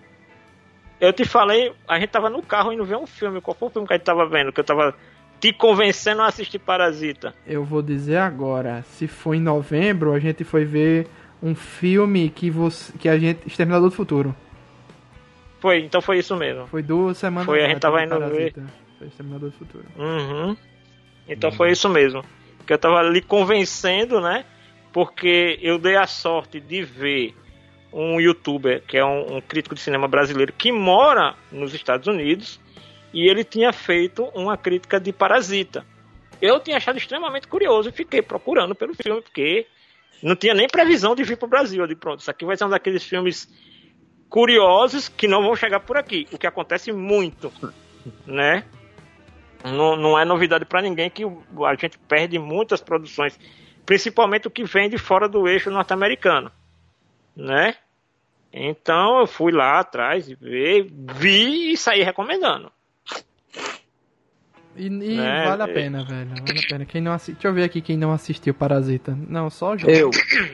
Eu te falei, a gente tava no carro indo ver um filme. Qual foi o filme que a gente tava vendo? Que eu tava te convencendo a assistir Parasita. Eu vou dizer agora, se foi em novembro, a gente foi ver um filme que você, que a gente, Exterminador do Futuro. Foi, então foi isso mesmo. Foi duas semanas Foi, a gente antes tava de indo Parasita. Foi Exterminador do Futuro. Uhum. Então foi isso mesmo. Que eu tava ali convencendo, né? Porque eu dei a sorte de ver um youtuber, que é um, um crítico de cinema brasileiro, que mora nos Estados Unidos, e ele tinha feito uma crítica de Parasita. Eu tinha achado extremamente curioso e fiquei procurando pelo filme, porque não tinha nem previsão de vir para o Brasil. Eu disse, pronto, isso aqui vai ser um daqueles filmes curiosos que não vão chegar por aqui, o que acontece muito, né? Não, não é novidade para ninguém que a gente perde muitas produções, principalmente o que vem de fora do eixo norte-americano, né? Então eu fui lá atrás e vi, vi e saí recomendando. E, e Né? vale a pena, velho. Vale a pena. Quem não assi... Deixa eu ver aqui quem não assistiu Parasita. Não, só João. Eu.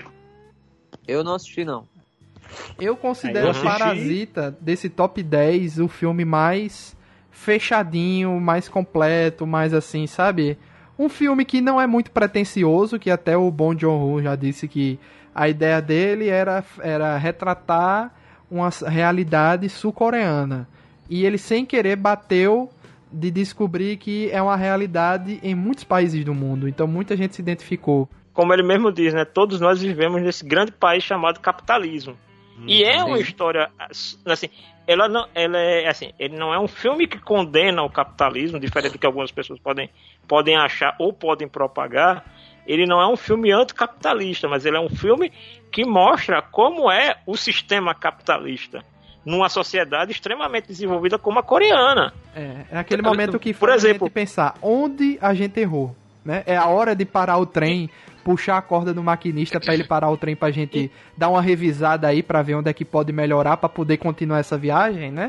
Eu não assisti, não. Eu considero Aí eu assisti. Parasita, desse top dez, o filme mais fechadinho, mais completo, mais assim, sabe? Um filme que não é muito pretensioso, que até o Bong Joon-ho já disse que a ideia dele era, era retratar uma realidade sul-coreana. E ele, sem querer, bateu de descobrir que é uma realidade em muitos países do mundo. Então muita gente se identificou. Como ele mesmo diz, né? Todos nós vivemos nesse grande país chamado capitalismo. E é uma história, assim, ela não, ela é assim, ele não é um filme que condena o capitalismo, diferente do que algumas pessoas podem, podem achar ou podem propagar. Ele não é um filme anticapitalista, mas ele é um filme que mostra como é o sistema capitalista numa sociedade extremamente desenvolvida como a coreana. É, é aquele momento que Por faz exemplo- a gente pensar onde a gente errou, né? É a hora de parar o trem, puxar a corda do maquinista pra ele parar o trem pra gente dar uma revisada aí pra ver onde é que pode melhorar pra poder continuar essa viagem, né?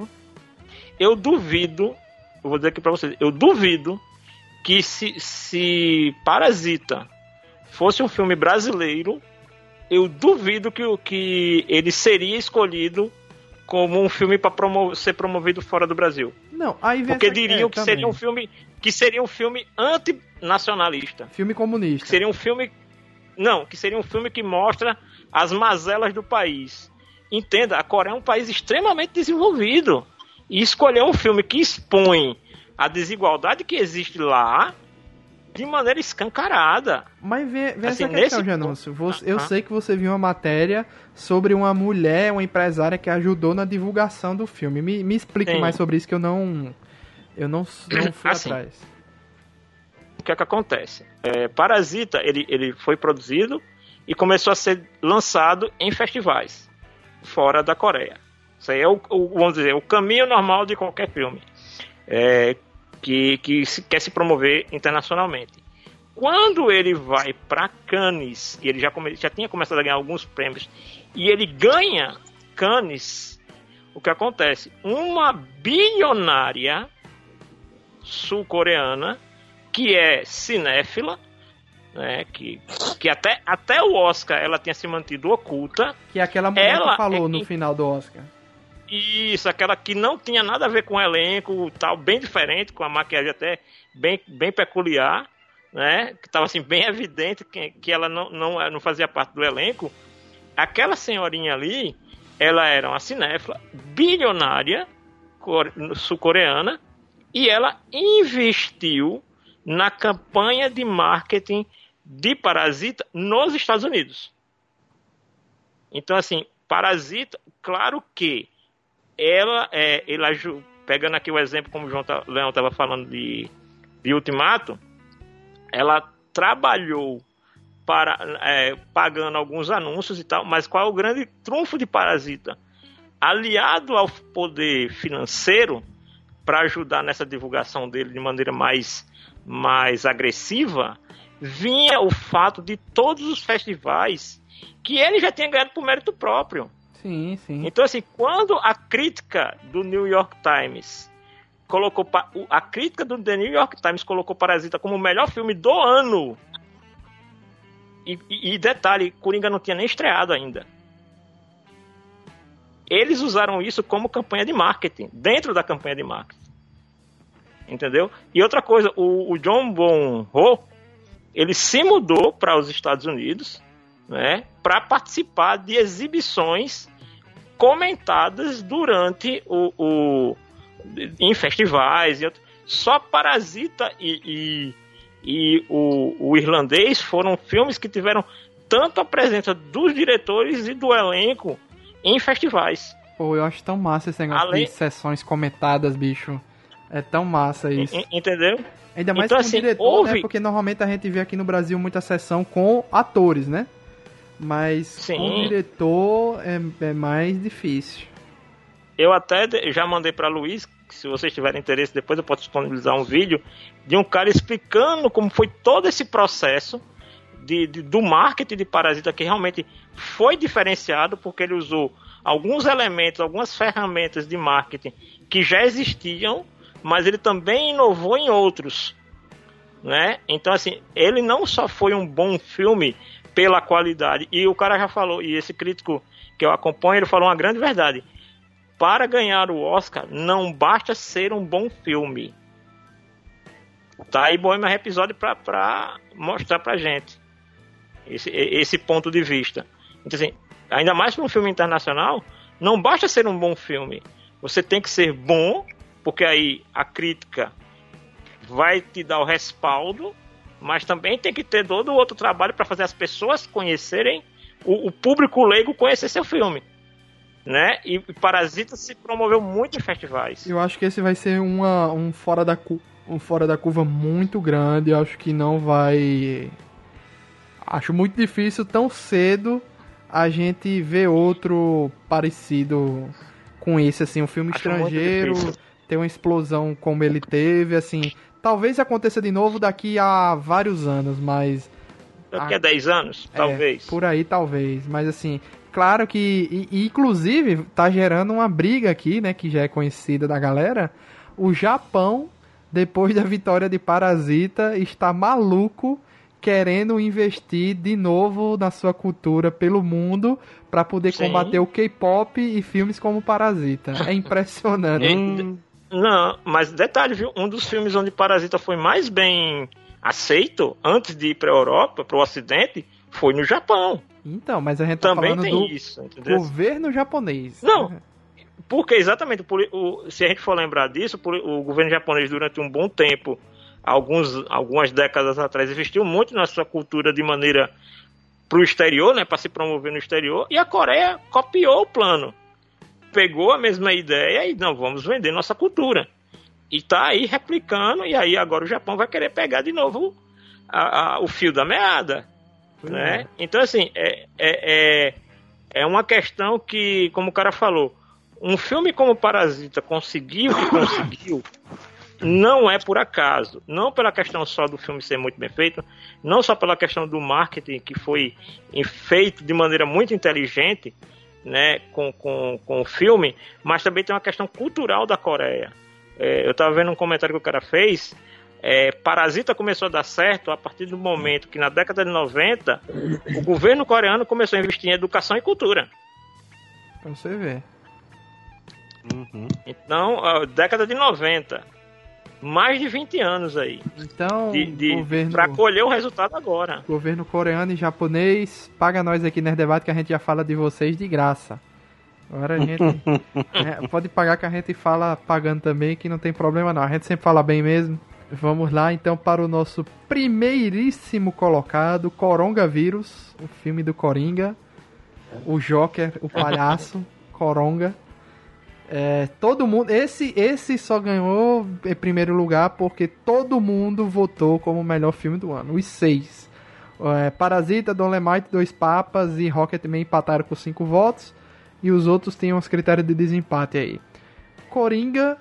Eu duvido, eu vou dizer aqui pra vocês, eu duvido que se, se Parasita fosse um filme brasileiro, eu duvido que, o- que ele seria escolhido como um filme para promo- ser promovido fora do Brasil. Não, aí vem Porque essa- diriam é, que seria também. um filme que seria um filme antinacionalista. Filme comunista. Que seria um filme. Não, que seria um filme que mostra as mazelas do país. Entenda, a Coreia é um país extremamente desenvolvido. E escolher um filme que expõe a desigualdade que existe lá de maneira escancarada. Mas vê, vê Assim, essa questão, nesse Janúncio. Você- Eu Ah, ah. sei que você viu uma matéria sobre uma mulher, uma empresária que ajudou na divulgação do filme. Me, me explique Sim. mais sobre isso que eu não. Eu não, não fui Assim, atrás. O que é que acontece? É, Parasita, ele, ele foi produzido e começou a ser lançado em festivais. fora da Coreia. Isso aí é o, o vamos dizer, o caminho normal de qualquer filme é, que, que se, quer se promover internacionalmente. Quando ele vai para Cannes, e ele já, come, já tinha começado a ganhar alguns prêmios, e ele ganha Cannes, o que acontece? Uma bilionária sul-coreana, que é cinéfila, né, que, que até, até o Oscar ela tinha se mantido oculta. Que é aquela mulher ela que falou é, no final do Oscar. Isso, aquela que não tinha nada a ver com o elenco, tal, bem diferente, com a maquiagem até bem, bem peculiar, né, que estava assim, bem evidente que, que ela não, não, não fazia parte do elenco. Aquela senhorinha ali, ela era uma cinéfila bilionária sul-coreana, e ela investiu na campanha de marketing de Parasita nos Estados Unidos. Então, assim, Parasita, claro que ela, é, ela pegando aqui o exemplo, como o João tá, Leão estava falando de, de Ultimato, ela trabalhou para, é, pagando alguns anúncios e tal, mas qual é o grande trunfo de Parasita? Aliado ao poder financeiro, para ajudar nessa divulgação dele de maneira mais, mais agressiva, vinha o fato de todos os festivais que ele já tinha ganhado por mérito próprio. Sim, sim. Então, assim, quando a crítica do New York Times colocou... A crítica do The New York Times colocou Parasita como o melhor filme do ano. E, e, e detalhe, Coringa não tinha nem estreado ainda. Eles usaram isso como campanha de marketing, dentro da campanha de marketing. Entendeu? E outra coisa, o, o John Bong-ho, ele se mudou para os Estados Unidos, né, para participar de exibições comentadas durante o, o em festivais. E só Parasita e, e, e o, o Irlandês foram filmes que tiveram tanto a presença dos diretores e do elenco em festivais. Pô, eu acho tão massa esse negócio Além... de sessões comentadas, bicho. É tão massa isso. Entendeu? Ainda mais então, com o assim, diretor, houve... né? Porque normalmente a gente vê aqui no Brasil muita sessão com atores, né? Mas Sim. com o diretor é, é mais difícil. Eu até já mandei para Luiz, que se vocês tiverem interesse, depois eu posso disponibilizar um vídeo de um cara explicando como foi todo esse processo de, de, do marketing de Parasita, que realmente foi diferenciado, porque ele usou alguns elementos, algumas ferramentas de marketing que já existiam, mas ele também inovou em outros, né? Então, assim, ele não só foi um bom filme pela qualidade, e o cara já falou, e esse crítico que eu acompanho, ele falou uma grande verdade: para ganhar o Oscar, não basta ser um bom filme. Tá aí Bohemian Rhapsody pra, pra mostrar pra gente esse, esse ponto de vista. Então, assim, ainda mais para um filme internacional, não basta ser um bom filme. Você tem que ser bom, porque aí a crítica vai te dar o respaldo, mas também tem que ter todo o outro trabalho para fazer as pessoas conhecerem, o, o público leigo conhecer seu filme, né? E Parasita se promoveu muito em festivais. Eu acho que esse vai ser uma, um, fora da cu, um fora da curva muito grande. Eu acho que não vai... Acho muito difícil tão cedo a gente ver outro parecido com esse, assim, um filme Acho estrangeiro ter uma explosão como ele teve, assim, talvez aconteça de novo daqui a vários anos, mas... Daqui a dez anos, é, talvez. Por aí, talvez, mas assim, claro que, e, e, inclusive, tá gerando uma briga aqui, né, que já é conhecida da galera. O Japão, depois da vitória de Parasita, está maluco querendo investir de novo na sua cultura pelo mundo para poder Sim. combater o K-pop e filmes como Parasita. É impressionante. hum. Não, mas detalhe, viu? Um dos filmes onde Parasita foi mais bem aceito antes de ir para a Europa, para o Ocidente, foi no Japão. Então, mas a gente tá Também falando tem do isso, entendeu? governo japonês. Não, porque exatamente, por, o, se a gente for lembrar disso, por, o governo japonês durante um bom tempo, alguns, algumas décadas atrás, investiu muito na sua cultura de maneira para o exterior, né, para se promover no exterior, e a Coreia copiou o plano. Pegou a mesma ideia e não, vamos vender nossa cultura. E tá aí replicando, e aí agora o Japão vai querer pegar de novo a, a, o fio da meada. Né? É. Então, assim, é, é, é, é uma questão que, como o cara falou, um filme como Parasita conseguiu o que conseguiu, não é por acaso. Não pela questão só do filme ser muito bem feito, não só pela questão do marketing, que foi feito de maneira muito inteligente, né, com, com, com o filme, mas também tem uma questão cultural da Coreia. É, eu estava vendo um comentário que o cara fez. É, Parasita começou a dar certo a partir do momento que, na década de noventa, o governo coreano começou a investir em educação e cultura. Pra você ver. Uhum. Então, a década de noventa, mais de vinte anos aí. Então, de, de, governo... pra colher o resultado agora. Governo coreano e japonês, paga nós aqui nesse debate que a gente já fala de vocês de graça. Agora a gente é, pode pagar que a gente fala pagando também, que não tem problema não. A gente sempre fala bem mesmo. Vamos lá então para o nosso primeiríssimo colocado, Coronga-Vírus, o filme do Coringa, o Joker, o palhaço, Coronga. É, todo mundo, esse, esse só ganhou em primeiro lugar porque todo mundo votou como o melhor filme do ano. Os seis. É, Parasita, Dolemite, Dois Papas e Rocketman empataram com cinco votos. E os outros têm uns critérios de desempate aí. Coringa,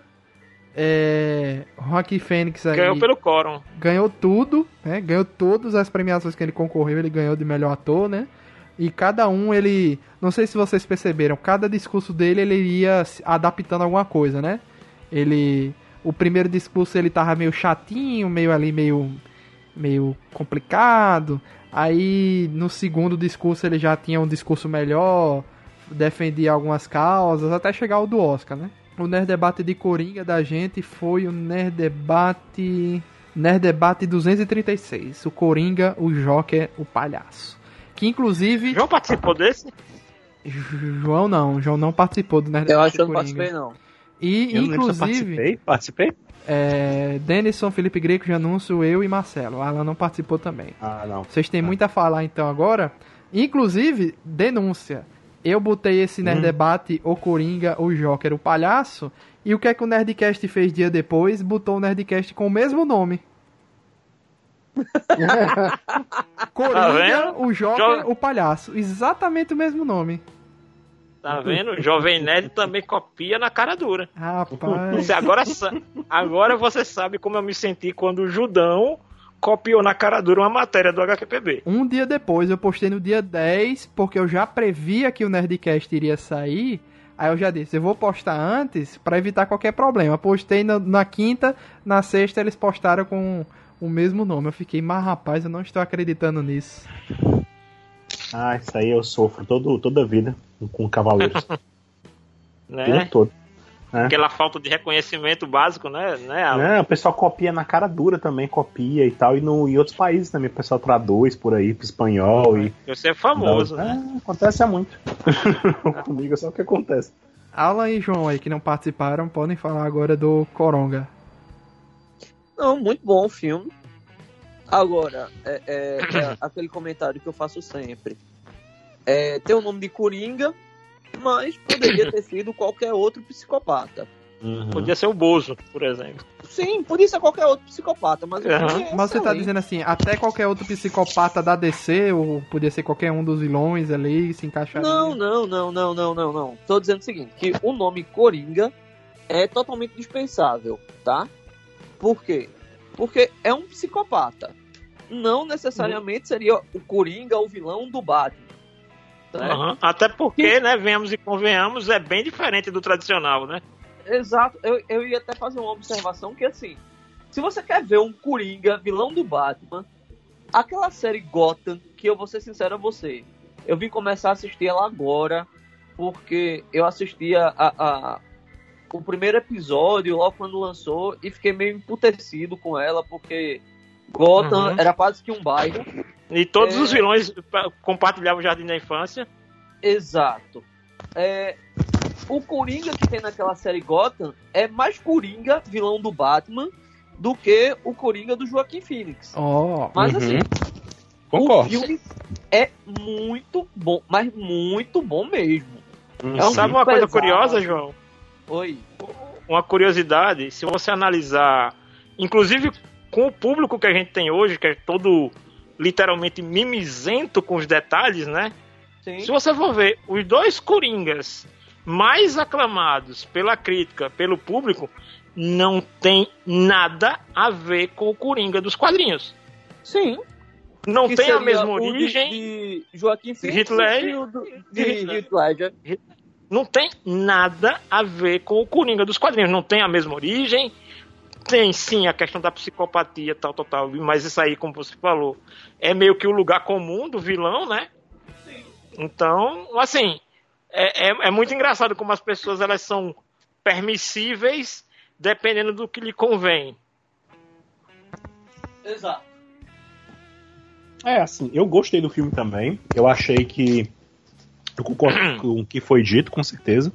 é, Joaquin Phoenix aí ganhou pelo Coron. Ganhou tudo, né? Ganhou todas as premiações que ele concorreu, ele ganhou de melhor ator, né? E cada um, ele... Não sei se vocês perceberam, cada discurso dele, ele ia adaptando alguma coisa, né? Ele... O primeiro discurso, ele tava meio chatinho, meio ali, meio... Meio complicado. Aí, no segundo discurso, ele já tinha um discurso melhor, defendia algumas causas, até chegar ao do Oscar, né? O Nerd Debate de Coringa da gente foi o Nerd Debate... Nerd Debate duzentos e trinta e seis. O Coringa, o Joker, o Palhaço. Que inclusive... João participou desse? João não. João não participou do Nerd Eu Debate acho que eu de não Coringa. participei, não. E, Eu não lembro se eu inclusive... participei. Participei? É, Denison, Felipe Greco, Janúncio, eu e Marcelo. Alan não participou também. Ah, não. Vocês têm ah. muito a falar então agora. Inclusive, denúncia. Eu botei esse Nerd Hum. Debate, o Coringa, o Joker, o Palhaço. E o que é que o Nerdcast fez dia depois? Botou o Nerdcast com o mesmo nome. Coringa, Tá o Joker, Jo- o Palhaço. Exatamente o mesmo nome. Tá vendo? O Jovem Nerd também copia na cara dura. Rapaz. Você agora, sa- agora você sabe como eu me senti quando o Judão copiou na cara dura uma matéria do H Q P B. Um dia depois, eu postei no dia dez, porque eu já previa que o Nerdcast iria sair. Aí eu já disse, eu vou postar antes pra evitar qualquer problema. Postei na, na quinta, na sexta eles postaram com o mesmo nome. Eu fiquei, mas rapaz, eu não estou acreditando nisso. Ah, isso aí eu sofro todo, toda a vida com Cavaleiros. O tempo Né? todo. É. Aquela falta de reconhecimento básico, né? né Alan? Não, o pessoal copia na cara dura também, copia e tal. E no, em outros países também, o pessoal traduz por aí pro espanhol. E, Você é famoso, é, né? acontece muito. Comigo é só o que acontece. Alan e João aí, que não participaram, podem falar agora do Coronga. Não, muito bom o filme. Agora, é, é, é aquele comentário que eu faço sempre. É, tem o nome de Coringa, mas poderia ter sido qualquer outro psicopata. Uhum. Podia ser o Bozo, por exemplo. Sim, podia ser qualquer outro psicopata, mas o Uhum. filme é Mas você tá excelente. dizendo assim, até qualquer outro psicopata da D C, ou podia ser qualquer um dos vilões ali, se encaixar. Não, não, não, não, não, não, não. Tô dizendo o seguinte, que o nome Coringa é totalmente dispensável, tá? Por quê? Porque é um psicopata. Não necessariamente seria o Coringa o vilão do Batman. Né? Uhum. Até porque, né, venhamos e convenhamos, é bem diferente do tradicional, né? Exato. Eu, eu ia até fazer uma observação que, assim, se você quer ver um Coringa vilão do Batman, aquela série Gotham, que eu vou ser sincero a você, eu vim começar a assistir ela agora, porque eu assistia a, a, o primeiro episódio logo quando lançou e fiquei meio emputecido com ela, porque Gotham Uhum. era quase que um bairro. E todos É. os vilões pa- compartilhavam o Jardim da Infância. Exato. É, o Coringa que tem naquela série Gotham é mais Coringa, vilão do Batman, do que o Coringa do Joaquin Phoenix. Ó, Mas Uhum. assim, Concordo. o filme é muito bom, mas muito bom mesmo. Uhum. É um Sabe filme uma coisa pesado. curiosa, João? Oi. Uma curiosidade, se você analisar, inclusive com o público que a gente tem hoje, que é todo literalmente mimizento com os detalhes, né? Sim. Se você for ver os dois Coringas mais aclamados pela crítica, pelo público, não tem nada a ver com o Coringa dos quadrinhos. Sim. Não Que tem a seria mesma o origem. De, de Joaquim de Phoenix Heath Ledger. e o do- De de Heath Heath Ledger. Não tem nada a ver com o Coringa dos quadrinhos. Não tem a mesma origem. Tem sim a questão da psicopatia, tal, tal, tal. Mas isso aí, como você falou, é meio que o lugar comum do vilão, né? Sim. Então, assim, é, é, é muito engraçado como as pessoas elas são permissíveis dependendo do que lhe convém. Exato. É, assim, eu gostei do filme também. Eu achei que. Eu concordo com o que foi dito, com certeza.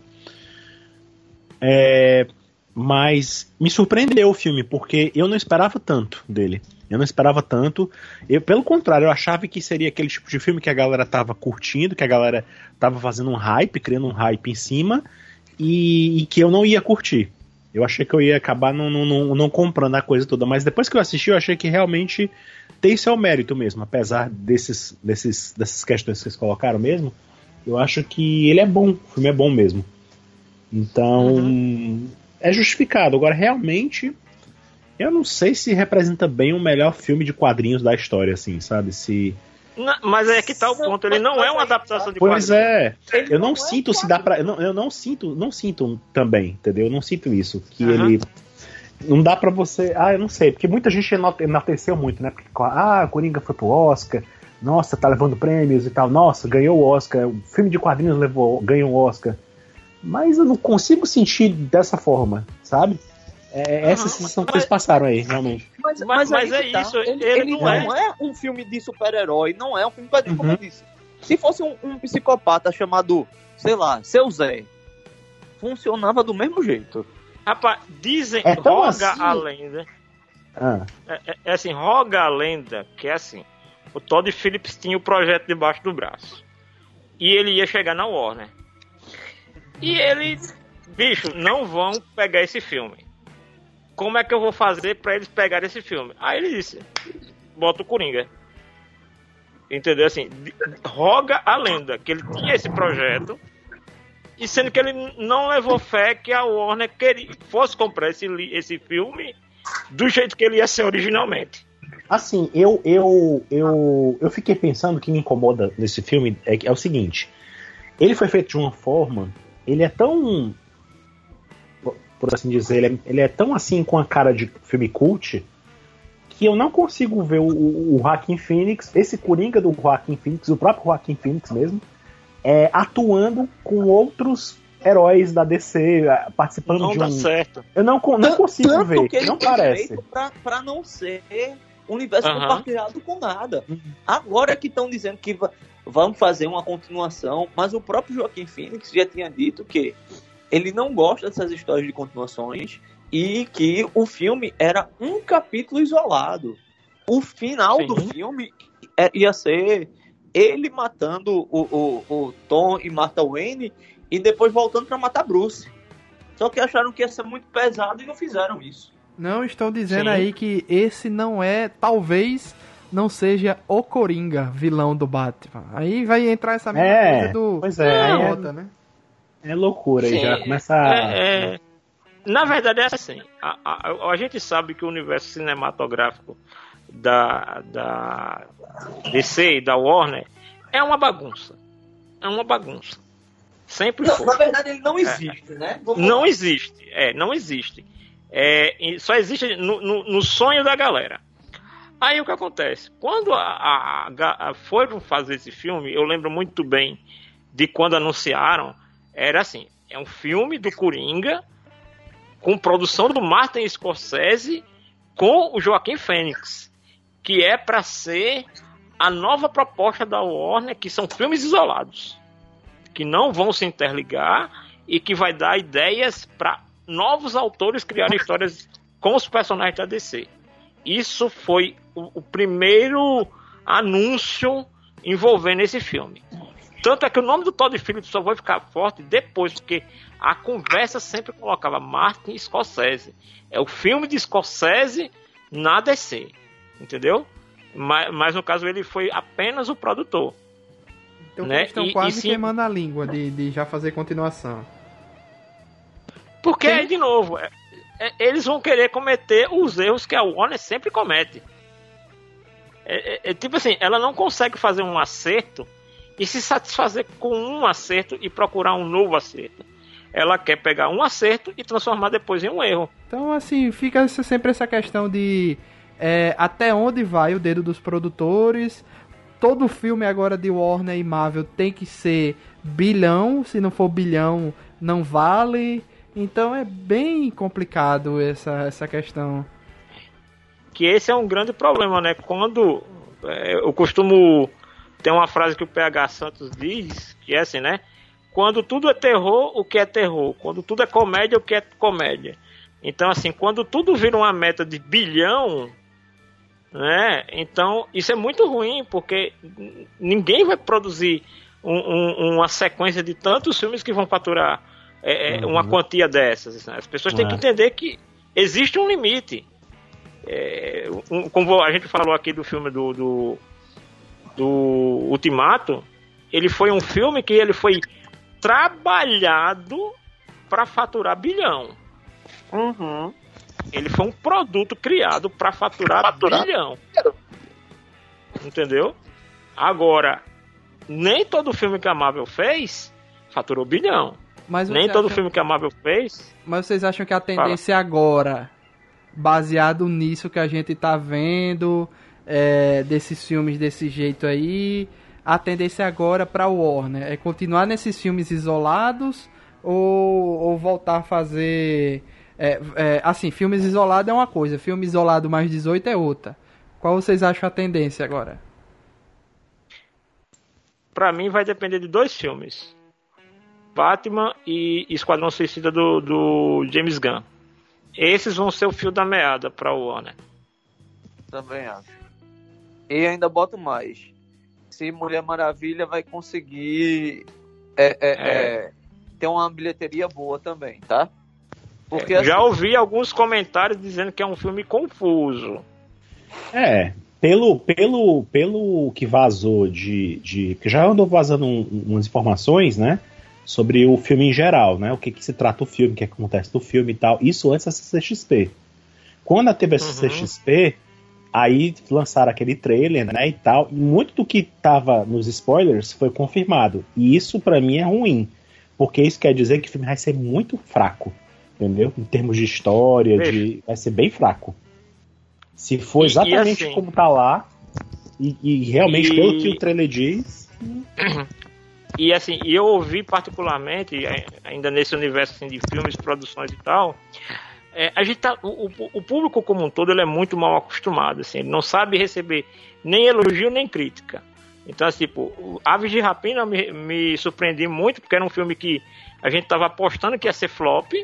É, mas me surpreendeu o filme, porque eu não esperava tanto dele. Eu não esperava tanto. Eu, pelo contrário, eu achava que seria aquele tipo de filme que a galera tava curtindo, que a galera tava fazendo um hype, criando um hype em cima, e, e que eu não ia curtir. Eu achei que eu ia acabar não, não, não, não comprando a coisa toda. Mas depois que eu assisti, eu achei que realmente tem seu mérito mesmo. Apesar desses, desses, dessas questões que vocês colocaram mesmo, eu acho que ele é bom. O filme é bom mesmo. Então, uhum. é justificado. Agora, realmente, eu não sei se representa bem o melhor filme de quadrinhos da história, assim, sabe? Se... Não, mas é que tá o ponto, ele não é uma adaptação de pois quadrinhos. Pois é, eu não, não sinto é se dá pra. Eu não, eu não sinto, não sinto também, entendeu? Eu não sinto isso. Que uhum. ele. Não dá pra você. Ah, eu não sei, porque muita gente enalteceu muito, né? Porque, ah, Coringa foi pro Oscar, nossa, tá levando prêmios e tal, nossa, ganhou o Oscar, o filme de quadrinhos levou, ganhou o Oscar. Mas eu não consigo sentir dessa forma, sabe? É, essa uhum, sensação que vocês passaram aí, realmente. Mas, mas, mas é tá. isso, ele, ele, ele não, não é. é um filme de super-herói, não é um filme de uhum. como eu disse. Se fosse um, um psicopata chamado, sei lá, Seu Zé, funcionava do mesmo jeito. Rapaz, dizem, é roga assim? a lenda. Ah. É, é, é assim, roga a lenda que é assim, o Todd Phillips tinha o projeto debaixo do braço. E ele ia chegar na Warner. E ele, bicho, não vão pegar esse filme. Como é que eu vou fazer pra eles pegarem esse filme? Aí ele disse, bota o Coringa. Entendeu? Assim, roga a lenda que ele tinha esse projeto, e sendo que ele não levou fé que a Warner queria, fosse comprar esse, esse filme do jeito que ele ia ser originalmente. Assim, eu, eu, eu, eu fiquei pensando, o que me incomoda nesse filme é, é o seguinte, ele foi feito de uma forma, ele é tão... por assim dizer, ele é, ele é tão assim com a cara de filme cult que eu não consigo ver o, o, o Joaquin Phoenix, esse Coringa do Joaquin Phoenix, o próprio Joaquin Phoenix mesmo, é, atuando com outros heróis da D C, participando não de um... Não dá certo. Eu não, não consigo Tanto ver, que ele não parece. Pra, pra não ser universo uhum. compartilhado com nada. Agora que estão dizendo que vamos fazer uma continuação, mas o próprio Joaquin Phoenix já tinha dito que ele não gosta dessas histórias de continuações e que o filme era um capítulo isolado. O final Sim. do filme ia ser ele matando o, o, o Tom e Martha Wayne e depois voltando para matar Bruce. Só que acharam que ia ser muito pesado e não fizeram isso. Não, estão dizendo Sim. aí que esse não é, talvez não seja o Coringa, vilão do Batman. Aí vai entrar essa mesma é, coisa do... Pois é, da é, outra, né? É loucura, aí já começa a... É, é, na verdade é assim, a, a, a gente sabe que o universo cinematográfico da, da D C e da Warner é uma bagunça. É uma bagunça. Sempre não, foi. Na verdade ele não existe, é, né? Vamos não falar. existe, é, não existe. É, só existe no, no, no sonho da galera. Aí o que acontece? Quando a, a, a, foram fazer esse filme, eu lembro muito bem de quando anunciaram. Era assim, é um filme do Coringa com produção do Martin Scorsese com o Joaquin Phoenix, que é para ser a nova proposta da Warner, que são filmes isolados, que não vão se interligar e que vai dar ideias para novos autores criarem histórias com os personagens da D C. Isso foi o, o primeiro anúncio envolvendo esse filme. Tanto é que o nome do Todd Phillips só vai ficar forte depois, porque a conversa sempre colocava Martin Scorsese. É o filme de Scorsese na D C, entendeu? Mas, mas no caso ele foi apenas o produtor. Então né? eles estão E- quase e sim- queimando a língua de, de já fazer continuação. Porque, Sim. aí, de novo, é- é- eles vão querer cometer os erros que a Warner sempre comete. É, é- é tipo assim, ela não consegue fazer um acerto e se satisfazer com um acerto e procurar um novo acerto. Ela quer pegar um acerto e transformar depois em um erro. Então, assim, fica essa- sempre essa questão de é, até onde vai o dedo dos produtores. Todo filme agora de Warner e Marvel tem que ser bilhão. Se não for bilhão, não vale. Então é bem complicado essa, essa questão. Que esse é um grande problema, né? Quando é, eu costumo ter uma frase que o P H Santos diz, que é assim, né? Quando tudo é terror, o que é terror? Quando tudo é comédia, o que é comédia? Então, assim, quando tudo vira uma meta de bilhão, né? Então, isso é muito ruim, porque ninguém vai produzir um- um- uma sequência de tantos filmes que vão faturar é, é, Uhum. uma quantia dessas. Né? As pessoas têm É. que entender que existe um limite. É, um- como a gente falou aqui do filme do, do, do Ultimato, ele foi um filme que ele foi trabalhado para faturar bilhão. Uhum. Ele foi um produto criado para faturar, Faturar? bilhão. Entendeu? Agora, nem todo filme que a Marvel fez faturou bilhão. Mas Nem você todo acha- filme que a Marvel fez. Mas vocês acham que a tendência agora, baseado nisso que a gente tá vendo, é, desses filmes desse jeito aí, a tendência agora pra Warner é continuar nesses filmes isolados ou, ou voltar a fazer... é, é, assim, filmes isolados é uma coisa, filme isolado mais dezoito é outra. Qual vocês acham a tendência agora? Pra mim vai depender de dois filmes: Batman e Esquadrão Suicida do, do James Gunn. Esses vão ser o fio da meada pra Warner. Também acho. E ainda boto mais. Se Mulher Maravilha vai conseguir é, é, é, ter uma bilheteria boa também, tá? Porque É, já assim, ouvi alguns comentários dizendo que é um filme confuso. É, pelo, pelo, pelo que vazou de, de. Porque já andou vazando um- umas informações, né? Sobre o filme em geral, né? O que, que se trata o filme, o que acontece no filme e tal. Isso antes da C C X P. Quando teve a C C X P, aí lançaram aquele trailer, né? E tal. E muito do que tava nos spoilers foi confirmado. E isso pra mim é ruim. Porque isso quer dizer que o filme vai ser muito fraco. Entendeu? Em termos de história, de, vai ser bem fraco. Se for E- e exatamente assim- como tá lá, e, e realmente E- pelo que o trailer diz. E assim, e eu ouvi particularmente, eh, ainda nesse universo assim, de filmes, produções e tal, é, a gente tá, o, o- o público como um todo ele é muito mal acostumado, assim, ele não sabe receber nem elogio nem crítica. Então, assim, tipo, o Aves de Rapina me, me surpreendi muito, porque era um filme que a gente tava apostando que ia ser flop,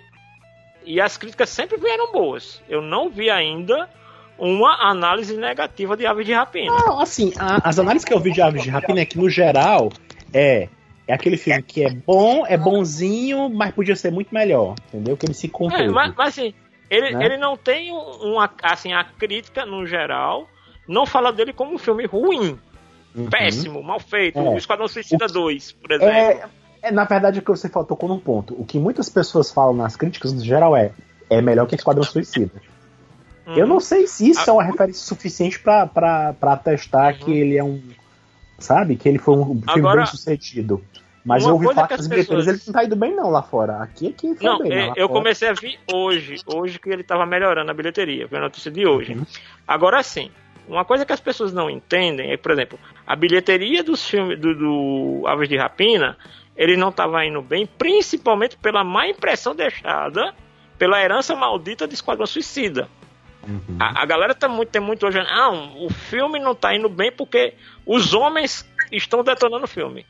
e as críticas sempre vieram boas. Eu não vi ainda uma análise negativa de Aves de Rapina. Não, assim, a- as análises que eu vi de Aves de Rapina é que, no geral, é, é aquele filme que é bom, é bonzinho, mas podia ser muito melhor, entendeu? Que ele se É, conteve. mas, mas assim, ele, Né? ele não tem um- uma, assim, a crítica no geral não fala dele como um filme ruim, Uhum. péssimo, mal feito. É. O Esquadrão Suicida O- dois, por exemplo. É, é, na verdade, o que você falou, tocou num ponto. O que muitas pessoas falam nas críticas, no geral, é é melhor que Esquadrão Suicida. Hum. Eu não sei se isso é uma referência suficiente pra, pra, pra atestar Uhum. que ele é um. Sabe? Que ele foi um filme Agora, bem sucedido. Mas uma eu ouvi coisa falar que que as as bilheterias pessoas- ele não tá indo bem, não, lá fora. Aqui é que foi Não, bem. é, lá eu fora. comecei a ver hoje, hoje que ele estava melhorando a bilheteria, foi a notícia de hoje. Uhum. Agora sim, uma coisa que as pessoas não entendem é, por exemplo, a bilheteria dos filmes do, do Aves de Rapina, ele não estava indo bem, principalmente pela má impressão deixada pela herança maldita de Esquadrão Suicida. Uhum. A, a galera tá muito, tem muito hoje, ah, o filme não tá indo bem porque os homens estão detonando o filme.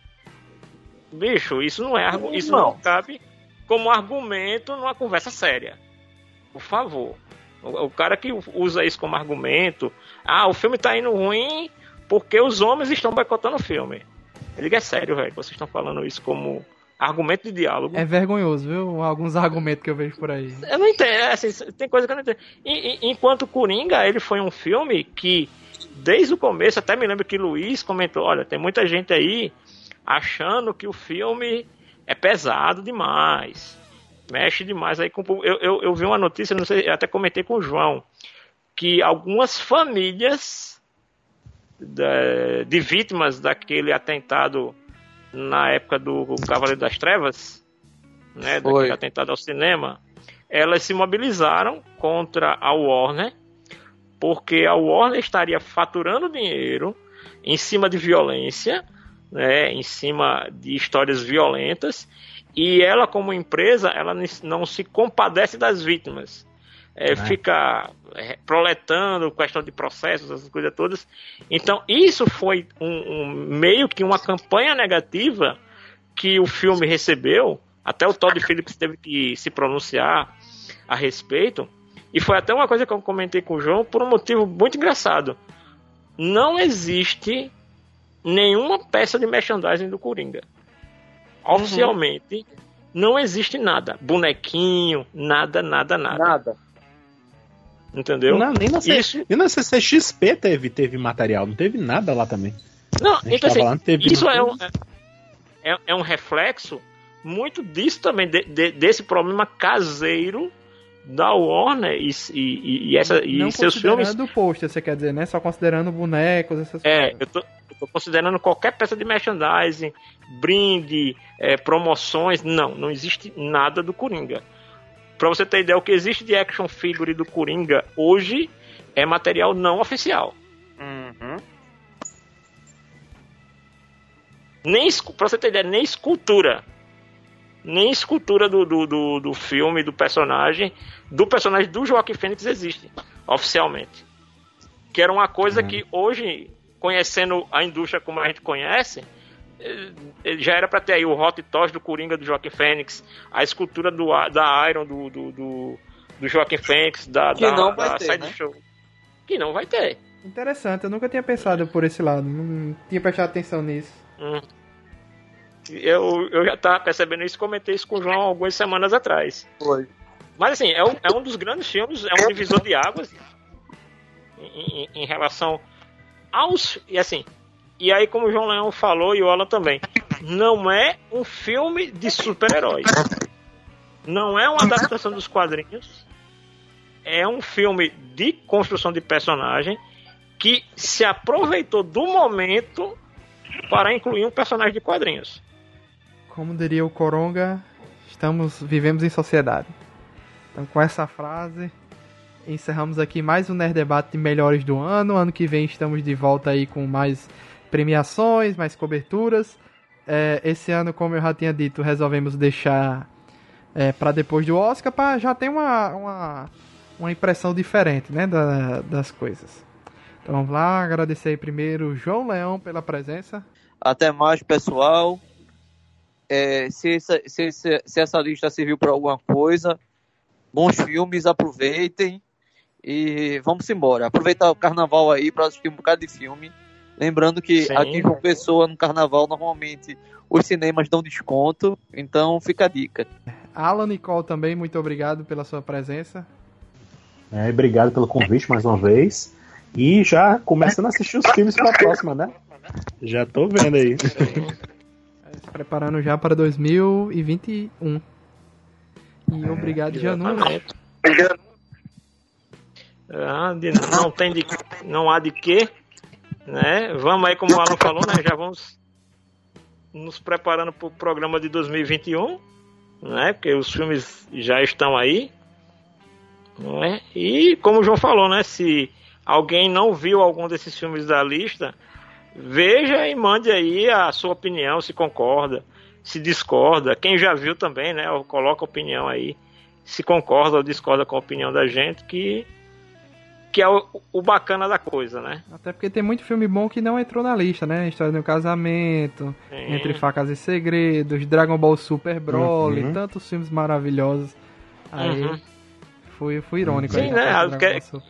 Bicho, isso não é argu- isso não. Não. cabe como argumento numa conversa séria. Por favor. O, o cara que usa isso como argumento, ah, o filme tá indo ruim porque os homens estão boicotando o filme. Eu digo, é sério, velho, vocês estão falando isso como argumento de diálogo. É vergonhoso, viu? Alguns argumentos que eu vejo por aí. Eu não entendo, é, assim, tem coisa que eu não entendo. E, e, enquanto Coringa, ele foi um filme que, desde o começo, até me lembro que Luiz comentou, olha, tem muita gente aí achando que o filme é pesado demais, mexe demais aí com eu, eu, eu vi uma notícia, não sei, eu até comentei com o João, que algumas famílias de, de vítimas daquele atentado na época do Cavaleiro das Trevas, né, daquele atentado ao cinema, elas se mobilizaram contra a Warner, porque a Warner estaria faturando dinheiro em cima de violência, né, em cima de histórias violentas, e ela, como empresa, ela não se compadece das vítimas. É, é. Fica é, proletando questão de processos, essas coisas todas. Então, isso foi um, um, meio que uma campanha negativa que o filme recebeu. Até o Todd Phillips teve que se pronunciar a respeito. E foi até uma coisa que eu comentei com o João por um motivo muito engraçado. Não existe nenhuma peça de merchandising do Coringa. Oficialmente, uhum. não existe nada. Bonequinho, nada, nada, nada. Nada. Entendeu? Não, nem na, Isso... nem na C C X P teve, teve material, não teve nada lá também. Não, então assim, lá, teve isso é um, é, é um reflexo muito disso também, de, de, desse problema caseiro da Warner e, e, e, essa, e não seus filmes. Não considerando o pôster, você quer dizer, né? Só considerando bonecos, essas é, coisas. É, eu tô, eu tô considerando qualquer peça de merchandising, brinde, é, promoções, não, não existe nada do Coringa. Pra você ter ideia, o que existe de action figure do Coringa hoje é material não oficial. Uhum. Nem, pra você ter ideia, nem escultura. Nem escultura do, do, do, do filme, do personagem, do personagem do Joaquin Phoenix existe, oficialmente. Que era uma coisa uhum. que hoje, conhecendo a indústria como a gente conhece, já era para ter aí o Hot Toys do Coringa do Joaquin Phoenix, a escultura do, da Iron do, do, do, do Joaquin Phoenix, da, que da, não vai da ter, Side né? Show. Que não vai ter. Interessante, eu nunca tinha pensado por esse lado, não tinha prestado atenção nisso. Hum. Eu, eu já estava percebendo isso, comentei isso com o João algumas semanas atrás. Foi. Mas assim, é um, é um dos grandes filmes, é um divisor de águas em, em, em relação aos... E assim, e aí como o João Leão falou e o Alan também, não é um filme de super-heróis. Não é uma adaptação dos quadrinhos. É um filme de construção de personagem que se aproveitou do momento para incluir um personagem de quadrinhos. Como diria o Coronga, estamos, vivemos em sociedade. Então, com essa frase, encerramos aqui mais um Nerd Debate de melhores do ano. Ano que vem estamos de volta aí com mais premiações, mais coberturas. É, esse ano, como eu já tinha dito, resolvemos deixar é, para depois do Oscar, para já ter uma, uma, uma impressão diferente, né, da, das coisas. Então vamos lá, agradecer aí primeiro o João Leão pela presença. Até mais, pessoal. É, se, essa, se, se, se essa lista serviu para alguma coisa, bons filmes, aproveitem e vamos embora. Aproveitar o carnaval aí para assistir um bocado de filme. Lembrando que Sim. aqui em João Pessoa, no carnaval, normalmente os cinemas dão desconto, então fica a dica. Alan Nicole também, muito obrigado pela sua presença. É, obrigado pelo convite mais uma vez. E já começando a assistir os filmes para a próxima, né? Já tô vendo aí. Se preparando já para dois mil e vinte e um. E é, obrigado, Janu. Ah, não tem de, não há de quê, né? Vamos aí, como o Alan falou, né? Já vamos nos preparando para o programa de dois mil e vinte e um, né? Porque os filmes já estão aí, não é? E como o João falou, né? Se alguém não viu algum desses filmes da lista, veja e mande aí a sua opinião, se concorda, se discorda. Quem já viu também, né? Coloca a opinião aí, se concorda ou discorda com a opinião da gente, que, que é o, o bacana da coisa, né? Até porque tem muito filme bom que não entrou na lista, né? História do Casamento, Sim. Entre Facas e Segredos, Dragon Ball Super Broly, uhum. tantos filmes maravilhosos. Aí uhum. fui, fui irônico. Sim, aí, né? Porque...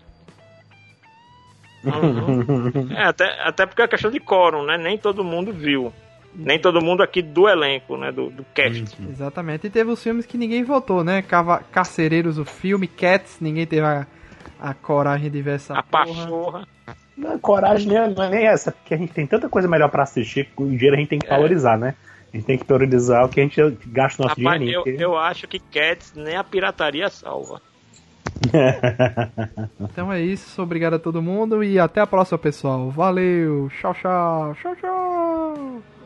Uhum. É, até, até porque é questão de quórum, né? Nem todo mundo viu. Nem todo mundo aqui do elenco, né? Do, do cast. Uhum. Exatamente. E teve os filmes que ninguém votou, né? Cava... Carcereiros, o filme, Cats, ninguém teve a, a coragem de ver essa a porra. pachorra. Não, coragem nem- não é nem essa, porque a gente tem tanta coisa melhor pra assistir que o dinheiro a gente tem que É. valorizar, né? A gente tem que priorizar o que a gente gasta o nosso Rapaz, dinheirinho. eu, porque- eu acho que Cats nem a pirataria salva. Então é isso, obrigado a todo mundo e até a próxima, pessoal. Valeu, tchau, tchau, tchau, tchau.